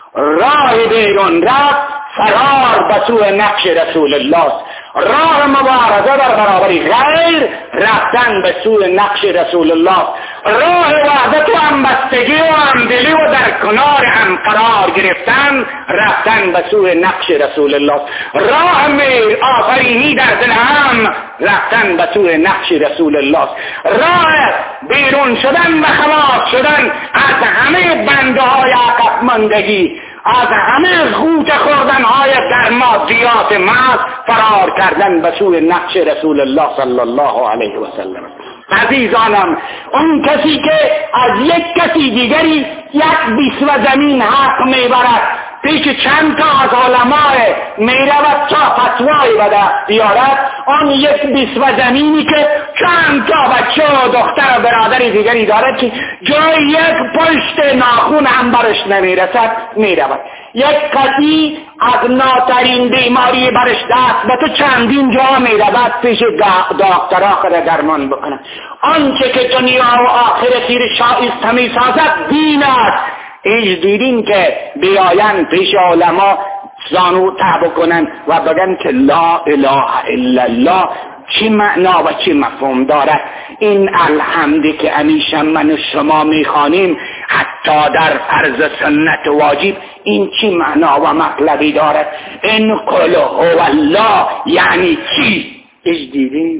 Speaker 7: راه بیرون رفت فرار به سوی نقش رسول الله، راه مبارزه در برابر غیر رفتن به سوی نقش رسول الله، راه وحدت و همبستگی و همدلی و در کنار هم قرار گرفتن رفتن به سوی نقش رسول الله، راه میر آفرینی در دل هم رفتن به سوی نقش رسول الله، راه بیرون شدن و خلاص شدن از همه بنده های عقب ماندگی، از همه غوطه خوردن های در مادیات محض فرار کردن به سوی نقش رسول الله صلی الله علیه و سلم. عزیزانم، اون کسی که از یک کسی دیگری یک بیسو زمین حق میبرد پیش چند تا از علماء میرود تا فتوای بده بیارد، آن یک بیسو زمینی که چند تا بچه و دختر و برادر دیگری دارد که جای یک پشت ناخون هم برش نمیرسد میرود. یک کسی از ناترین بیماری برش دست به تو چندین جا میرود پیش دکترها خود درمان بکنه. آنچه که دنیا و آخرتی را شایسته میسازد دین است. ایش دیدین که بیاین پیش علما زانو ته بکنن و بگن که لا اله الا الله چی معنا و چی مفهوم داره. این الحمدی که همیشه من و شما میخوانیم حتی در فرض سنت واجب این چی معنا و مطلبی داره؟ این قل هو الله یعنی چی؟ ایش دیدین؟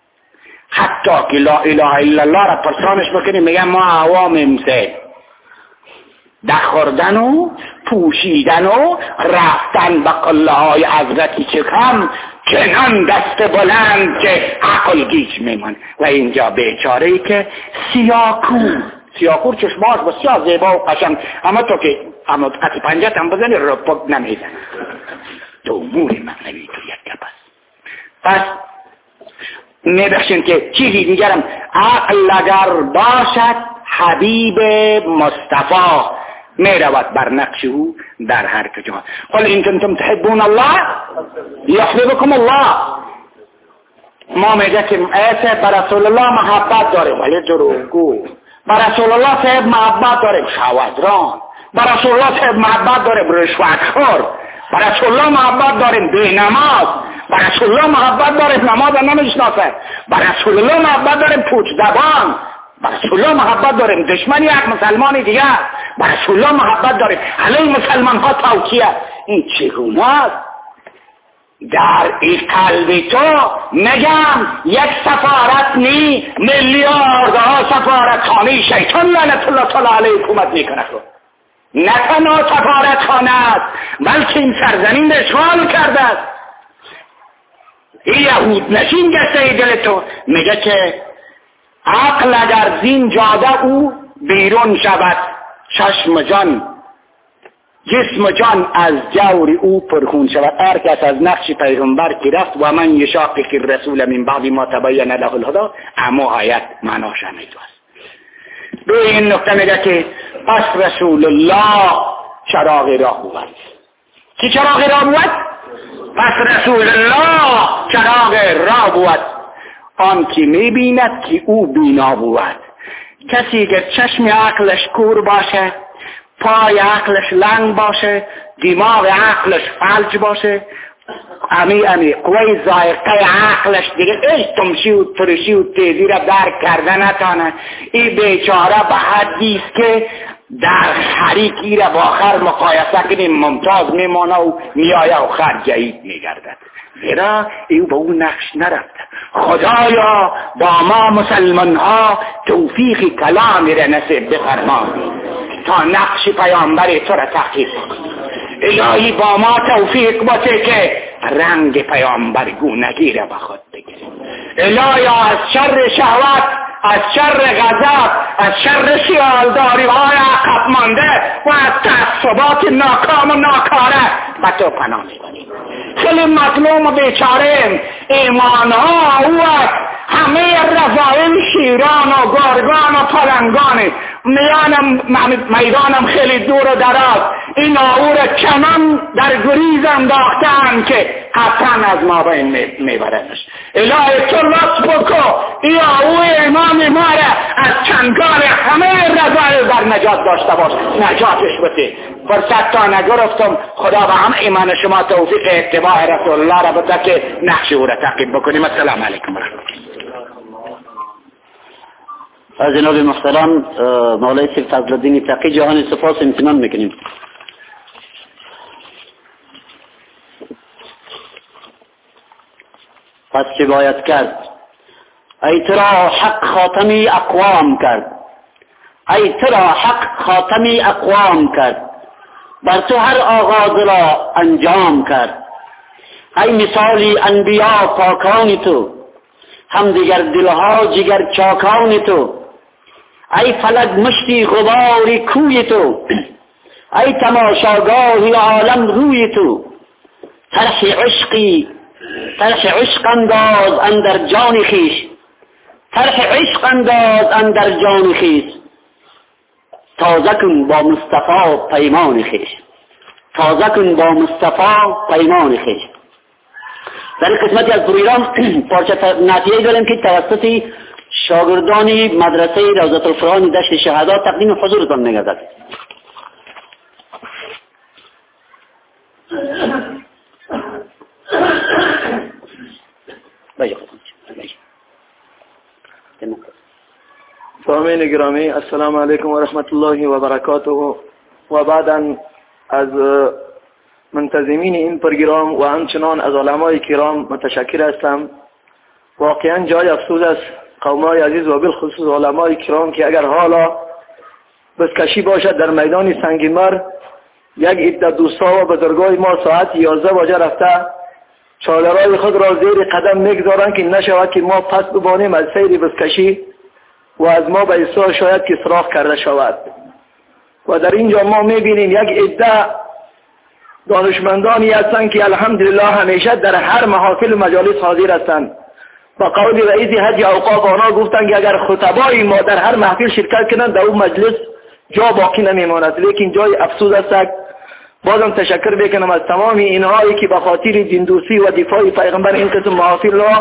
Speaker 7: حتی که لا اله الا الله را پرسانش بکنیم میگن ما عوامیم سه در خوردن و پوشیدن و رفتن به قله های حضرتی چه کم چنان دست بلند که عقل گیج میمون. و اینجا بیچاره ای که سیاکور سیاکور چشماش بسیار زیبا و قشنگ، اما تو که اما قطع پنجت هم بزنی رپک نمیزن. تو امور معنوی تو یک گپ است. پس میبخشین که چیزی دیگرم، عقل اگر باشد حبیب مصطفی میرود بر نقش او در هر کجا. قل این کنتم تحبون الله یحببکم الله. ما میگه که ایسه بر رسول الله محبت داریم ولی دروغگو، بر رسول الله صاحب محبت داریم شوادران، بر رسول الله صاحب محبت داریم رشوتخور، بر رسول الله محبت داریم بینماز، بر رسول الله محبت داریم نماز نمیشناسه، بر رسول الله محبت داریم پوچ زبان، بر رسول الله محبت داریم دشمن یک مسلمان دیگه، بر رسول الله محبت داریم علی مسلمان ها توکیه. این چگونه است؟ در این قلب تو میگم یک سفارت نی میلیاردها سفارت خانه شیطان لعنت الله تعالی علیه حکومت میکنه. نه تنها سفارت خانه است بلکه این سرزمین اشغال کرده است. این یهود نشین گشته دل تو. میگه که عقل اگر زین جاده او بیرون شود، چشم جان جسم جان از جور او پرخون شود. هر کس از نقش پیغمبر که رفت و من یشاقق الرسول من بعد ما تبین له الهدی، اما آیت معناش همیتو است. روی این نکته میگه که پس رسول الله چراغ راه بود. کی چراغ راه بود؟ پس رسول الله چراغ راه بود. آن که میبیند که او بینا بود. کسی که چشم عقلش کور باشه، پای عقلش لنگ باشه، دماغ عقلش فلج باشه، امی امی قوی ذائقه عقلش دیگه ایش تمشی و ترشی و تیزی را درک کرده نتانه، این بیچاره به حدیست که در حریکی را با خر مقایسه کنیم ممتاز میمانه و میآیه و خر جهید میگردد. زیرا ایو به اون نقش نرفته. خدایا با ما مسلمان ها توفیق کلامی را نصیب بفرما تا نقش پیامبر تو را تحقیق کنیم. الهی با ما توفیق باشه که رنگ پیامبر گونگی را به خود بگیریم. الهی از شر شهوت، از شر غضب، از شر سیالداری های عقب مانده و از تعصبات ناکام و ناکاره به تو پناه میبریم. خیلی مظلوم و بیچاره ایمان ها او همه رضایل شیران و گرگان و پلنگان میانم میدانم خیلی دور و دراز این آور چنان در گریز انداختن که قطعا از ما بین میبردش. الهی تو لطف بکو این آور امام ما را از چنگال همه رضایل در نجات داشته باش، نجاتش بده. فرصت تا نگرفتم. خدا به هم ایمان شما توفیق اتباع رسول الله را بده که نقش او را تعقیب بکنیم. السلام علیکم و رحمت الله.
Speaker 1: از جناب محترم مولای سید فضلالدین تقی جهان سپاس امتنان میکنیم. پس چه باید کرد؟ ای ترا حق خاتمی اقوام کرد، ای ترا حق خاتمی اقوام کرد، بر تو هر آغاز را انجام کرد. ای مثالی انبیا پاکان تو، هم دیگر دلها جگر چاکان تو. ای فلک مشتی غباری کوی تو، ای تماشاگاهی عالم روی تو. طرح عشقی طرح عشق انداز اندر جان خیش، طرح عشق انداز اندر جان خیش. تازه کن با مصطفی پیمان خیش، تازه کن با مصطفی پیمان خیش. در این قسمتی از پروگرام پارچه نعتیه‌ای داریم که توسط شاگردان مدرسه روضة القرآن دشت شهدا تقدیم حضورتان می‌گردد.
Speaker 9: سامعین گرامی السلام علیکم و رحمت الله و برکاته. و بعدا از منتظمین این پروگرام و همچنان از علمای کرام متشکر هستم. واقعا جای افسوس است قومای عزیز و بالخصوص علمای کرام که اگر حالا بسکشی باشد در میدان سنگمر یک عده دوستا و بزرگای ما ساعت یازده واجه رفته چادرهای خود را زیر قدم میگذارند که نشود که ما پس ببانیم از سیر بسکشی و از ما به ایسا شاید که سراغ کرده شود. و در اینجا ما میبینیم یک عده دانشمندانی هستند که الحمدلله همیشه در هر محافل و مجالس حاضر هستند. با قول رئیس حج اوقاف آنها گفتند که اگر خطبای ما در هر محفل شرکت کنند در اون مجلس جا باقی نمیماند. لیکن جای افسوس است. بازم تشکر بکنم از تمام اینهایی که به خاطر دیندوسی و دفاع پیغمبر این قسم محافل را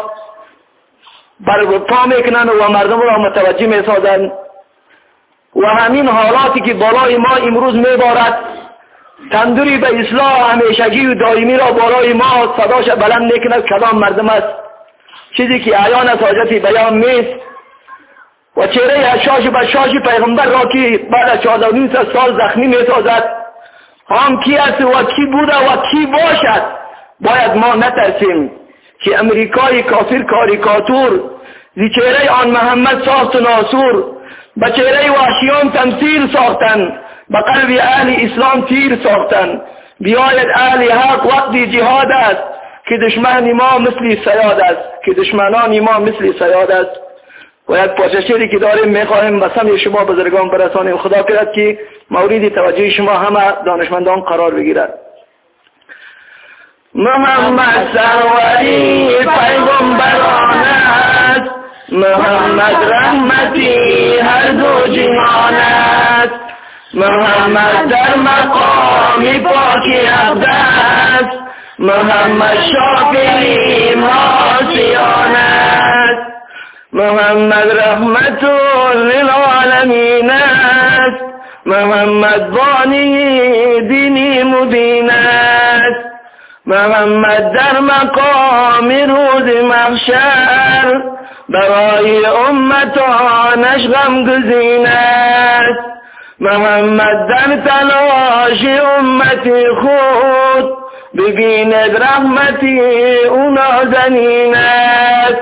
Speaker 9: برپا میکنند و مردم را متوجه میسازند. و همین حالاتی که بالای ما امروز میبارد، تندوری به اصلاح همیشگی و دائمی را بالای ما صداش بلند میکند کدام مردم است، چیزی که عیان از حاجت بیان نیست. و چهره حشاش بشاش پیغمبر را که بعد از چهارده و نیم سال زخمی میسازد، هم کی است و کی بوده و کی باشد. باید ما نترسیم که امریکای کافر کاریکاتور زی چهره آن محمد ساخت و ناسور، به چهره وحشیان تمثیل ساختن، به قلب اهل اسلام تیر ساختن. بیاید اهل حق وقتی جهاد است که دشمن ما مثل صیاد است، که دشمنان ما مثل صیاد است. و یک پاچشیری که داریم میخواهیم به سمع شما بزرگان برسانیم. خدا کرد که مورد توجه شما همه دانشمندان قرار بگیرد. محمد سروری پیغمبران است، محمد رحمتی هر دو جهان است، محمد در مقام پاکی عبد است، محمد شافعی معاصیان است، محمد رحمت للعالمین است، محمد بانی دینی مبین است، محمد در مقام روز محشر برای امتانش غمگزین است، محمد در تلاش امتی خود ببیند رحمتی او نازنین است،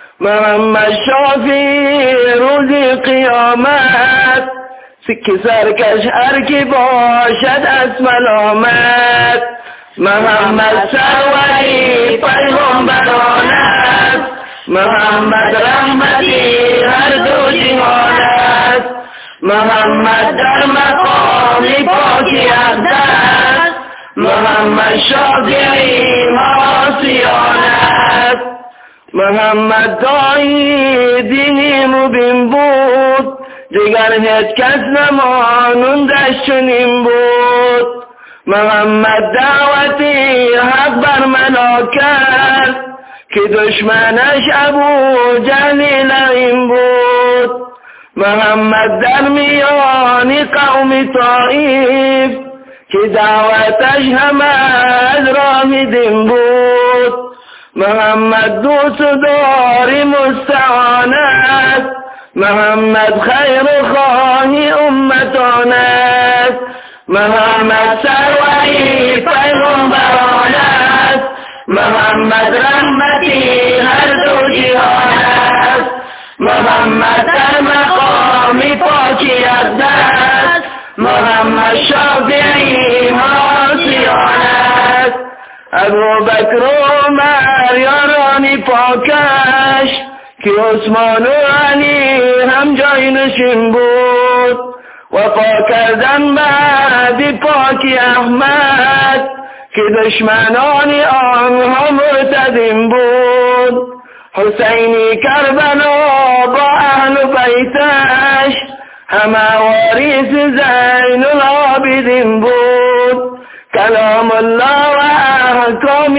Speaker 9: محمد شافی روز قیامت سکه سرکش هر کی باشد از ملامت، محمد سروری پیغمبران است، محمد رحمتی هر دو جهان است، محمد در مقام پاکی عبد است، محمد شافعی معاصیان است، محمد دایی دینی مبین بود، دیگر هیچ کس نمانندش چنین بود، محمد دعوتی حق بر منا کرد که دشمنش ابو جهل لعین بود، محمد در میان قوم طائف که دعوتش همه از راه دین بود، محمد دوست داری مستعان است، محمد خیر خواهی امتان است، محمد سروری پیغمبران است، محمد رحمتی هر دو جهان است، محمد در مقام پاکی عبد است، محمد شافعی معاصیان است، ابو بکر و عمر یارانی پاکش که عثمان و علی هم جای نشین بود، وفا کردن بعد پاکی احمد که دشمنان آنها مرتدین بود، حسینی کربلا با اهل بیتش همه واریث زین العابدین بود، کلام الله و احکام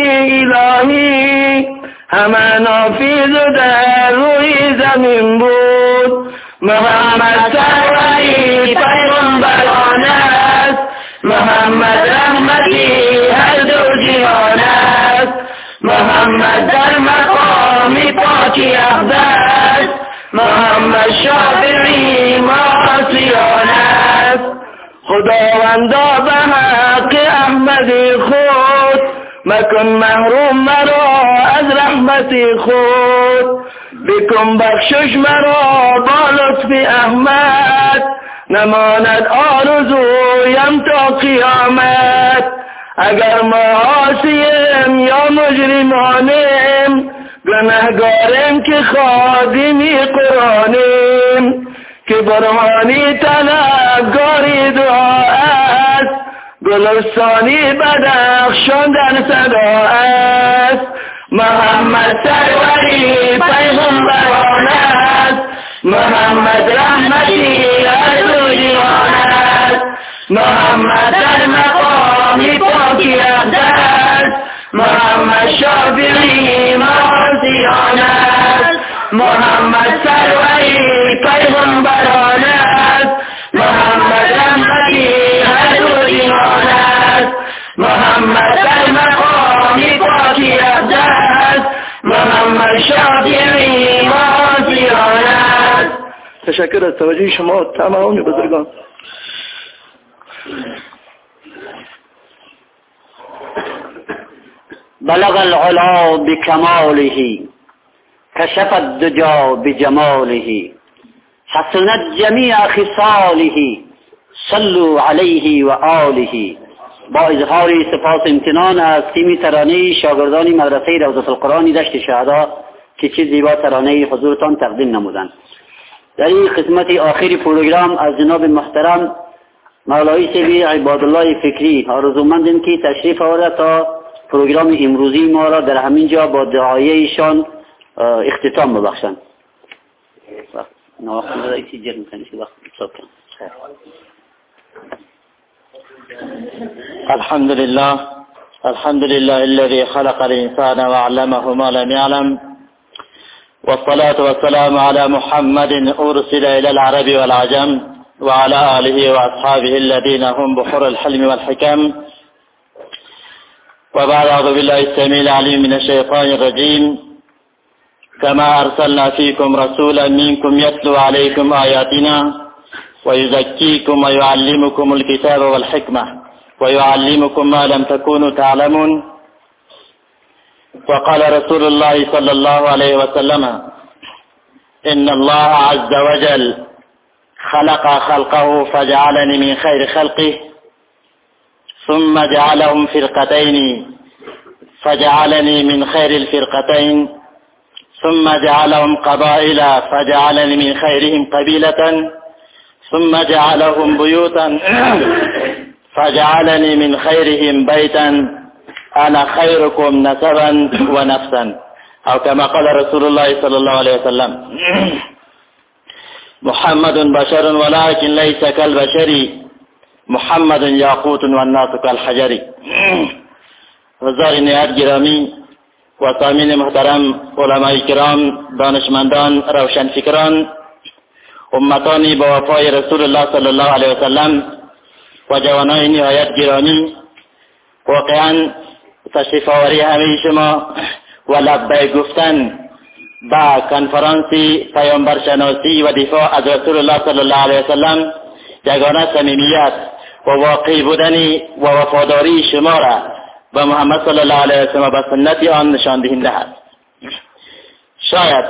Speaker 9: الهی همه نافذ در روی زمین بود، محمد سروری پیغمبران است، محمد رحمتی هر دو جهان است، محمد در مقام پاکی عبد است، محمد شافعی معاصیان است، خداوندا به حق احمد خود مکن محروم مرا از رحمت خود، بکن بخشش مرا با لطف احمد نماند آرزویم تا قیامت، اگر ما عاصیم یا مجرمانیم گنهگاریم که خادمی قرآنیم، که برهانی طلبگاری دعا است، گلستانی بدخشان در صدا است. محمد سروری پیغمبران است، محمد رحمتی از دو جهان است. محمد در مقامی پاکی است، محمد شافعی مازیان است. محمد سروری پیغمبران است، محمد رحمتی از دو جهان است. محمد در مقامی پاکی است، محمد شافعی مازیان است. تشکر از توجه شما تمام بزرگان.
Speaker 1: بلغ العلا بکماله کشف الدجا بجماله حسنت جمیع خصاله صلوا علیه و آله. با اظهار سپاس امتنان از تیم ترانه شاگردان مدرسه روضة القرآن دشت شهدا که چه زیبا ترانه حضورتان تقدیم نمودند. در این قسمت آخری پروگرام از جناب محترم مولای سیبی عبادالله فکری آرزومندیم که تشریف آورده تا پروگرام امروزی ما را در همین جا با دعایه ایشان اختتام ببخشند.
Speaker 10: الحمد لله الحمد لله الذي خلق الإنسان وعلمه ما لم يعلم، والصلاة والسلام على محمد أرسل إلى العرب والعجم وعلى آله وأصحابه الذين هم بحر الحلم والحكم. وبعد أعوذ بالله السميع العليم من الشيطان الرجيم. كما أرسلنا فيكم رسولا منكم يتلو عليكم آياتنا ويزكيكم ويعلمكم الكتاب والحكمة ويعلمكم ما لم تكونوا تعلمون. وقال رسول الله صلى الله عليه وسلم: إن الله عز وجل خلق خلقه فجعلني من خير خلقه، ثم جعلهم فرقتين فجعلني من خير الفرقتين، ثم جعلهم قبائل فجعلني من خيرهم قبيلة، ثم جعلهم بيوتا فجعلني من خيرهم بيتا، أنا خيركم نسبا ونفسا، أو كما قال رسول الله صلى الله عليه وسلم: محمد بشر ولكن ليس كالبشر، محمد یاقوت و الناس کالحجر. حضار نهایت گرامی و سامعین محترم، علمای کرام، دانشمندان، روشنفکران، امتانی با وفای رسول الله صلی الله علیه وسلم و جوانای نهایت گرامی، واقعا تشریف آوری همه شما و لبیک گفتن با کنفرانسی پیامبرشناسی و دفاع از رسول الله صلی الله علیه وسلم یگانه صمیمیت و واقعی بودنی و وفاداری شما را به محمد صلی الله علیه وسلم و به سنت آن نشان دهنده است. شاید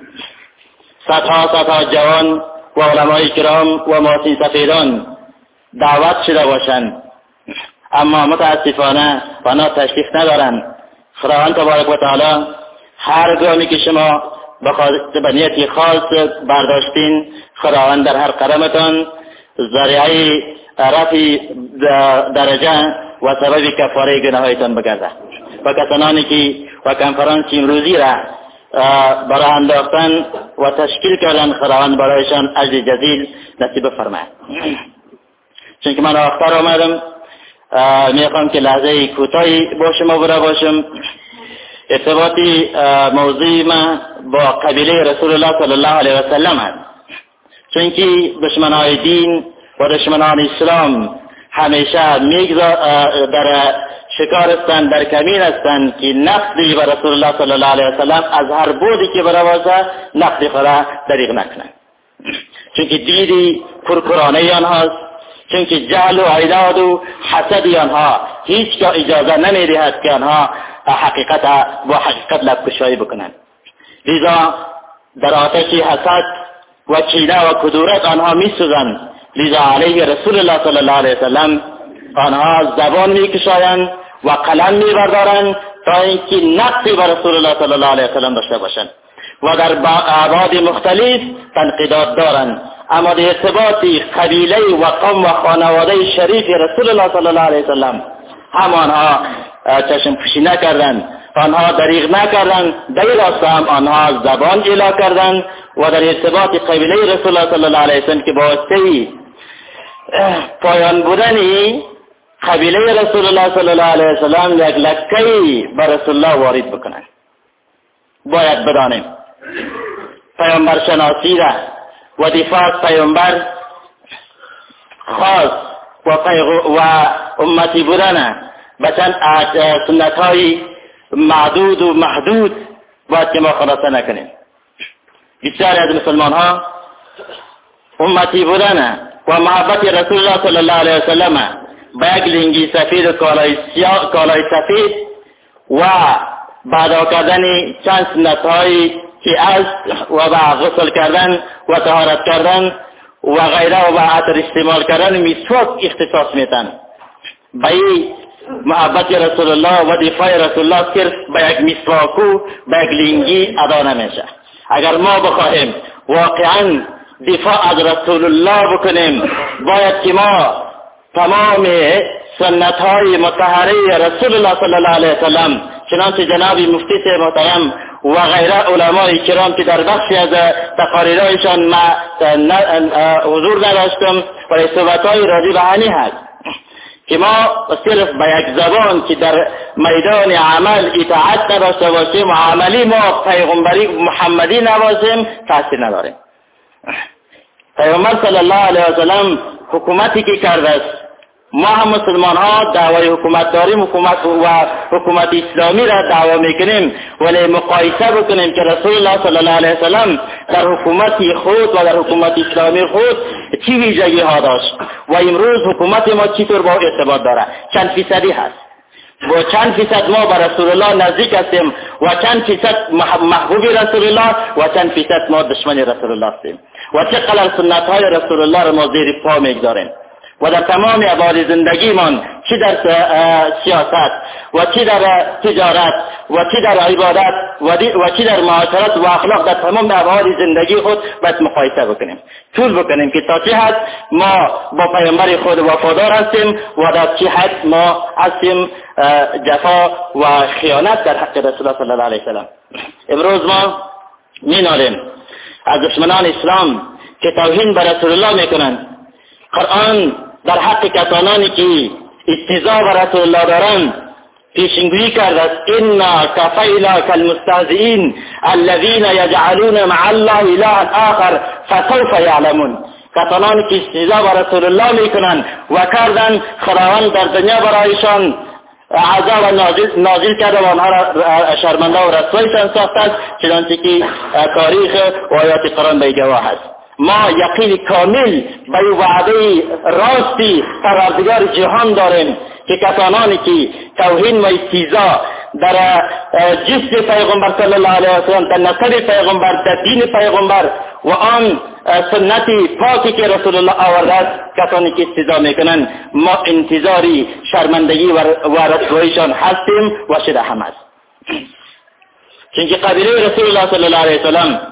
Speaker 10: صدها صدها جوان و علمای کرام و محسن سفیدان دعوت شده باشند، اما متاسفانه آنها تشریف ندارند. خداوند تبارک و تعالی هر گامی که شما به نیتی خاص برداشتین، خداوند در هر قدمتان ذریعه رفع درجه و سبب کفاره گناهایتان بگردد. و کسانی که و کنفرانس امروزی را برای انداختن و تشکیل کردن، خداوند برایشان اجر جزیل نصیب فرماید. چون که من آخر آمدم، میخوام که لحظه کوتاهی با شما بوده باشم. ارتباطی موضوع ما با قبیله رسول الله صلی الله علیه و سلم است، چون که دشمنان دین و دشمنان اسلام همیشه در شکار هستند، در کمین هستند که نقدی به رسول الله صلی الله علیه و سلم از هر بودی که برآورده نقدی خدا دریغ نکنند، چون که دیدی پرکرانه آنهاست، چون که جهل و عناد و حسد آنها هیچ که اجازه نمیدهد که آنها حقیقت و حقیقت لبکشایی بکنند. لذا در آتش حسد و کینه و کدورت آنها میسوزند. لذا علیه رسول الله صلی الله علیه وسلم آنها زبان میکشایند و قلم میبردارند تا اینکه نقصی بر رسول الله صلی الله علیه وسلم داشته باشند و در ابعاد مختلف تنقیدات دارند. اما در ارتباط قبیله و قوم و خانواده شریف رسول الله صلی الله علیه وسلم هم آنها چشم پوشی نکردند، آنها دریغ نکردند، در راست هم آنها زبان اعلا کردند و در ارتباط قبیله رسول الله صلی الله علیه وسلم که با واسطه پایان بودنی قبیله رسول الله صلی الله علیه وسلم یک لکه‌ای بر رسول الله وارد بکنند. باید بدانیم پیامبر شناسی را و دفاع از پیامبر خاص و, و امتی بودن به چند سنت های معدود و محدود باید که ما خلاصه نکنیم. بسیاری از مسلمان ها امتی بودن و محبت رسول الله صلی الله علیه وسلم با یک لنگی سفید و کالای, کالای سفید و بعد کردن چند سنت هایی که از و با غسل کردن و طهارت کردن و غیره و با عطر استعمال کردن مسواک اختصاص میتن. با این محبت رسول الله و دفاع رسول الله صرف با یک مسواکو با یک لنگی ادا نمیشه. اگر ما بخواهیم واقعا دفاع از رسول الله بکنیم باید که ما تمام سنت های مطهره رسول الله صلی الله علیه وسلم چنانچه جناب مفتی محترم و غیره علمای کرام که در بخشی از تقاریرایشان ما حضور نداشتم و صحبت‌های راجع به همین هست که ما صرف به یک زبان که در میدان عمل اطاعت نداشته باشیم و عملی ما پیغمبری محمدی نباشیم تاثیر نداریم. پیغمبر صلی الله علیه وسلم حکومتی که کرده است، ما هم مسلمان ها دعوای حکومت داریم، حکومت و حکومت اسلامی را دعوا میکنیم، ولی مقایسه بکنیم که رسول الله صلی الله علیه وسلم در حکومت خود و در حکومت اسلامی خود چی ویژگی ها داشت و امروز حکومت ما چطور با ارتباط داره، چند فیصدی هست و چند فیصد ما به رسول الله نزدیک هستیم و چند فیصد محبوب رسول الله و چند فیصد ما دشمن رسول الله هستیم و چقدر سنت های رسول الله را ما زیر پا میگذاریم و در تمام ابعاد زندگیمان، چی در سیاست و چی در تجارت و چی در عبادت و چی در معاشرت و اخلاق، در تمام ابعاد زندگی خود باید مقایسه بکنیم، طول بکنیم که تا چه حد ما با پیامبر خود وفادار هستیم و در چه حد ما هستیم جفا و خیانت در حق رسول الله صلی الله علیه وسلم. امروز ما مینالیم از دشمنان اسلام که توهین به رسول الله میکنند. قرآن در حق کسانی که استهزاء به رسول الله دارند پیشنگویی کرده است: انا کفینا کالمستهزئین الذین یجعلون مع الله الها آخر فسوف یعلمون. کسانی که استهزاء به رسول الله میکنند و کردند خداوند در دنیا برایشان عذاب نازل, نازل کرده و آنها را شرمنده و رسوایشان ساخته است، چنانچه که تاریخ و آیات قرآن به گواه است. ما یقین کامل به وعده راستی پروردگار جهان داریم که کسانی که توهین و استهزاء در جسم پیغمبر صلی الله علیه و سلم، در نسب پیغمبر، در دین پیغمبر و آن سنتی پاکی که رسول الله آورده است، کسانی که استهزاء میکنند ما انتظاری شرمندگی و رسوایشان هستیم و شده هم است. چونکه قبیله رسول الله صلی الله علیه و سلم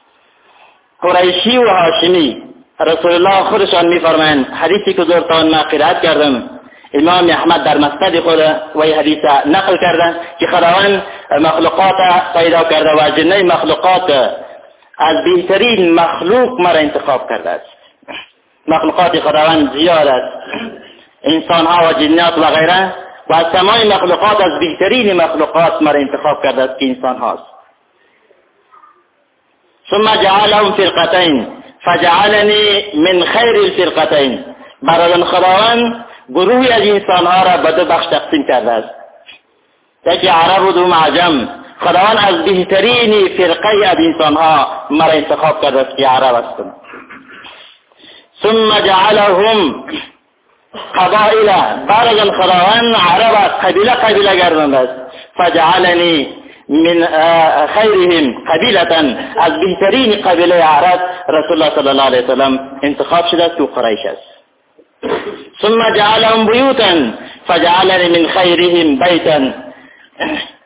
Speaker 10: قریشی و هاشمی، رسول الله خودشان میفرمایند، حدیثی که زورتان ما قرائت کردم، امام احمد در مسند خود و این حدیث نقل کردن که خداوند مخلوقات پیدا کرده و جنه مخلوقات از بهترین مخلوق مرا انتخاب کرده است. مخلوقات خداوند زیاد است، انسان ها و جنات و غیره، و از تمام مخلوقات از بهترین مخلوقات مرا انتخاب کرده است که انسان هاست. ثم جعلهم فرقتين فجعلني من خیر الفرقتين. برای خداوند گروهی از انسان ها را به دو بخش تقسیم کرده است، یکی عرب و دوم عجم. خداوند از بهترین فرقه از انسان ها مرا انتخاب کرده است که عرب هستند. ثم جعلهم قبائل. برای خداوند عرب قبیله قبیله گردانده است. فجعلني من خیرهم قبیلة. از بهترین قبیله عرب رسول الله صلی الله علیه وسلم انتخاب شده است که قریش است. ثم جعلهم بیوتا فجعلني من خیرهم بیتا.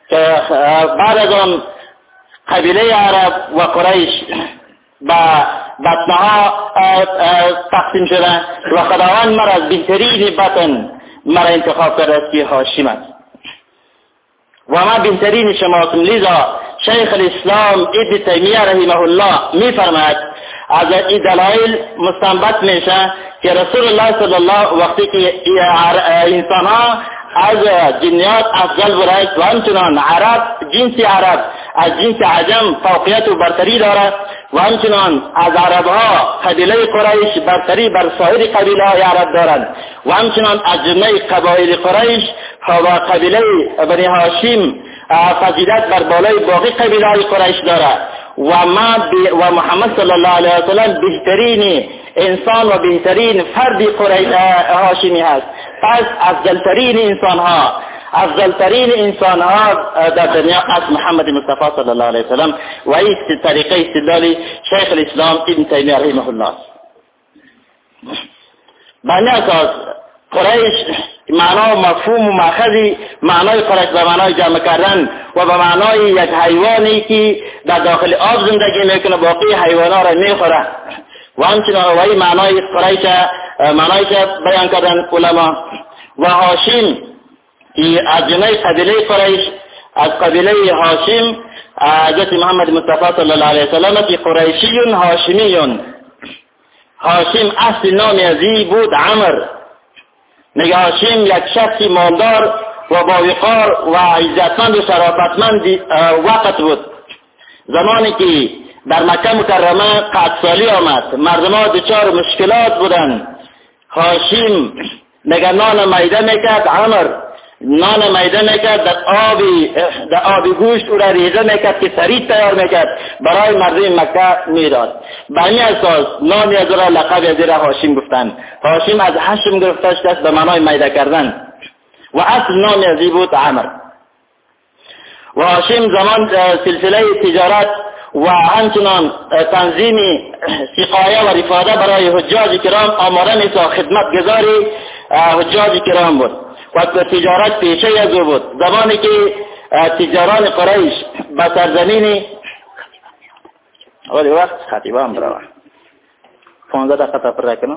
Speaker 10: بعد از آن قبیله عرب و قریش با بطنها تقسیم شده و خداوند مرا از بهترین بطن مرا انتخاب کرده است که هاشم است و ما بهترین شماسم. لذا شیخ الاسلام ابن تیمیه رحمه الله می فرماید از این دلایل مستنبط میشه که رسول الله صلی الله وقتی که انسان ها از جنیات افضل برایت و همچنان عرب جنس عرب از جنس عجم فوقیت و برتری دارد و همچنان از عرب ها قبیله قریش برتری بر سایر قبیله های عرب دارند و همچنان از جمله قبایل قریش و قبیله بنی هاشم فضیلت بر بالای باقی قبیله های قریش دارد و ما و محمد صلی الله علیه و سلم بهترین انسان و بهترین فردی قریش هاشمی هست. پس افضلترین انسان ها افضلترین انسان ها در دنیا از محمد مصطفی صلی الله علیه و سلم و این طریقه استدلال شیخ الاسلام ابن تیمیه رحمه الله. بنی اساس قریش معنا مفهوم و ماخذی معنای قریش به معنای جمع کردن و به معنای یک حیوانی که در داخل آب زندگی میکنه باقی حیوانا را میخوره و همچنان و این معنای قریش معنایش بیان کردن علما. و هاشم که از جمله قبیله قریش از قبیله هاشم حضرت محمد مصطفی صلی الله علیه و سلم که قریشی هاشمی. هاشم اصل نام ازی بود عمر. میگه هاشم یک شخصی مالدار و با وقار و عزتمند و شرافتمند وقت بود. زمانی که در مکه مکرمه قحطسالی آمد مردم ها دچار مشکلات بودن، هاشم میگه نان میده میکرد عمر نان میده میکرد در آبی در آبی گوشت او را ریزه میکرد که سریع تیار میکرد برای مردم مکه میداد. به این اساس نامی از را لقب از را هاشم گفتند. هاشم از هشم گرفته شده به معنای میده کردن و اصل نامی ازی بود عمر. و هاشم زمان سلسله تجارت و همچنان تنظیم سقایه و رفاده برای حجاج کرام آماده میسا خدمت گذاری حجاج کرام بود و تجارت پیشه از او بود. زمانی که تجاران قریش به سرزمین اولی وقت خطیبه هم برای پانزده دقیقه پر کنم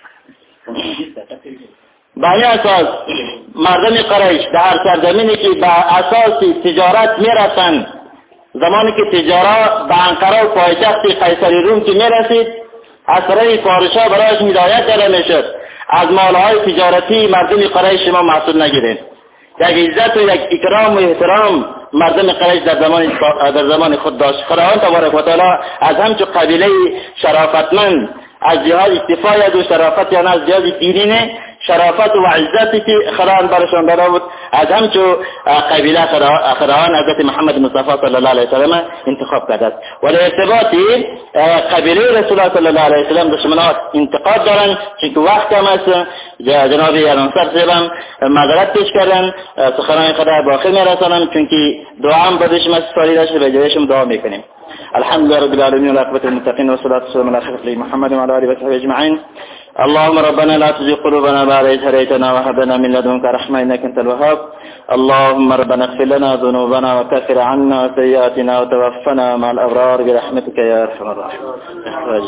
Speaker 10: به این اساس مردم قریش در سرزمینی که به اساس تجارت میرسند زمانی که تجارت به انقره و پایتخت قیصری روم که میرسید اثره فارشا برایش هدایت داده میشد از مالهای تجارتی مردم قریش ما محصول نگیرید. یک عزت و یک اکرام و احترام مردم قریش در زمان در زمان خود داشت. خداوند تبارک و تعالی از همچون قبیله شرافتمند از جهاد اکتفای از و شرافت یعنی از جهاد دینی نه شرافت و عزتی که خداوند برشان داده بود از همچون قبیله خداوند حضرت محمد مصطفی صلی الله علیه و سلم انتخاب کرده است. ولی ارتباطی قبیله رسول الله صلی الله علیه و سلم دشمنات انتقاد دارن چون وقت کم است. جناب انصار صاحب معذرت پیش کردن سخنان خدا باقی میرسانم چون که دعا هم بدش مسئولی داشته به جایشم دعا میکنیم. الحمد لله رب العالمين والعاقبة للمتقين والصلاة والسلام على خير محمد وعلى آله وصحبه أجمعين. اللهم ربنا لا تزغ قلوبنا بعد إذ هديتنا وهب لنا من لدنك رحمة إنك أنت الوهاب. اللهم ربنا اغفر لنا ذنوبنا وكفر عنا سيئاتنا وتوفنا مع الأبرار برحمتك يا أرحم الراحمين.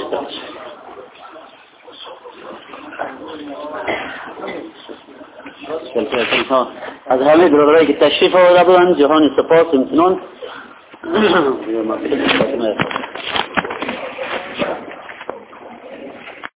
Speaker 1: از همه برادرایی که تشریف آورده بودند جهان سپاس و امتنان